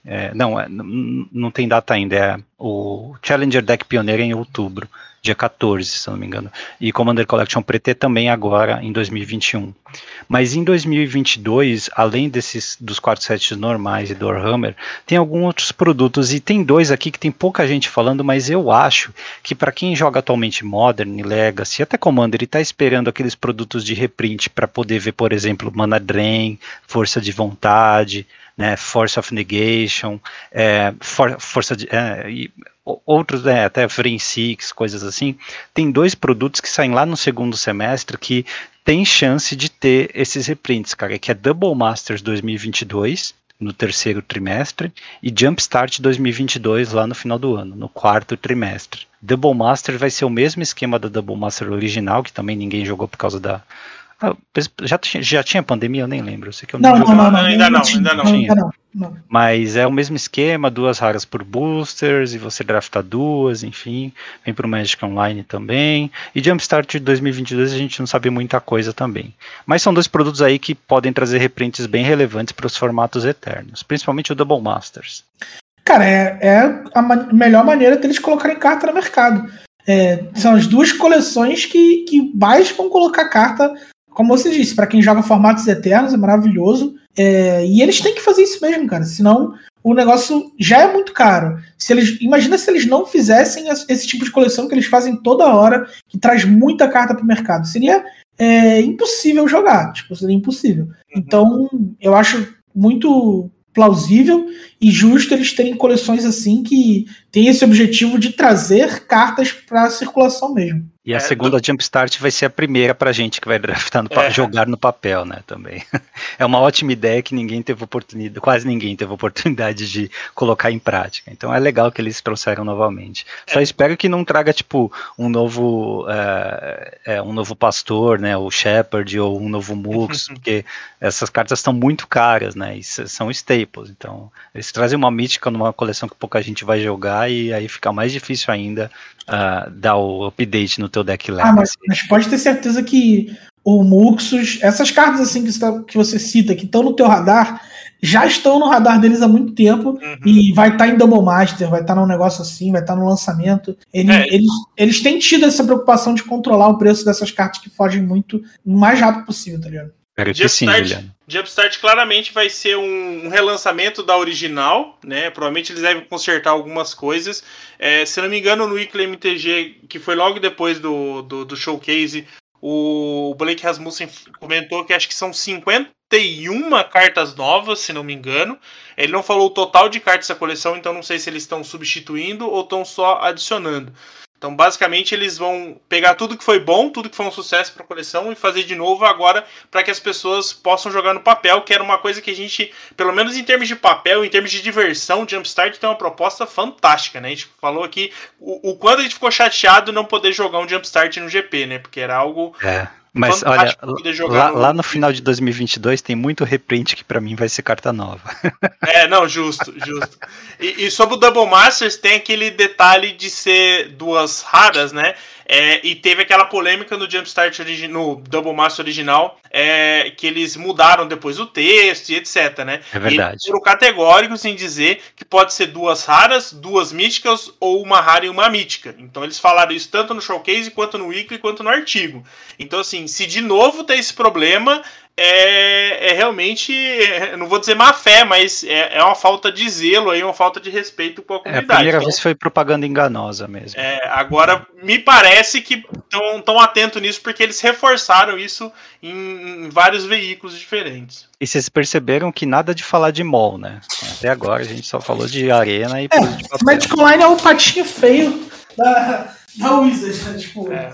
Não tem data ainda, o Challenger Deck Pioneiro é em outubro, dia 14, se eu não me engano. E Commander Collection Preto também agora, em 2021. Mas em 2022, além dos 4 sets normais e do Warhammer, tem alguns outros produtos, e tem 2 aqui que tem pouca gente falando, mas eu acho que para quem joga atualmente Modern, Legacy, até Commander, e está esperando aqueles produtos de reprint para poder ver, por exemplo, Mana Drain, Força de Vontade, né, Force of Negation, força de... outros, até Free Six, coisas assim. Tem 2 produtos que saem lá no segundo semestre que tem chance de ter esses reprints, cara, que é Double Masters 2022, no terceiro trimestre, e Jumpstart 2022 lá no final do ano, no quarto trimestre. Double Master vai ser o mesmo esquema da Double Master original, que também ninguém jogou por causa da... Já tinha pandemia? Eu nem lembro. Eu sei que eu ainda não. Mas é o mesmo esquema, 2 raras por boosters, e você drafta 2, enfim. Vem pro Magic Online também. E Jumpstart de 2022 a gente não sabe muita coisa também. Mas são 2 produtos aí que podem trazer reprints bem relevantes para os formatos eternos. Principalmente o Double Masters. cara, é a melhor maneira deles colocarem carta no mercado. São as duas coleções que mais vão colocar carta, como você disse, para quem joga formatos eternos, é maravilhoso. E eles têm que fazer isso mesmo, cara, senão o negócio já é muito caro. Imagina se eles não fizessem esse tipo de coleção que eles fazem toda hora, que traz muita carta pro mercado. Seria impossível jogar, seria impossível. Então, eu acho muito plausível e justo eles terem coleções assim que tem esse objetivo de trazer cartas para a circulação mesmo. E a segunda Jumpstart vai ser a primeira pra gente que vai draftar jogar no papel, né, também. É uma ótima ideia que quase ninguém teve oportunidade de colocar em prática. Então é legal que eles trouxeram novamente. Só espero que não traga, um novo pastor, né, o Shepherd ou um novo Mux, porque essas cartas estão muito caras, né, e são staples. Então eles trazem uma mítica numa coleção que pouca gente vai jogar e aí fica mais difícil ainda dar o update no teu deck Legacy. Mas pode ter certeza que o Muxus, essas cartas assim que você cita, que estão no teu radar, já estão no radar deles há muito tempo, e vai estar em Double Master, vai estar num negócio assim, vai estar no lançamento. Eles têm tido essa preocupação de controlar o preço dessas cartas que fogem muito o mais rápido possível, tá ligado? Jumpstart claramente vai ser um relançamento da original, né? Provavelmente eles devem consertar algumas coisas. Se não me engano, no Weekly MTG, que foi logo depois do showcase, o Blake Rasmussen comentou que acho que são 51 cartas novas, se não me engano. Ele não falou o total de cartas da coleção, então não sei se eles estão substituindo ou estão só adicionando. Então, basicamente, eles vão pegar tudo que foi bom, tudo que foi um sucesso para a coleção e fazer de novo agora para que as pessoas possam jogar no papel, que era uma coisa que a gente, pelo menos em termos de papel, em termos de diversão, Jumpstart tem uma proposta fantástica, né? A gente falou aqui o quanto a gente ficou chateado não poder jogar um Jumpstart no GP, né? Porque era algo... Mas olha, lá no final de 2022 tem muito reprint que pra mim vai ser carta nova. Justo. E sobre o Double Masters tem aquele detalhe de ser duas raras, né? E teve aquela polêmica no Jumpstart no Double Master original, que eles mudaram depois o texto e etc, né? É verdade. E eles foram categóricos em dizer que pode ser duas raras, duas míticas ou uma rara e uma mítica. Então eles falaram isso tanto no showcase, quanto no weekly, quanto no artigo. Então assim, se de novo tem esse problema, realmente, não vou dizer má fé, mas é uma falta de zelo aí, uma falta de respeito com a comunidade. A primeira vez foi propaganda enganosa mesmo. Agora me parece que estão atentos nisso, porque eles reforçaram isso em vários veículos diferentes. E vocês perceberam que nada de falar de mall, né? Até agora a gente só falou de arena e de papel. Magic Online é o patinho feio da Wizards, né?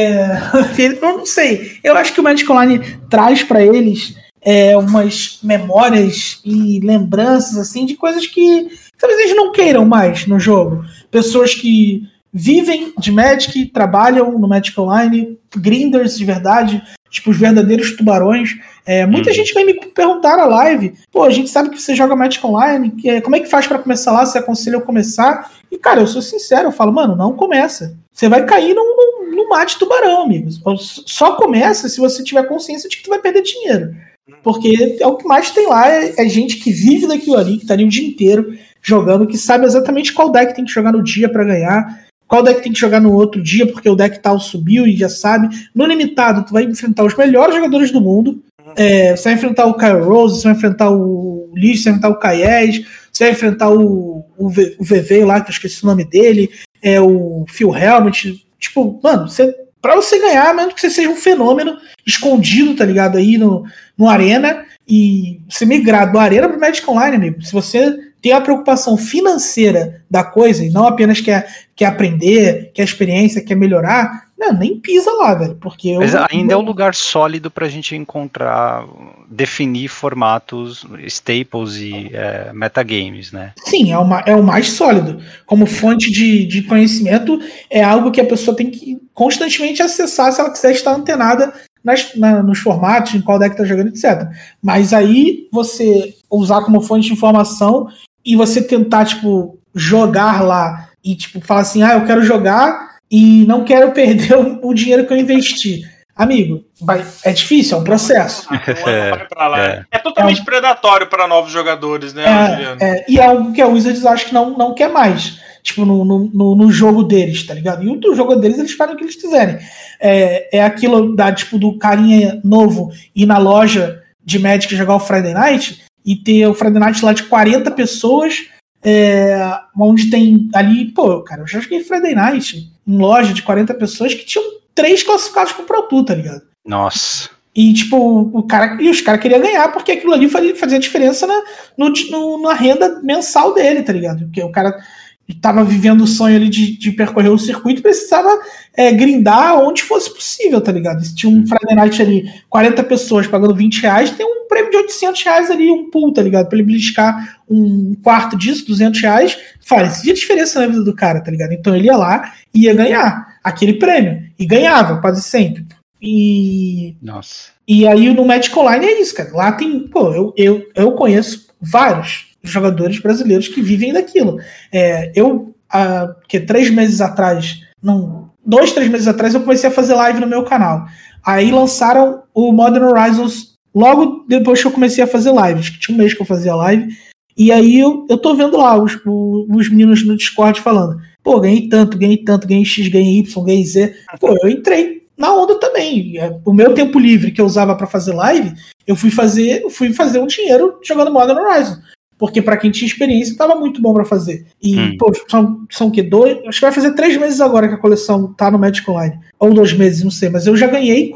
Eu não sei. Eu acho que o Magic Online traz pra eles umas memórias e lembranças assim de coisas que talvez eles não queiram mais no jogo. Pessoas que vivem de Magic, trabalham no Magic Online, grinders de verdade, tipo os verdadeiros tubarões. Muita gente vai me perguntar na live, a gente sabe que você joga Magic Online, como é que faz pra começar lá? Você aconselha eu começar? E cara, eu sou sincero, eu falo, mano, não começa. Você vai cair no mate tubarão, amigos. Só começa se você tiver consciência de que tu vai perder dinheiro. Porque o que mais tem lá é gente que vive daquilo ali, que tá ali o dia inteiro jogando, que sabe exatamente qual deck tem que jogar no dia pra ganhar, qual deck tem que jogar no outro dia, porque o deck tal subiu e já sabe. No limitado, tu vai enfrentar os melhores jogadores do mundo. Você vai enfrentar o Kyle Rose, você vai enfrentar o Lich, você vai enfrentar o Kaiés, você vai enfrentar o VV lá, que eu esqueci o nome dele, o Phil Helmut. Tipo, mano, pra você ganhar, mesmo que você seja um fenômeno escondido, tá ligado, aí no Arena, e você migrar do Arena pro Magic Online, amigo, se você tem a preocupação financeira da coisa, e não apenas quer aprender, quer experiência, quer melhorar, nem pisa lá, velho, porque... Mas ainda é um lugar sólido pra gente encontrar, definir formatos, staples e metagames, né? Sim, é o mais sólido. Como fonte de conhecimento, é algo que a pessoa tem que constantemente acessar se ela quiser estar antenada nos formatos, em qual deck tá jogando, etc. Mas aí você usar como fonte de informação e você tentar, jogar lá e, falar assim, eu quero jogar e não quero perder o dinheiro que eu investi. amigo, é difícil, é um processo. Vai pra lá. É totalmente predatório para novos jogadores, né, Juliano? E é algo que a Wizards acho que não quer mais. Tipo, no jogo deles, tá ligado? E o jogo deles, eles fazem o que eles quiserem. É aquilo do carinha novo ir na loja de Magic jogar o Friday Night e ter o Friday Night lá de 40 pessoas, onde tem ali, cara, eu já joguei Friday Night em loja de 40 pessoas que tinham 3 classificados pro Pro Tour, tá ligado? Nossa. E, tipo, os caras queriam ganhar porque aquilo ali fazia diferença na renda mensal dele, tá ligado? Porque o cara estava vivendo o sonho ali de percorrer o circuito, precisava grindar onde fosse possível, tá ligado? Se tinha um Friday Night ali, 40 pessoas pagando R$20, tem um prêmio de R$800 ali, um pool, tá ligado? Pra ele beliscar um quarto disso, R$200, fazia diferença na vida do cara, tá ligado? Então ele ia lá e ia ganhar aquele prêmio. E ganhava, quase sempre. Nossa. E aí no Magic Online é isso, cara. Lá tem, eu conheço vários jogadores brasileiros que vivem daquilo. 3 meses atrás, 2-3 meses atrás, eu comecei a fazer live no meu canal. Aí lançaram o Modern Horizons logo depois que eu comecei a fazer lives, que tinha um mês que eu fazia live. E aí eu tô vendo lá os meninos no Discord falando, ganhei tanto, ganhei X, ganhei Y, ganhei Z. Eu entrei na onda também. O meu tempo livre que eu usava pra fazer live, eu fui fazer um dinheiro jogando Modern Horizon. Porque pra quem tinha experiência, tava muito bom pra fazer. E, são o quê? Acho que vai fazer 3 meses agora que a coleção tá no Magic Online. Ou 2 meses, não sei. Mas eu já ganhei,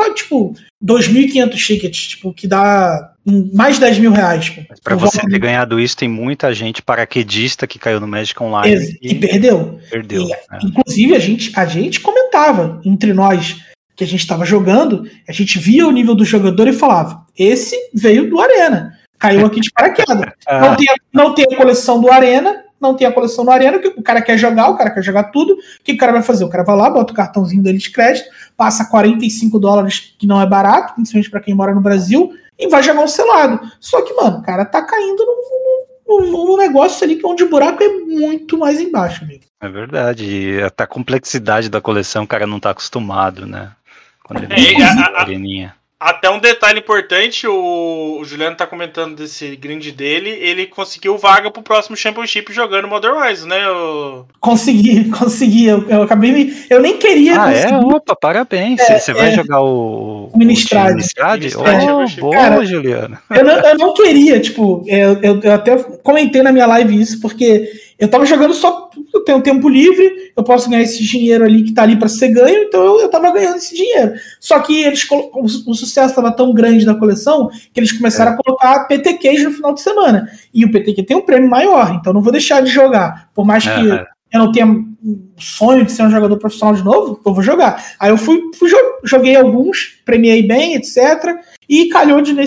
2.500 tickets, que dá mais de R$10.000. Mas pra você ter ganhado isso, tem muita gente paraquedista que caiu no Magic Online. E perdeu. Inclusive, a gente comentava entre nós que a gente tava jogando, a gente via o nível do jogador e falava, esse veio do Arena. Caiu aqui de paraquedas. Não tem a coleção do Arena, que o cara quer jogar tudo. O que o cara vai fazer? O cara vai lá, bota o cartãozinho dele de crédito, passa $45, que não é barato, principalmente para quem mora no Brasil, e vai jogar um selado. Só que, mano, o cara tá caindo num negócio ali onde o buraco é muito mais embaixo, amigo. É verdade. E até a complexidade da coleção o cara não tá acostumado, né? Quando ele areninha. Até um detalhe importante, o Juliano tá comentando desse grind dele, ele conseguiu vaga pro próximo Championship jogando Modern Horizons, né? Consegui, eu acabei eu nem queria conseguir. Opa, parabéns, você vai jogar o Ministrade? Boa, cara, Juliano. Eu não queria, eu até comentei na minha live isso, porque eu tava jogando só, eu tenho tempo livre, eu posso ganhar esse dinheiro ali que tá ali pra ser ganho, então eu tava ganhando esse dinheiro. Só que o sucesso tava tão grande da coleção que eles começaram a colocar PTQs no final de semana. E o PTQ tem um prêmio maior, então eu não vou deixar de jogar. Por mais que eu não tenha sonho de ser um jogador profissional de novo, eu vou jogar. Aí eu joguei alguns, premiei bem, etc. E calhou de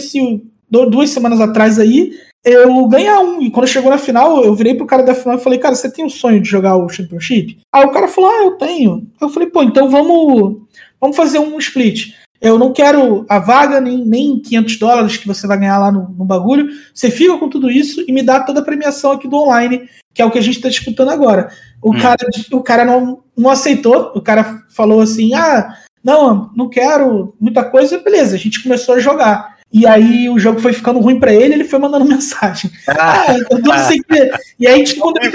2 semanas atrás aí, eu ganhar um. E quando chegou na final, eu virei pro cara da final e falei, cara, você tem um sonho de jogar o Championship? Aí o cara falou, eu tenho. Eu falei, então vamos fazer um split. Eu não quero a vaga, nem $500 que você vai ganhar lá no bagulho. Você fica com tudo isso e me dá toda a premiação aqui do online, que é o que a gente tá disputando agora. O cara não aceitou. O cara falou assim, não quero muita coisa. Beleza, a gente começou a jogar. E aí o jogo foi ficando ruim pra ele foi mandando mensagem. Eu não sei o que. E aí,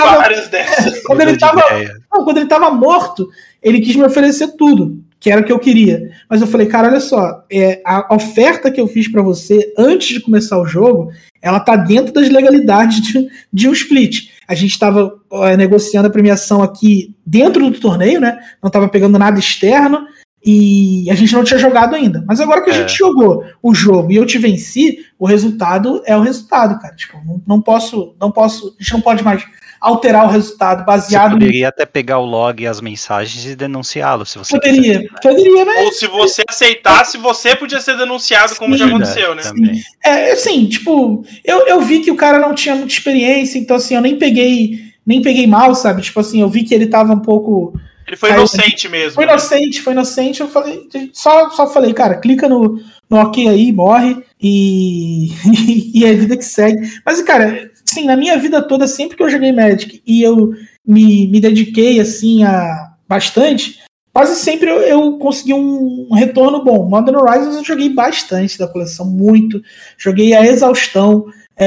quando ele tava morto, ele quis me oferecer tudo, que era o que eu queria. Mas eu falei, cara, olha só, a oferta que eu fiz pra você antes de começar o jogo, ela tá dentro das legalidades de um split. A gente tava negociando a premiação aqui dentro do torneio, né? Não tava pegando nada externo. E a gente não tinha jogado ainda. Mas agora que a gente jogou o jogo e eu te venci, o resultado é o resultado, cara. Não posso, a gente não pode mais alterar o resultado baseado. Você poderia até pegar o log e as mensagens e denunciá-lo, se você poderia, mas... Ou se você aceitasse, você podia ser denunciado, como já aconteceu, né? Também. Assim, eu vi que o cara não tinha muita experiência, então assim, eu nem peguei mal, sabe? Eu vi que ele tava um pouco... Ele foi inocente mesmo. Foi inocente. Eu falei, só falei, cara, clica no OK aí, morre e é a vida que segue. Mas, cara, assim, na minha vida toda, sempre que eu joguei Magic e eu me dediquei, assim, bastante, quase sempre eu consegui um retorno bom. Modern Horizons eu joguei bastante da coleção, muito. Joguei a exaustão.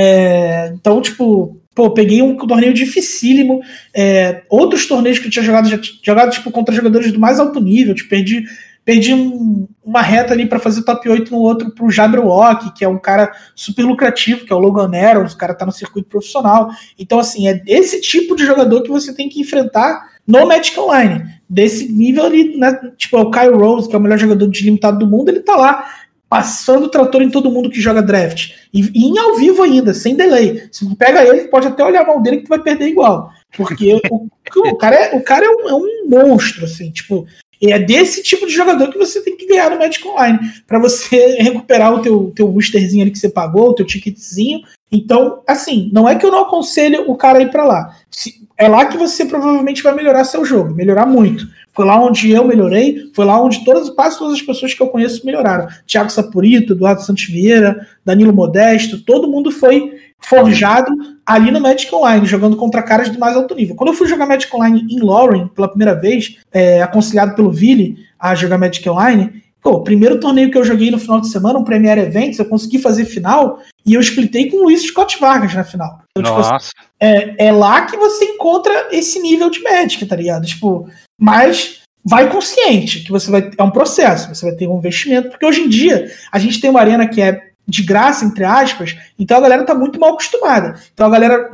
Então, tipo, peguei um torneio dificílimo. Outros torneios que eu tinha jogado, tipo, contra jogadores do mais alto nível. Tipo, perdi uma reta ali para fazer top 8 no outro pro Jabberwock, que é um cara super lucrativo, que é o Logan Arrows, o cara tá no circuito profissional. Então, assim, é esse tipo de jogador que você tem que enfrentar no Magic Online. Desse nível ali, né? Tipo, o Kyle Rose, que é o melhor jogador de limitado do mundo, ele tá lá passando o trator em todo mundo que joga draft. E em ao vivo ainda, sem delay. Se tu pega ele, pode até olhar a mão dele que tu vai perder igual. Porque o cara é um monstro, assim, tipo. E é desse tipo de jogador que você tem que ganhar no Magic Online, para você recuperar o teu boosterzinho ali que você pagou, o teu ticketzinho. Então, assim, não é que eu não aconselho o cara a ir para lá. É lá que você provavelmente vai melhorar seu jogo, melhorar muito. Foi lá onde eu melhorei, foi lá onde quase todas as pessoas que eu conheço melhoraram. Thiago Sapurito, Eduardo Santos Vieira, Danilo Modesto, todo mundo foi forjado ali no Magic Online, jogando contra caras do mais alto nível. Quando eu fui jogar Magic Online em Lauren, pela primeira vez, aconselhado pelo Vili a jogar Magic Online, o primeiro torneio que eu joguei no final de semana, um Premier Events, eu consegui fazer final e eu splitei com o Luiz Scott Vargas na final. Então, nossa. Tipo, é lá que você encontra esse nível de Magic, tá ligado? Tipo, mas vai consciente, que você vai. É um processo, você vai ter um investimento, porque hoje em dia a gente tem uma arena que é de graça, entre aspas, então a galera tá muito mal acostumada. Então a galera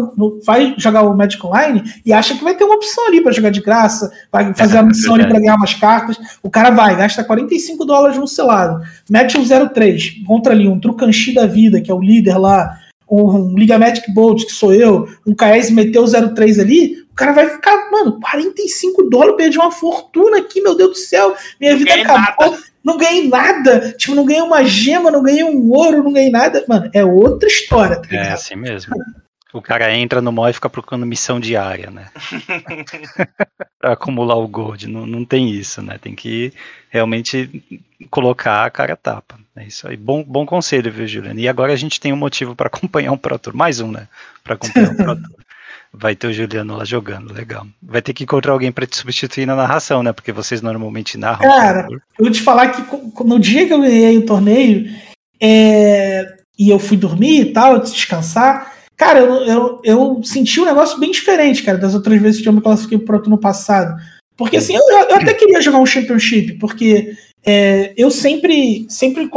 vai jogar o Magic Online e acha que vai ter uma opção ali para jogar de graça, vai fazer uma missão ali para ganhar umas cartas. O cara gasta $45 no selado, mete um 0-3, encontra ali um Trucanchi da vida, que é o líder lá, um Liga Magic Bolt, que sou eu, um KS meteu o 0-3 ali, o cara vai ficar, mano, $45, perdi uma fortuna aqui, meu Deus do céu, minha vida acabou. Nada. Não ganhei nada, tipo, não ganhei uma gema, não ganhei um ouro, não ganhei nada. Mano, é outra história, tá ligado? É assim mesmo. O cara entra no mall e fica procurando missão diária, né? Pra acumular o gold. Não tem isso, né? Tem que realmente colocar a cara a tapa. É isso aí. Bom conselho, viu, Juliano? E agora a gente tem um motivo para acompanhar um Pro Tour. Mais um, né? Para acompanhar um Pro Tour. Vai ter o Juliano lá jogando, legal. Vai ter que encontrar alguém para te substituir na narração, né? Porque vocês normalmente narram. Cara, eu vou te falar que no dia que eu ganhei o torneio e eu fui dormir e tal, descansar, cara, eu senti um negócio bem diferente, cara, das outras vezes que eu me classifiquei pro no passado. Porque assim, eu até queria jogar um Championship, porque eu sempre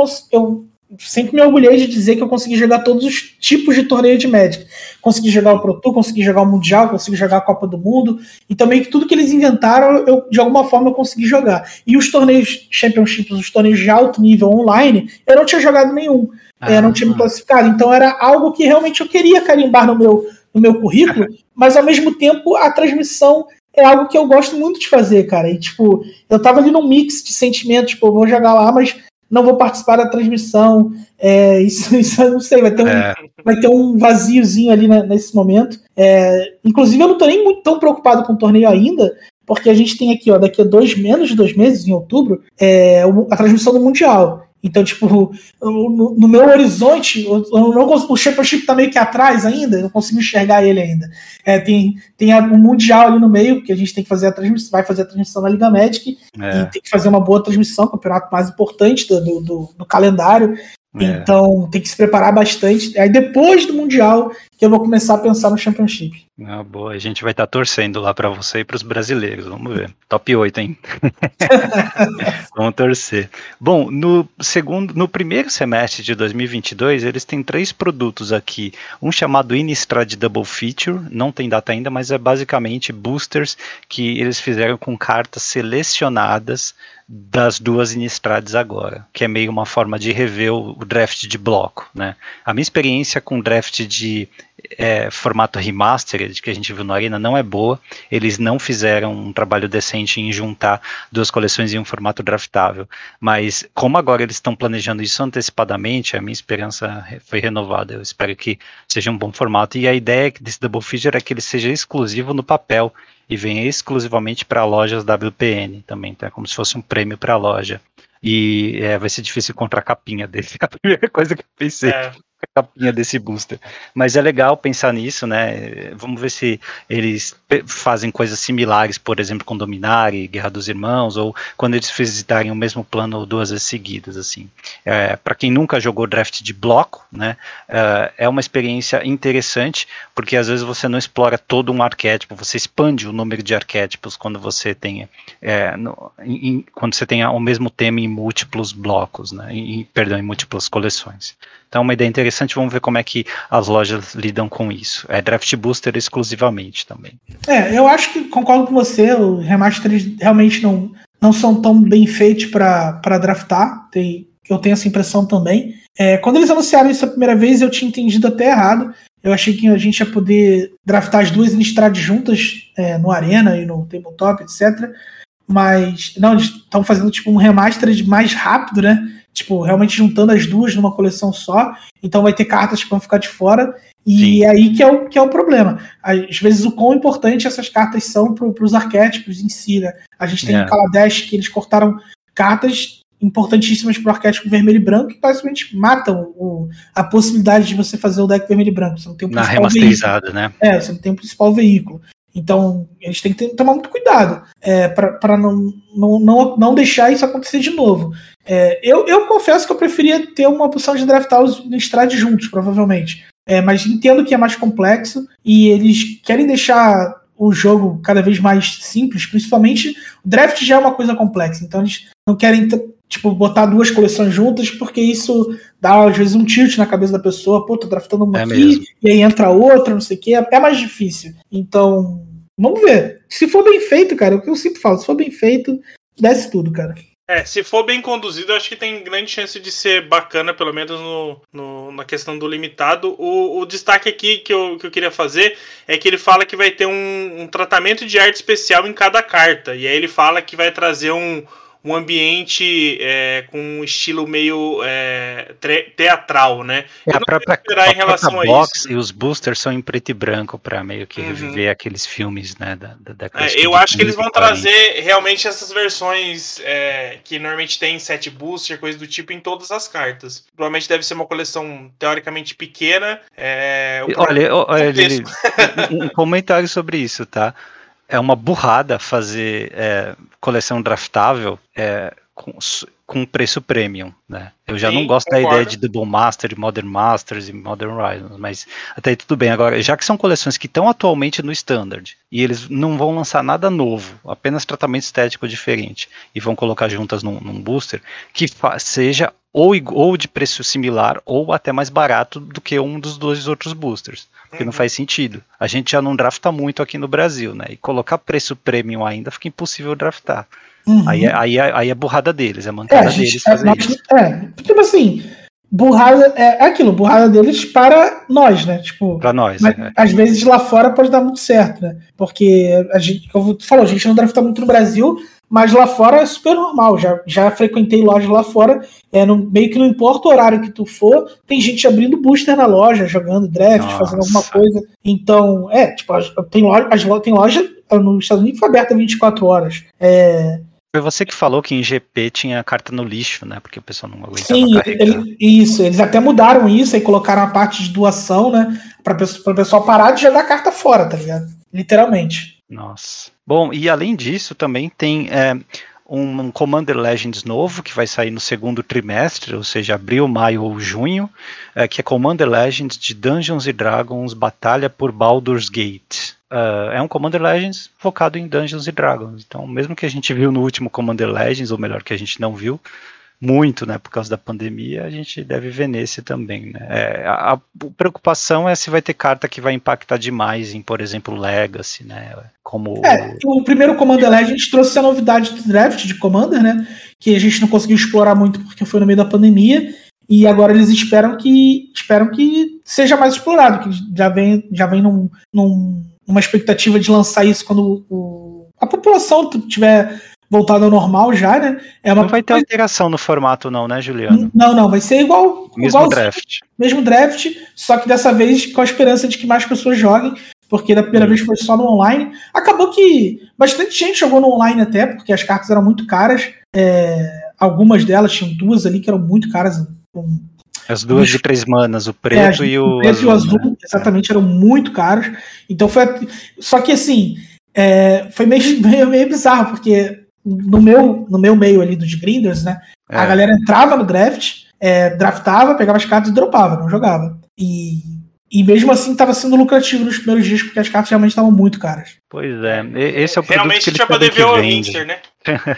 me orgulhei de dizer que eu consegui jogar todos os tipos de torneio de Magic. Consegui jogar o Pro Tour, consegui jogar o Mundial, consegui jogar a Copa do Mundo, e também que tudo que eles inventaram, de alguma forma eu consegui jogar. E os torneios Championships, os torneios de alto nível online, eu não tinha jogado nenhum. Eu não tinha me classificado. Então era algo que realmente eu queria carimbar no meu currículo, mas ao mesmo tempo a transmissão é algo que eu gosto muito de fazer, cara. E tipo, eu tava ali num mix de sentimentos, tipo, eu vou jogar lá, mas não vou participar da transmissão, isso eu não sei, vai ter um vaziozinho ali nesse momento. Inclusive eu não tô nem tão preocupado com o torneio ainda, porque a gente tem aqui, daqui a menos de 2 meses, em outubro, a transmissão do Mundial. Então, tipo, no meu horizonte, o Championship tá meio que atrás ainda, eu não consigo enxergar ele ainda. Tem um Mundial ali no meio, que a gente tem que fazer a transmissão, vai fazer a transmissão na Liga Magic, e tem que fazer uma boa transmissão, o campeonato mais importante do calendário. Então tem que se preparar bastante. Aí depois do Mundial que eu vou começar a pensar no Championship. Boa, a gente vai estar torcendo lá para você e para os brasileiros, vamos ver. Top 8, hein? Vamos torcer. Bom, no primeiro semestre de 2022, eles têm 3 produtos aqui. Um chamado Innistrad Double Feature, não tem data ainda, mas é basicamente boosters que eles fizeram com cartas selecionadas das 2 Innistrades agora, que é meio uma forma de rever o draft de bloco, né? A minha experiência com draft de formato remastered que a gente viu na Arena não é boa. Eles não fizeram um trabalho decente em juntar 2 coleções em um formato draftável, mas como agora eles estão planejando isso antecipadamente, a minha esperança foi renovada. Eu espero que seja um bom formato, e a ideia desse Double Feature é que ele seja exclusivo no papel e venha exclusivamente para lojas WPN também, tá? Como se fosse um prêmio para a loja. E vai ser difícil encontrar a capinha dele, é a primeira coisa que eu pensei. a capinha desse booster. Mas é legal pensar nisso, né? Vamos ver se eles fazem coisas similares, por exemplo, com Dominari, Guerra dos Irmãos, ou quando eles visitarem o mesmo plano 2 vezes seguidas, assim. Para quem nunca jogou draft de bloco, né? É uma experiência interessante, porque às vezes você não explora todo um arquétipo, você expande o número de arquétipos quando você tem quando você tem o mesmo tema em múltiplos blocos, né? Em múltiplas coleções. Então, uma ideia interessante, vamos ver como é que as lojas lidam com isso. É draft booster exclusivamente também. Eu acho que concordo com você, os remasters realmente não são tão bem feitos para draftar, eu tenho essa impressão também. Quando eles anunciaram isso a primeira vez, eu tinha entendido até errado. Eu achei que a gente ia poder draftar as duas Innistrad juntas no Arena e no Tabletop, etc. Mas, não, eles estão fazendo tipo um remaster mais rápido, né? Tipo, realmente juntando as duas numa coleção só. Então vai ter cartas que vão ficar de fora. E é aí que é o problema. Às vezes o quão importante essas cartas são para os arquétipos em si, né? A gente tem o Kaladesh, que eles cortaram cartas importantíssimas para o arquétipo vermelho e branco, que basicamente matam a possibilidade de você fazer o deck vermelho e branco. Você não tem o principal remasterizada, né? Você não tem o principal veículo. Então, eles têm que tomar muito cuidado para não deixar isso acontecer de novo. Eu confesso que eu preferia ter uma opção de draftar os Innistrad juntos, provavelmente. Mas entendo que é mais complexo e eles querem deixar o jogo cada vez mais simples, principalmente o draft já é uma coisa complexa, então eles não querem botar duas coleções juntas, porque isso dá às vezes um tilt na cabeça da pessoa, tô draftando uma aqui, mesmo. E aí entra outra, não sei o que, é mais difícil. Então, vamos ver. Se for bem feito, cara, é o que eu sempre falo, se for bem feito, desce tudo, cara. Se for bem conduzido, eu acho que tem grande chance de ser bacana, pelo menos na questão do limitado. O destaque aqui que eu queria fazer é que ele fala que vai ter um tratamento de arte especial em cada carta. E aí ele fala que vai trazer um ambiente com um estilo meio teatral, né? A própria box e os boosters são em preto e branco para meio que reviver aqueles filmes, né? Eu acho que eles vão trazer realmente essas versões que normalmente tem 7 booster, coisa do tipo, em todas as cartas. Provavelmente deve ser uma coleção teoricamente pequena. Olha, um comentário sobre isso, tá? É uma burrada fazer coleção draftável com preço premium, né? Eu já não gosto da ideia de Double Master, Modern Masters e Modern Horizons, mas até aí tudo bem. Agora, já que são coleções que estão atualmente no Standard e eles não vão lançar nada novo, apenas tratamento estético diferente, e vão colocar juntas num booster, que seja ou de preço similar ou até mais barato do que um dos dois outros boosters, porque não faz sentido. A gente já não drafta muito aqui no Brasil, né? E colocar preço premium ainda fica impossível draftar. Aí é burrada deles, é mancada deles fazer isso. Tipo assim, burrada é aquilo, burrada deles para nós, né? Tipo, para nós. Às vezes lá fora pode dar muito certo, né? Porque a gente não drafta muito no Brasil, mas lá fora é super normal. Já frequentei lojas lá fora, meio que não importa o horário que tu for, tem gente abrindo booster na loja, jogando draft, fazendo alguma coisa. Então, tem loja nos Estados Unidos que foi aberta 24 horas. Foi você que falou que em GP tinha carta no lixo, né? Porque o pessoal não aguentava carregar. Isso, eles até mudaram isso e colocaram a parte de doação, né? Para o pessoal parar de jogar carta fora, tá ligado? Literalmente. Nossa. Bom, e além disso também tem um Commander Legends novo que vai sair no segundo trimestre, ou seja, abril, maio ou junho, que é Commander Legends de Dungeons & Dragons Batalha por Baldur's Gate. É um Commander Legends focado em Dungeons & Dragons. Então, mesmo que a gente viu no último Commander Legends, ou melhor, que a gente não viu muito, né, por causa da pandemia, a gente deve ver nesse também, né? A preocupação é se vai ter carta que vai impactar demais em, por exemplo, Legacy, né? Como o primeiro Commander Legends trouxe a novidade do draft de Commander, né? Que a gente não conseguiu explorar muito porque foi no meio da pandemia. E agora eles esperam que seja mais explorado, que já vem numa expectativa de lançar isso quando a população tiver voltado ao normal já, né? Não vai ter alteração no formato não, né, Juliano? Não, vai ser igual draft. Mesmo draft, só que dessa vez com a esperança de que mais pessoas joguem, porque da primeira vez foi só no online. Acabou que bastante gente jogou no online até, porque as cartas eram muito caras. Algumas delas, tinham duas ali que eram muito caras. As duas de 3 manas, o preto e o preto azul. E o azul, exatamente, eram muito caros. Então só que assim, foi meio bizarro, porque no meu meio ali dos grinders, né? A galera entrava no draft, draftava, pegava as cartas e dropava, não jogava. E mesmo assim estava sendo lucrativo nos primeiros dias, porque as cartas realmente estavam muito caras. Pois é, esse é o produto realmente que eles tinha poder ver o vende. Inter, né?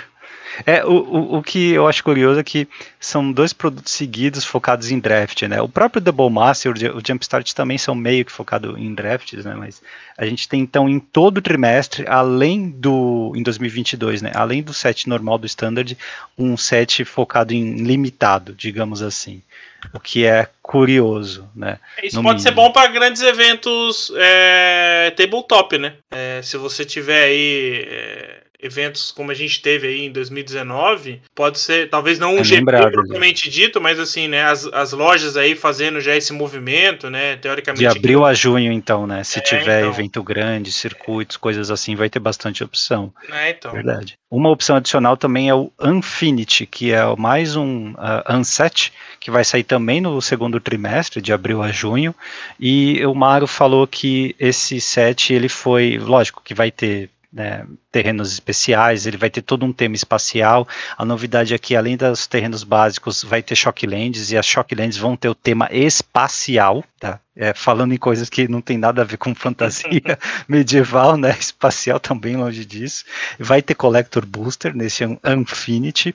O que eu acho curioso é que são 2 produtos seguidos focados em draft, né? O próprio Double Master e o Jumpstart também são meio que focados em drafts, né? Mas a gente tem então em todo o trimestre, em 2022, né? Além do set normal do Standard, um set focado em limitado, digamos assim. O que é curioso, né? Isso pode ser bom para grandes eventos tabletop, né? Se você tiver aí eventos como a gente teve aí em 2019, pode ser, talvez não um GP propriamente dito, mas assim, né, as lojas aí fazendo já esse movimento, né, teoricamente... De abril a junho, então, né, se tiver evento grande, circuitos, coisas assim, vai ter bastante opção. Então. Verdade. Uma opção adicional também é o Unfinity, que é mais um Unset, que vai sair também no segundo trimestre, de abril a junho, e o Mario falou que esse set, ele foi, lógico que vai ter terrenos especiais, ele vai ter todo um tema espacial. A novidade é que, além dos terrenos básicos, vai ter Shocklands, e as Shocklands vão ter o tema espacial, tá? Falando em coisas que não tem nada a ver com fantasia medieval, né? Espacial também longe disso. Vai ter Collector Booster nesse Unfinity,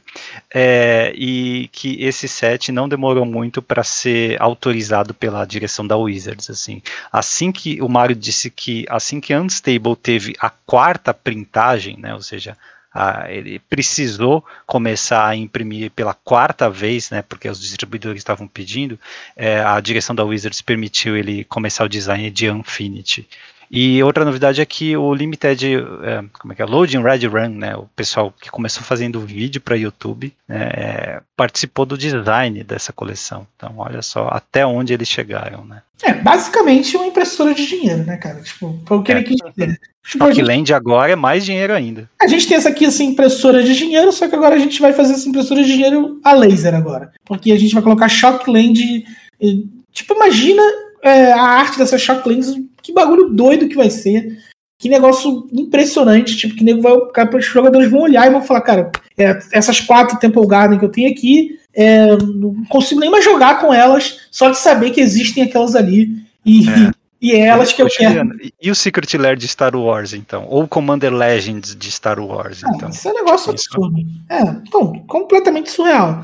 e que esse set não demorou muito para ser autorizado pela direção da Wizards. Assim que o Mario disse que assim que Unstable teve a 4ª printagem, né? Ou seja, ele precisou começar a imprimir pela 4ª vez, né, porque os distribuidores estavam pedindo, a direção da Wizards permitiu ele começar o design de Unfinity. E outra novidade é que o Limited, Loading Ready Run, né, o pessoal que começou fazendo vídeo para YouTube, participou do design dessa coleção. Então, olha só até onde eles chegaram, né? Basicamente uma impressora de dinheiro, né, cara? Tipo, foi o que ele quis dizer. Shockland agora é mais dinheiro ainda. A gente tem essa impressora de dinheiro, só que agora a gente vai fazer essa impressora de dinheiro a laser agora. Porque a gente vai colocar Shockland. Tipo, imagina a arte dessas Shocklands, que bagulho doido que vai ser. Que negócio impressionante. Tipo, que os jogadores vão olhar e vão falar, cara, essas 4 Temple Garden que eu tenho aqui, não consigo nem mais jogar com elas, só de saber que existem aquelas ali. E é elas que eu quero. E o Secret Lair de Star Wars, então? Ou Commander Legends de Star Wars, então? Isso é um negócio absurdo. Então, completamente surreal.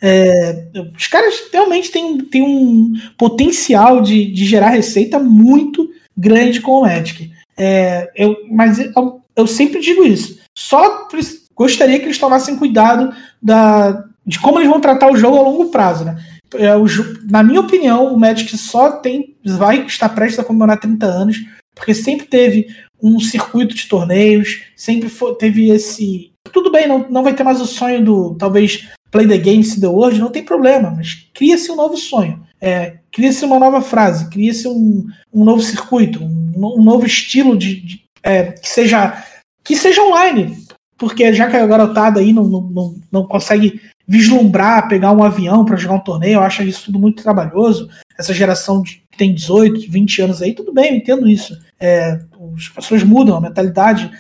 Os caras realmente têm um potencial de gerar receita muito grande com o Magic. Mas eu sempre digo isso. Só gostaria que eles tomassem cuidado de como eles vão tratar o jogo a longo prazo, né? Na minha opinião, o Magic vai estar prestes a comemorar 30 anos, porque sempre teve um circuito de torneios, sempre teve esse... Tudo bem, não vai ter mais o sonho do, talvez, Play the Game, See the World, não tem problema, mas cria-se um novo sonho, cria-se uma nova frase, cria-se um novo circuito, um novo estilo que seja online, porque já que a garotada aí não consegue vislumbrar, pegar um avião para jogar um torneio, eu acho isso tudo muito trabalhoso. Essa geração que tem 18, 20 anos aí, tudo bem, eu entendo isso. As pessoas mudam, a mentalidade,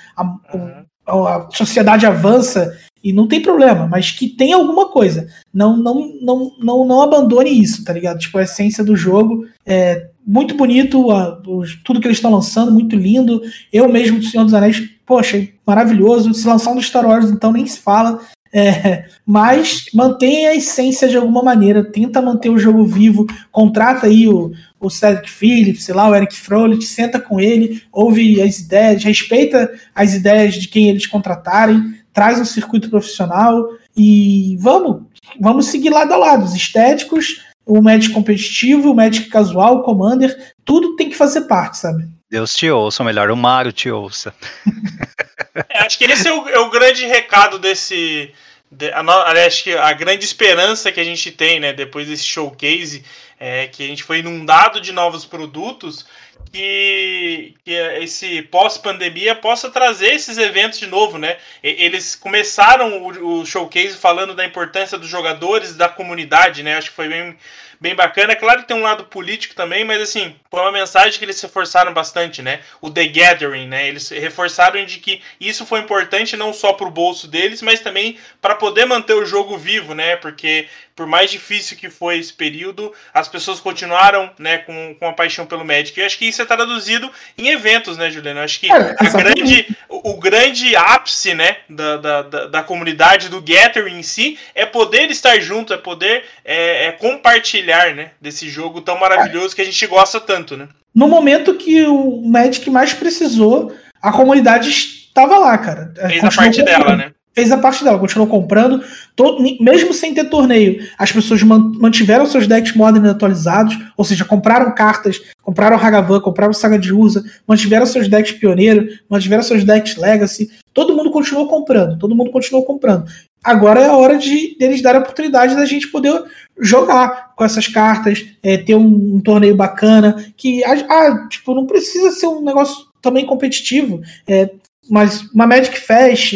a sociedade avança e não tem problema, mas que tem alguma coisa. Não abandone isso, tá ligado? Tipo, a essência do jogo é muito bonito, tudo que eles estão lançando, muito lindo. Eu mesmo, do Senhor dos Anéis, poxa, maravilhoso. Se lançar um do Star Wars, então nem se fala. Mas mantém a essência de alguma maneira, tenta manter o jogo vivo, contrata aí o Cedric Phillips, sei lá, o Eric Froelich, senta com ele, ouve as ideias, respeita as ideias de quem eles contratarem, traz um circuito profissional e vamos seguir lado a lado, os estéticos, o Magic competitivo, o Magic casual, o Commander, tudo tem que fazer parte, sabe? Deus te ouça, ou melhor, o Mario te ouça. Acho que esse é o grande recado desse... Acho que a grande esperança que a gente tem, né, depois desse showcase, que a gente foi inundado de novos produtos, que esse pós-pandemia possa trazer esses eventos de novo, né? Eles começaram o showcase falando da importância dos jogadores, da comunidade, né? Acho que foi bem bacana. É claro que tem um lado político também, mas assim, foi uma mensagem que eles reforçaram bastante, né? O The Gathering, né? Eles reforçaram de que isso foi importante não só pro bolso deles, mas também para poder manter o jogo vivo, né? Porque por mais difícil que foi esse período, as pessoas continuaram, né, com a paixão pelo Magic. E eu acho que isso é traduzido em eventos, né, Juliano? Eu acho que o grande ápice, né, da comunidade, do Gathering em si, é poder estar junto, é poder compartilhar, né, desse jogo tão maravilhoso que a gente gosta tanto, né? No momento que o Magic mais precisou, a comunidade estava lá, cara. Fez a parte dela, né? Fez a parte dela, continuou comprando, mesmo sem ter torneio, as pessoas mantiveram seus decks Modern atualizados, ou seja, compraram cartas, compraram Hagavan, compraram Saga de Urza, mantiveram seus decks Pioneiro, mantiveram seus decks Legacy, todo mundo continuou comprando. Agora é a hora deles darem a oportunidade da gente poder jogar com essas cartas, ter um torneio bacana, que tipo, não precisa ser um negócio também competitivo, mas uma Magic Fest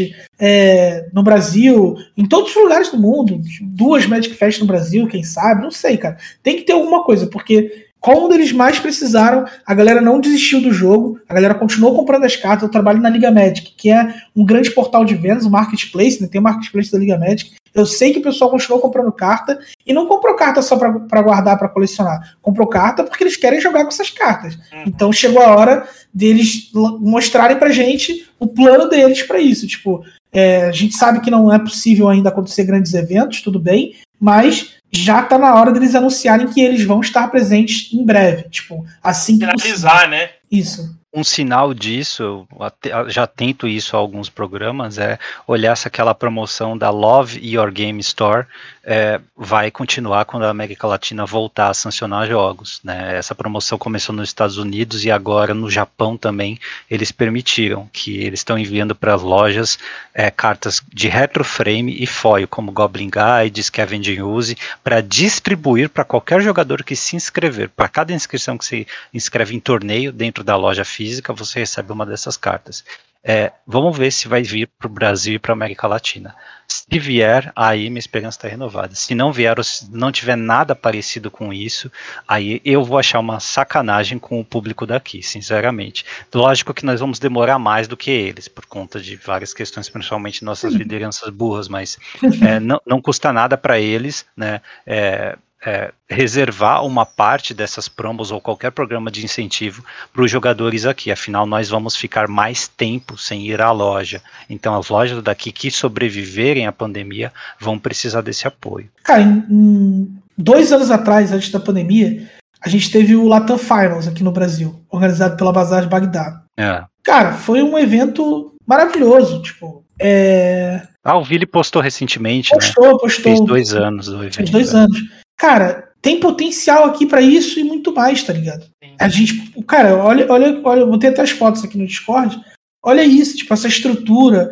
no Brasil, em todos os lugares do mundo, 2 Magic Fest no Brasil, quem sabe, não sei, cara. Tem que ter alguma coisa, porque quando eles mais precisaram, a galera não desistiu do jogo, a galera continuou comprando as cartas. Eu trabalho na Liga Magic, que é um grande portal de vendas, um marketplace, né? Tem o marketplace da Liga Magic. Eu sei que o pessoal continuou comprando carta, e não comprou carta só para guardar, para colecionar. Comprou carta porque eles querem jogar com essas cartas. Então chegou a hora deles mostrarem pra gente o plano deles para isso. Tipo, a gente sabe que não é possível ainda acontecer grandes eventos, tudo bem, mas já tá na hora deles anunciarem que eles vão estar presentes em breve. Tipo, assim que finalizar, né? Isso. Um sinal disso, eu já tento isso em alguns programas, é olhar se aquela promoção da Love Your Game Store vai continuar quando a América Latina voltar a sancionar jogos, né? Essa promoção começou nos Estados Unidos e agora no Japão também eles permitiram que eles estão enviando para as lojas cartas de retroframe e foil, como Goblin Guide, Scavenging Ooze, para distribuir para qualquer jogador que se inscrever. Para cada inscrição que se inscreve em torneio dentro da loja física, você recebe uma dessas cartas. Vamos ver se vai vir para o Brasil e para a América Latina. Se vier, aí minha esperança está renovada. Se não vier ou se não tiver nada parecido com isso, aí eu vou achar uma sacanagem com o público daqui, sinceramente. Lógico que nós vamos demorar mais do que eles, por conta de várias questões, principalmente nossas lideranças burras, mas não custa nada para eles, né? Reservar uma parte dessas promos ou qualquer programa de incentivo para os jogadores aqui, afinal nós vamos ficar mais tempo sem ir à loja, então as lojas daqui que sobreviverem à pandemia vão precisar desse apoio. Cara, em 2 anos atrás, antes da pandemia, a gente teve o Latam Finals aqui no Brasil, organizado pela Bazar de Bagdá. Cara, foi um evento maravilhoso, tipo, o Vili postou recentemente, postou. Fez 2 anos do evento. Fez 2 anos. Cara, tem potencial aqui pra isso e muito mais, tá ligado? Sim. A gente, cara, olha, eu botei até as fotos aqui no Discord. Olha isso, tipo, essa estrutura.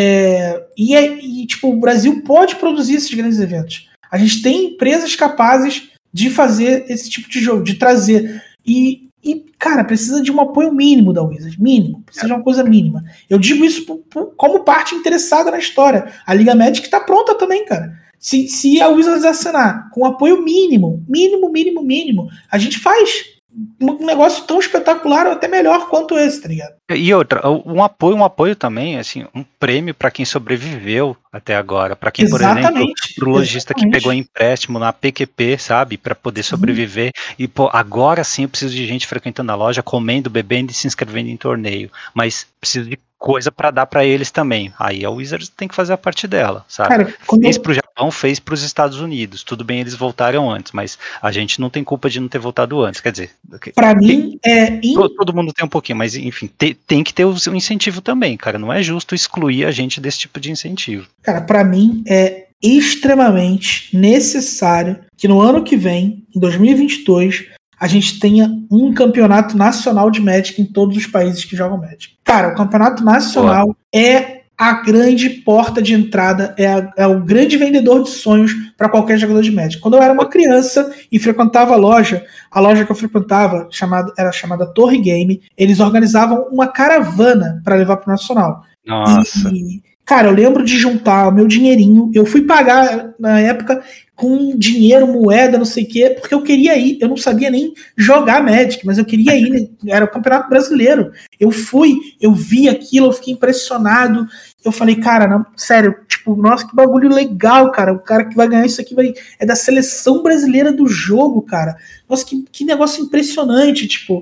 E tipo, o Brasil pode produzir esses grandes eventos. A gente tem empresas capazes de fazer esse tipo de jogo, de trazer. E cara, precisa de um apoio mínimo da Wizards. Mínimo. Precisa de uma coisa mínima. Eu digo isso como parte interessada na história. A Liga Magic tá pronta também, cara. Se a Wizards assinar com apoio mínimo, a gente faz um negócio tão espetacular ou até melhor quanto esse, tá ligado? E outra, um apoio também, assim, um prêmio para quem sobreviveu até agora, para quem, por exemplo, pro lojista que pegou empréstimo na PQP, sabe, para poder sobreviver, e pô, agora sim eu preciso de gente frequentando a loja, comendo, bebendo e se inscrevendo em torneio, mas preciso de coisa para dar para eles também. Aí a Wizards tem que fazer a parte dela, sabe? Cara, fez pro Japão, fez pros Estados Unidos. Tudo bem, eles voltaram antes, mas a gente não tem culpa de não ter voltado antes. Quer dizer, para mim todo mundo tem um pouquinho, mas enfim, tem que ter o incentivo também, cara. Não é justo excluir a gente desse tipo de incentivo. Cara, para mim é extremamente necessário que no ano que vem, em 2022, a gente tenha um campeonato nacional de Magic em todos os países que jogam Magic. Cara, o campeonato nacional é a grande porta de entrada, é o grande vendedor de sonhos para qualquer jogador de Magic. Quando eu era uma criança e frequentava a loja que eu frequentava era chamada Torre Game, eles organizavam uma caravana para levar para o Nacional. Nossa. Cara, eu lembro de juntar o meu dinheirinho, eu fui pagar na época com dinheiro, moeda, não sei o quê, porque eu queria ir, eu não sabia nem jogar Magic, mas eu queria ir, né? Era o Campeonato Brasileiro. Eu fui, eu vi aquilo, eu fiquei impressionado, eu falei, cara, não, sério, tipo, nossa, que bagulho legal, cara, o cara que vai ganhar isso aqui é da seleção brasileira do jogo, cara. Nossa, que negócio impressionante, tipo,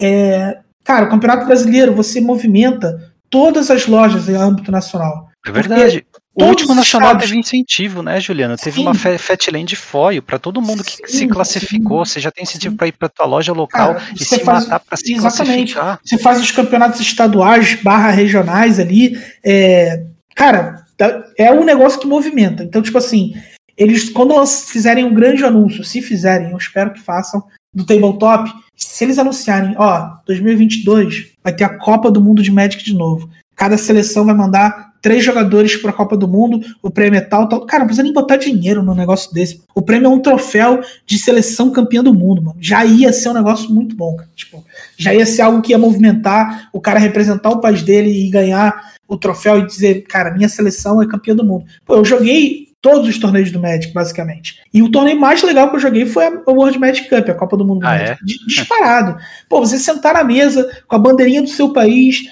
cara, o Campeonato Brasileiro, você movimenta todas as lojas em âmbito nacional. É verdade. O último nacional teve incentivo, né, Juliana? Teve uma Fatland foil para todo mundo que se classificou. Você já tem incentivo para ir para tua loja local, cara, e se matar para se classificar. Você faz os campeonatos estaduais / regionais ali. Cara, é um negócio que movimenta. Então, tipo assim, eles, quando fizerem um grande anúncio, se fizerem, eu espero que façam, do Tabletop, se eles anunciarem, 2022 vai ter a Copa do Mundo de Magic de novo. Cada seleção vai mandar 3 jogadores para a Copa do Mundo, o prêmio é tal. Cara, não precisa nem botar dinheiro num negócio desse. O prêmio é um troféu de seleção campeã do mundo, mano. Já ia ser um negócio muito bom, cara. Tipo, já ia ser algo que ia movimentar o cara representar o país dele e ganhar o troféu e dizer, cara, minha seleção é campeã do mundo. Pô, eu joguei todos os torneios do Magic, basicamente. E o torneio mais legal que eu joguei foi a World Magic Cup, a Copa do Mundo do Magic. Disparado. Pô, você sentar na mesa com a bandeirinha do seu país,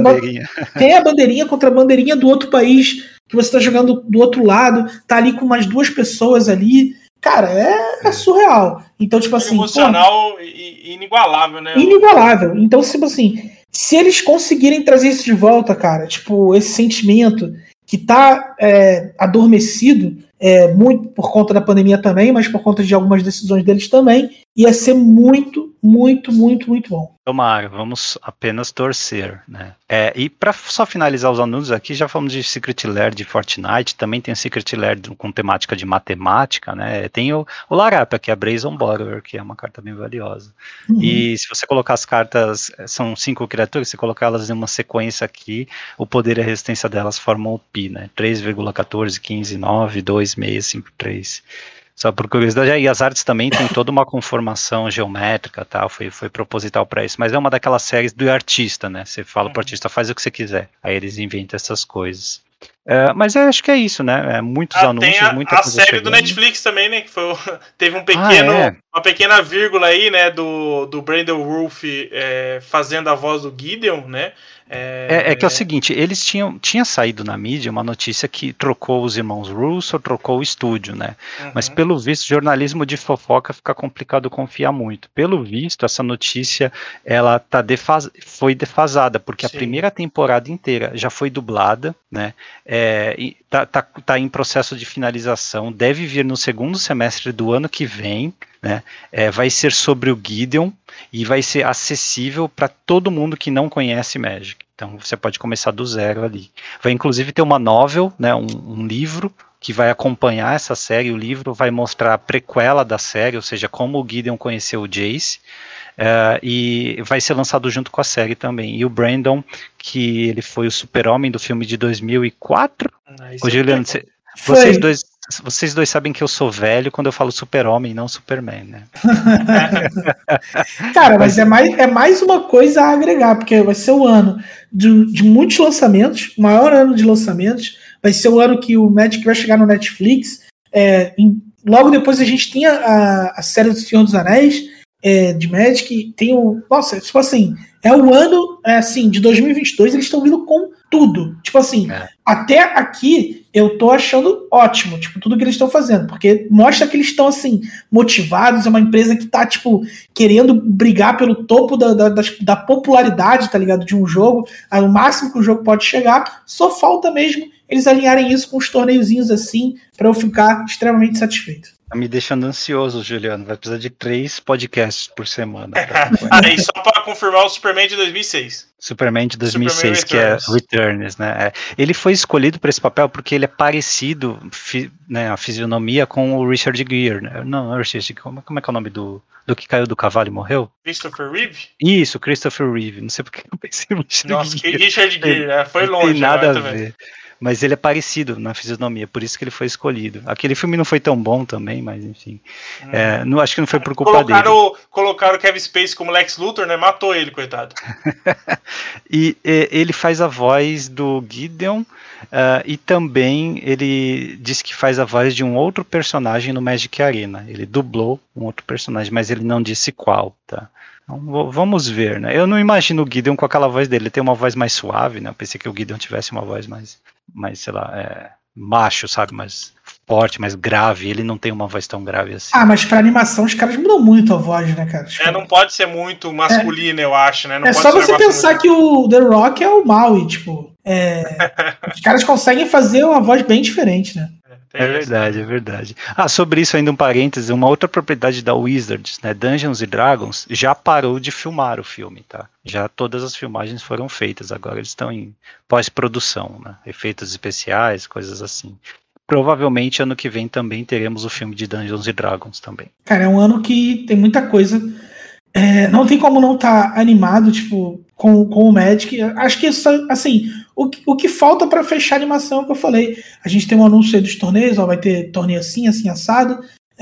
tem a bandeirinha contra a bandeirinha do outro país, que você tá jogando do outro lado, tá ali com umas 2 pessoas ali. Cara, é surreal. Então, tipo assim... emocional e inigualável, né? Inigualável. Então, tipo assim, se eles conseguirem trazer isso de volta, cara, tipo, esse sentimento que tá adormecido, muito por conta da pandemia também, mas por conta de algumas decisões deles também, ia ser muito, muito, muito, muito bom. Tomara, vamos apenas torcer, né? E para só finalizar os anúncios aqui, já falamos de Secret Lair de Fortnite, também tem Secret Lair com temática de matemática, né? Tem o Larapa, que é a Brazen Borrower, que é uma carta bem valiosa. Uhum. E se você colocar as cartas, são 5 criaturas, se colocar elas em uma sequência aqui, o poder e a resistência delas formam o Pi, né? 3,14, 15, 9, 2, 6, 5, 3. Só por curiosidade, e as artes também tem toda uma conformação geométrica, tal, foi proposital para isso, mas é uma daquelas séries do artista, né? Você fala pro artista, faz o que você quiser, aí eles inventam essas coisas. Mas acho que é isso, né? Muitos anúncios, muita coisa. A série do Netflix também, né? Que teve uma pequena vírgula aí, né? Do Brandon Wolf fazendo a voz do Gideon, né? Que é o seguinte, eles tinha saído na mídia uma notícia que trocou os irmãos Russo, trocou o estúdio, né? Uhum. Mas pelo visto, jornalismo de fofoca fica complicado confiar muito. Pelo visto, essa notícia ela foi defasada, porque a primeira temporada inteira já foi dublada, né? E tá em processo de finalização, deve vir no segundo semestre do ano que vem, né? Vai ser sobre o Gideon e vai ser acessível para todo mundo que não conhece Magic. Então você pode começar do zero ali. Vai inclusive ter uma novel, né? Um livro que vai acompanhar essa série. O livro vai mostrar a prequela da série, ou seja, como o Gideon conheceu o Jace. E vai ser lançado junto com a série também. E o Brandon, que ele foi o super-homem do filme de 2004. Ô, Juliano, vocês dois sabem que eu sou velho quando eu falo super-homem e não Superman, né? Cara, mas é mais uma coisa a agregar, porque vai ser o ano de muitos lançamentos, o maior ano de lançamentos, vai ser o ano que o Magic vai chegar no Netflix. Logo depois a gente tem a série do Senhor dos Anéis, de Magic, tem o... Nossa, tipo assim, é o ano, assim, de 2022, eles estão vindo com tudo. Tipo assim, até aqui eu tô achando ótimo, tipo, tudo que eles estão fazendo, porque mostra que eles estão, assim, motivados, é uma empresa que tá, tipo, querendo brigar pelo topo da popularidade, tá ligado, de um jogo, o máximo que o jogo pode chegar, só falta mesmo eles alinharem isso com os torneiozinhos assim, pra eu ficar extremamente satisfeito. Tá me deixando ansioso, Juliano. Vai precisar de 3 podcasts por semana. Aí, só pra confirmar o Superman de 2006. Superman de 2006, que é Returns, né? Ele foi escolhido para esse papel porque ele é parecido, né, a fisionomia com o Richard Gere, né? Não, Richard, como é que é o nome do que caiu do cavalo e morreu? Christopher Reeve? Isso, Christopher Reeve. Não sei porque eu pensei no Richard Nossa, Gere. Richard Gere, né? Foi longe. Não tem nada a ver. Mas ele é parecido na fisionomia, por isso que ele foi escolhido. Aquele filme não foi tão bom também, mas enfim. Não, acho que não foi por culpa dele. Colocaram o Kevin Spacey como Lex Luthor, né? Matou ele, coitado. E ele faz a voz do Gideon, e também ele disse que faz a voz de um outro personagem no Magic Arena. Ele dublou um outro personagem, mas ele não disse qual, tá? Então, vamos ver, né? Eu não imagino o Gideon com aquela voz dele. Ele tem uma voz mais suave, né? Eu pensei que o Gideon tivesse uma voz mais sei lá, macho, sabe? Mais forte, mais grave. Ele não tem uma voz tão grave assim. Mas pra animação os caras mudam muito a voz, né, cara? Tipo, não pode ser muito masculino, eu acho, né? Não pode só ser você pensar muito... que o The Rock é o Maui, tipo... os caras conseguem fazer uma voz bem diferente, né? É verdade. Sobre isso ainda um parêntese, uma outra propriedade da Wizards, né, Dungeons & Dragons, já parou de filmar o filme, tá? Já todas as filmagens foram feitas, agora eles estão em pós-produção, né, efeitos especiais, coisas assim. Provavelmente ano que vem também teremos o filme de Dungeons & Dragons também. Cara, é um ano que tem muita coisa, não tem como não estar animado, tipo, com o Magic. Acho que isso, assim, o que falta para fechar a animação é o que eu falei. A gente tem um anúncio aí dos torneios, vai ter torneio assim assado,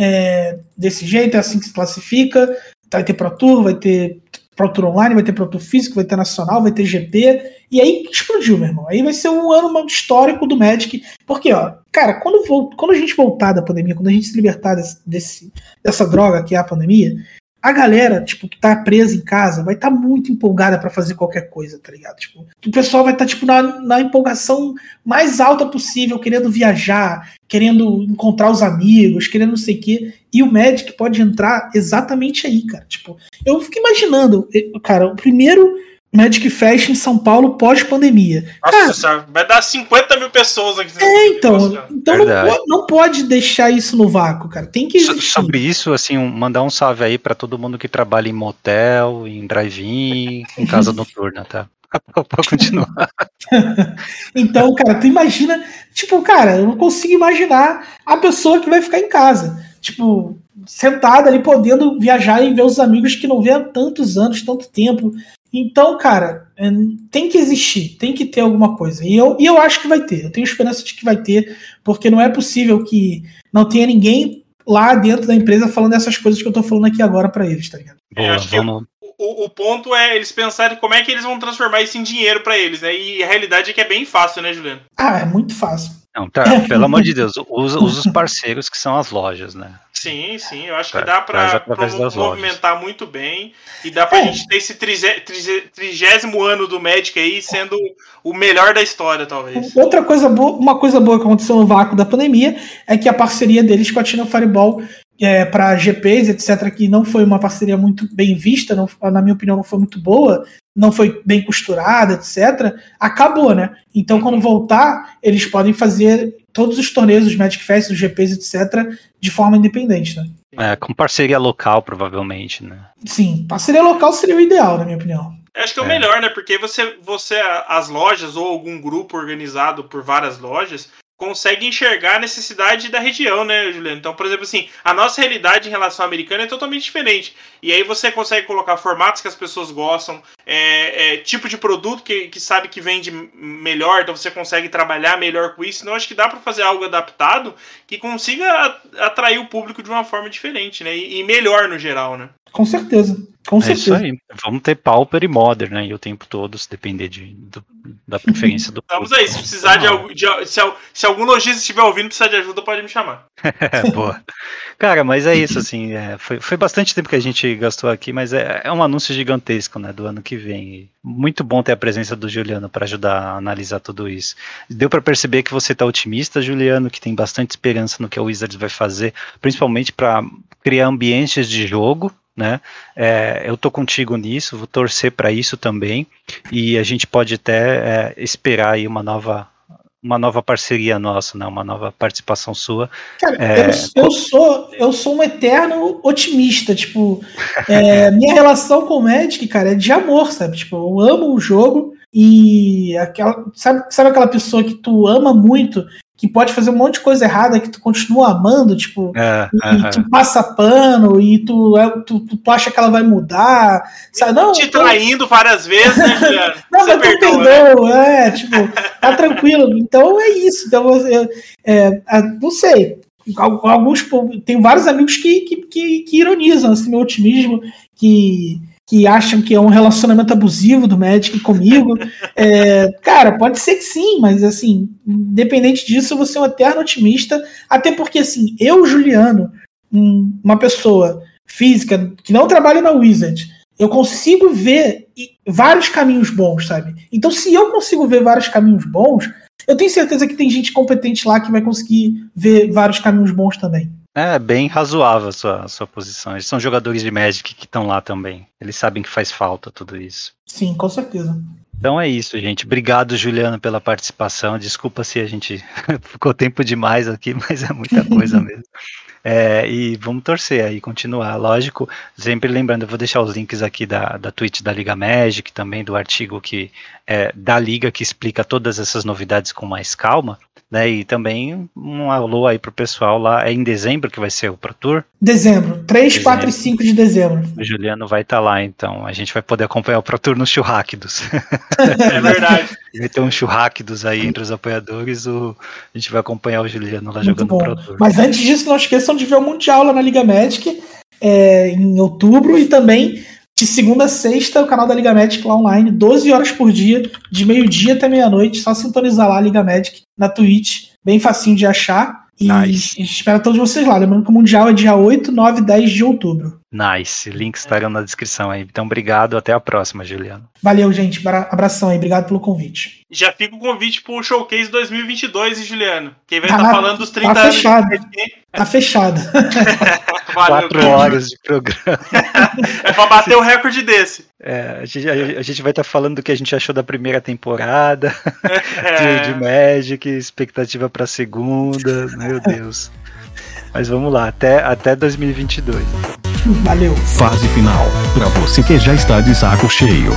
desse jeito, é assim que se classifica. Vai ter Pro Tour, vai ter Pro Tour Online, vai ter Pro Tour Físico, vai ter Nacional, vai ter GP. E aí explodiu, meu irmão. Aí vai ser um ano histórico do Magic. Porque, cara, quando a gente voltar da pandemia, quando a gente se libertar dessa droga que é a pandemia, a galera, tipo, que tá presa em casa vai estar muito empolgada pra fazer qualquer coisa, tá ligado? Tipo, o pessoal vai estar, tipo, na empolgação mais alta possível, querendo viajar, querendo encontrar os amigos, querendo não sei o quê. E o Magic pode entrar exatamente aí, cara. Tipo, eu fico imaginando, cara, o primeiro Magic Fest em São Paulo pós-pandemia. Nossa senhora, vai dar 50 mil pessoas aqui. Então não pode deixar isso no vácuo, cara. Tem que existir. Sobre isso, assim, mandar um salve aí pra todo mundo que trabalha em motel, em drive-in, em casa noturna, tá? Pode continuar. Então, cara, tu imagina, tipo, cara, eu não consigo imaginar a pessoa que vai ficar em casa, tipo, sentada ali, podendo viajar e ver os amigos que não vê há tantos anos, tanto tempo. Então, cara, tem que existir, tem que ter alguma coisa. E eu acho que vai ter, eu tenho esperança de que vai ter, porque não é possível que não tenha ninguém lá dentro da empresa falando essas coisas que eu tô falando aqui agora pra eles, tá ligado? Acho que o ponto é eles pensarem como é que eles vão transformar isso em dinheiro pra eles, né? E a realidade é que é bem fácil, né, Juliano? É muito fácil. Não, tá, pelo amor de Deus, usa os parceiros que são as lojas, né? Sim, eu acho que dá pra movimentar muito bem e dá pra gente ter esse 30º ano do Magic aí sendo o melhor da história, talvez. Uma coisa boa que aconteceu no vácuo da pandemia é que a parceria deles com a China Fireball para GPs, etc., que não foi uma parceria muito bem vista, na minha opinião não foi muito boa, não foi bem costurada, etc., acabou, né? Então, quando voltar, eles podem fazer todos os torneios, os Magic Fest, os GPs, etc., de forma independente, né? Com parceria local, provavelmente, né? Sim, parceria local seria o ideal, na minha opinião. Eu acho que é o melhor, né? Porque as lojas ou algum grupo organizado por várias lojas consegue enxergar a necessidade da região, né, Juliano? Então, por exemplo, assim, a nossa realidade em relação à americana é totalmente diferente. E aí você consegue colocar formatos que as pessoas gostam, tipo de produto que sabe que vende melhor, então você consegue trabalhar melhor com isso. Então, acho que dá para fazer algo adaptado que consiga atrair o público de uma forma diferente, né? E melhor no geral, né? Com certeza. Isso aí. Vamos ter Pauper e Modern, né? E o tempo todo, se depender da preferência do público. Vamos aí, se precisar se algum lojista estiver ouvindo, precisar de ajuda, pode me chamar. Boa. Cara, mas é isso, assim, foi bastante tempo que a gente gastou aqui, mas é um anúncio gigantesco, né, do ano que vem. E muito bom ter a presença do Juliano para ajudar a analisar tudo isso. Deu para perceber que você tá otimista, Juliano, que tem bastante esperança no que a Wizards vai fazer, principalmente para criar ambientes de jogo, né? Eu tô contigo nisso, vou torcer para isso também, e a gente pode até esperar aí uma nova uma nova parceria nossa, né? Uma nova participação sua. Cara, eu sou um eterno otimista, tipo, minha relação com o Magic, cara, é de amor, sabe? Tipo, eu amo o jogo e sabe aquela pessoa que tu ama muito, que pode fazer um monte de coisa errada, que tu continua amando, tipo, e tu passa pano, e tu acha que ela vai mudar, sabe? Não, te traindo várias vezes, né, Juliano? Não, mas tu perdoa, né? Tipo, tá tranquilo. Então é isso. Então, não sei. Tem vários amigos que ironizam esse meu otimismo, que acham que é um relacionamento abusivo do Magic comigo. Cara, pode ser que sim, mas assim, independente disso, eu vou ser um eterno otimista, até porque assim, eu, Juliano, uma pessoa física que não trabalha na Wizard, eu consigo ver vários caminhos bons, sabe? Então, se eu consigo ver vários caminhos bons, eu tenho certeza que tem gente competente lá que vai conseguir ver vários caminhos bons também. É bem razoável a sua posição. Eles são jogadores de Magic que estão lá também. Eles sabem que faz falta tudo isso. Sim, com certeza. Então é isso, gente. Obrigado, Juliano, pela participação. Desculpa se a gente ficou tempo demais aqui, mas é muita coisa mesmo. E vamos torcer aí, continuar. Lógico, sempre lembrando, eu vou deixar os links aqui da Twitch da Liga Magic, também do artigo da Liga que explica todas essas novidades com mais calma. Né, e também um alô aí pro pessoal lá. É em dezembro que vai ser o Pro Tour? Dezembro, 3, 4 e 5 de dezembro. O Juliano vai estar lá, então. A gente vai poder acompanhar o Pro Tour nos churráquidos. É verdade. Vai ter um churráquidos aí entre os apoiadores. A gente vai acompanhar o Juliano lá Muito jogando bom. Pro Tour. Mas antes disso, não esqueçam de ver o Mundial lá na Liga Magic em outubro, e também de segunda a sexta, o canal da Liga Magic lá online, 12 horas por dia, de meio-dia até meia-noite, só sintonizar lá a Liga Magic na Twitch, bem facinho de achar, e Nice. espero todos vocês lá, lembrando que o Mundial é dia 8, 9 e 10 de outubro. Nice, links estarão na descrição aí. Então, obrigado, até a próxima, Juliano. Valeu, gente, abração aí, obrigado pelo convite. Já fica o convite pro Showcase 2022, Juliano. Quem vai estar falando dos 30 anos. Tá fechado. Valeu, 4 horas de programa. É pra bater um recorde desse. A gente vai estar falando do que a gente achou da primeira temporada de Magic, expectativa pra segunda, meu Deus. Mas vamos lá, até 2022. Valeu. Fase final, pra você que já está de saco cheio.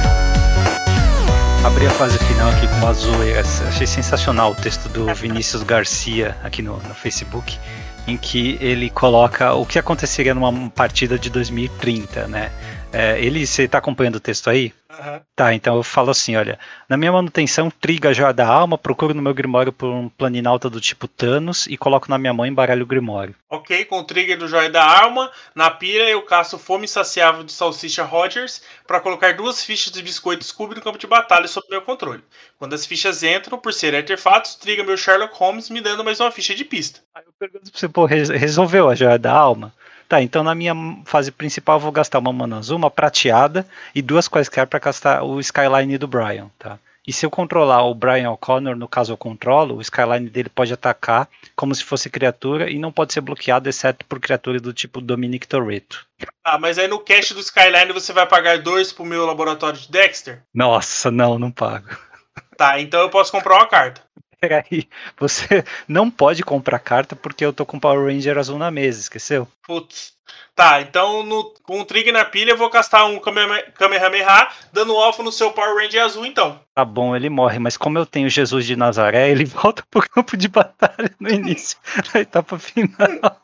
Abri a fase final aqui com a Zoe. Achei sensacional o texto do Vinícius Garcia aqui no Facebook, em que ele coloca o que aconteceria numa partida de 2030, né? Você tá acompanhando o texto aí? Uhum. Tá, então eu falo assim, olha, na minha manutenção, triga a Joia da Alma, procuro no meu Grimório por um Planinauta do tipo Thanos e coloco na minha mão e embaralho o Grimório. Ok, com o trigger do Joia da Alma, na pira eu caço Fome Insaciável de Salsicha Rogers para colocar 2 fichas de biscoito Scooby no campo de batalha sob meu controle. Quando as fichas entram, por ser artefatos, triga meu Sherlock Holmes me dando mais uma ficha de pista. Aí eu pergunto pra você, resolveu a Joia da Alma? Tá, então na minha fase principal eu vou gastar uma mana azul, uma prateada e 2 quaisquer para castar o Skyline do Brian, tá? E se eu controlar o Brian O'Connor, no caso eu controlo, o Skyline dele pode atacar como se fosse criatura e não pode ser bloqueado, exceto por criatura do tipo Dominic Toretto. Ah, mas aí no cache do Skyline você vai pagar 2 pro meu laboratório de Dexter? Nossa, não pago. Tá, então eu posso comprar uma carta. Peraí, você não pode comprar carta porque eu tô com Power Ranger azul na mesa, esqueceu? Putz. Tá, então com o trigger na pilha eu vou castar um Kamehameha, dando alfa no seu Power Ranger azul então. Tá bom, ele morre, mas como eu tenho Jesus de Nazaré, ele volta pro campo de batalha no início da etapa final.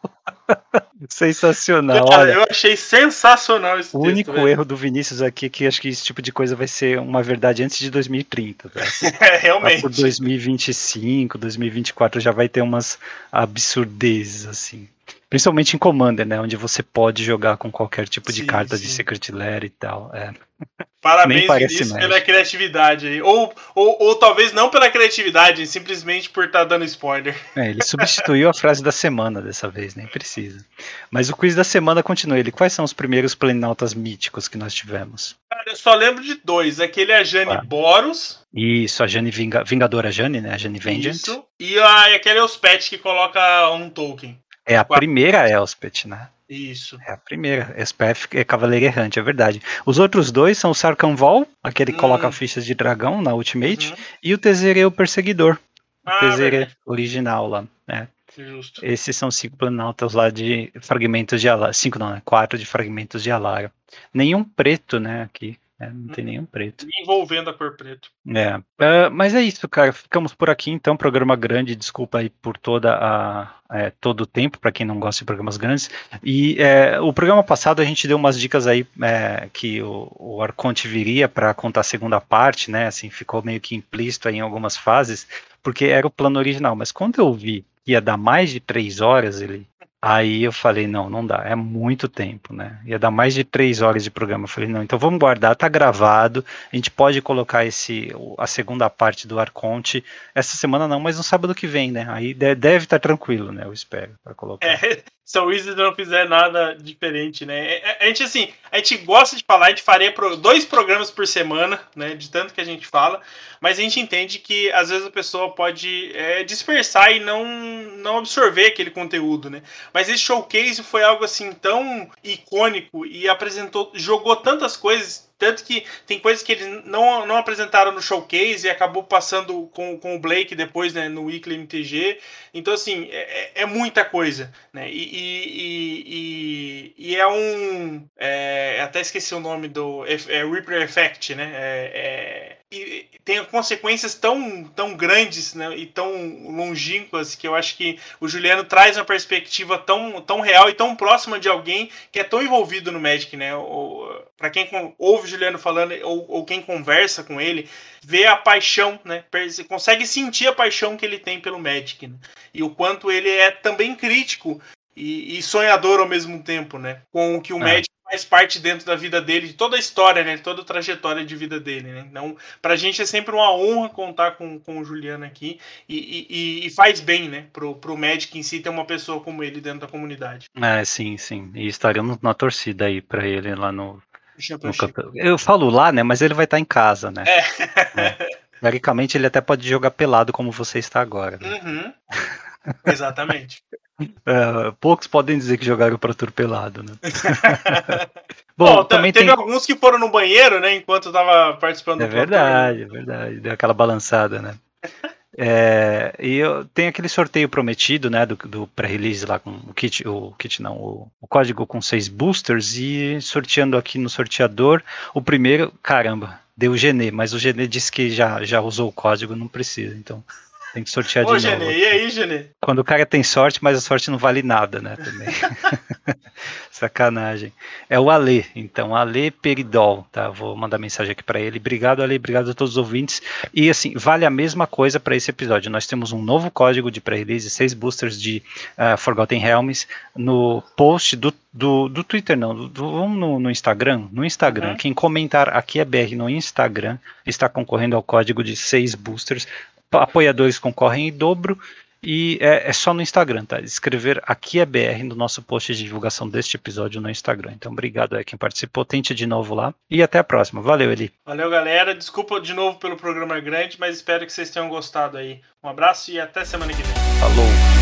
Sensacional. Cara, eu achei sensacional esse texto. O único erro do Vinícius aqui é que acho que esse tipo de coisa vai ser uma verdade antes de 2030. Tá? Realmente. Por 2025, 2024 já vai ter umas absurdezes assim. Principalmente em Commander, né? Onde você pode jogar com qualquer tipo de carta de Secret Lair e tal. Parabéns, Vinícius, pela criatividade aí. Ou talvez não pela criatividade, simplesmente por estar dando spoiler. Ele substituiu a frase da semana dessa vez, nem precisa. Mas o quiz da semana continua. Quais são os primeiros Planinautas míticos que nós tivemos? Cara, eu só lembro de 2. Aquele é a Jane Boros. Isso, a Jane Vingadora Jane, né? A Jane Vengeant. Isso. E aquele Elspeth que coloca um token. É a primeira Elspeth, né? Isso. É a primeira. Elspeth é Cavaleiro Errante, é verdade. Os outros 2 são o Sarkhan Vol, aquele que coloca fichas de dragão na Ultimate, e o Tezzeret o Perseguidor. Tesoura original lá, né? Justo. Esses são 5 Planaltos lá de fragmentos de Alara. 5 não, né? 4 de fragmentos de Alara. Nenhum preto, né, aqui. Não tem nenhum preto. Envolvendo a cor preto. Mas é isso, cara. Ficamos por aqui, então. Programa grande. Desculpa aí por todo o tempo, para quem não gosta de programas grandes. E o programa passado a gente deu umas dicas aí que o Arconte viria para contar a segunda parte, né? Assim, ficou meio que implícito aí em algumas fases, porque era o plano original. Mas quando eu vi que ia dar mais de 3 horas, aí eu falei, não dá, é muito tempo, né? Ia dar mais de 3 horas de programa. Eu falei, não, então vamos guardar, tá gravado, a gente pode colocar a segunda parte do Arconte, essa semana não, mas no sábado que vem, né? Aí deve estar tranquilo, né? Eu espero, para colocar. Se o Wizard não fizer nada diferente, né? A gente gosta de falar, a gente faria 2 programas por semana, né? De tanto que a gente fala, mas a gente entende que às vezes a pessoa pode dispersar e não absorver aquele conteúdo, né? Mas esse showcase foi algo assim tão icônico e jogou tantas coisas. Tanto que tem coisas que eles não apresentaram no showcase e acabou passando com o Blake depois, né, no Weekly MTG. Então, assim, é muita coisa, né? E é um... até esqueci o nome do... Reaper Effect, né? E tem consequências tão grandes, né, e tão longínquas que eu acho que o Juliano traz uma perspectiva tão real e tão próxima de alguém que é tão envolvido no Magic, né? Para quem ouve o Juliano falando ou quem conversa com ele, vê a paixão, né? Consegue sentir a paixão que ele tem pelo Magic, né? E o quanto ele é também crítico e sonhador ao mesmo tempo, né? Com o que o Magic faz parte dentro da vida dele, de toda a história, né? Toda a trajetória de vida dele, né? Então, pra gente é sempre uma honra contar com o Juliano aqui e faz bem, né? Pro Magic em si ter uma pessoa como ele dentro da comunidade. Sim. E estaremos na torcida aí pra ele lá no eu falo lá, né? Mas ele vai estar em casa, né? Teoricamente, ele até pode jogar pelado como você está agora. Né? Uhum. Exatamente. Poucos podem dizer que jogaram Pro Tour pelado, né? Bom, também teve alguns que foram no banheiro, né? Enquanto estava participando do Pro Tour. É verdade. Deu aquela balançada, né? E tem aquele sorteio prometido, né, do pré-release lá com o código com 6 boosters, e sorteando aqui no sorteador, o primeiro, caramba, deu o Genê, mas o Genê disse que já usou o código, não precisa, então tem que sortear de novo. Genê, e aí, Genê? Quando o cara tem sorte, mas a sorte não vale nada, né, também. Sacanagem. É o Ale, então, Ale Peridol, tá? Vou mandar mensagem aqui para ele. Obrigado, Ale, obrigado a todos os ouvintes. E assim, vale a mesma coisa para esse episódio. Nós temos um novo código de pré-release, 6 boosters de Forgotten Realms no post do Twitter, não, vamos no Instagram. No Instagram, quem comentar aqui é BR no Instagram está concorrendo ao código de 6 boosters. Apoiadores concorrem em dobro. E é só no Instagram, tá? Escrever aqui é BR no nosso post de divulgação deste episódio no Instagram. Então, obrigado a quem participou. Tente de novo lá. E até a próxima. Valeu, Eli. Valeu, galera. Desculpa de novo pelo programa grande, mas espero que vocês tenham gostado aí. Um abraço e até semana que vem. Falou.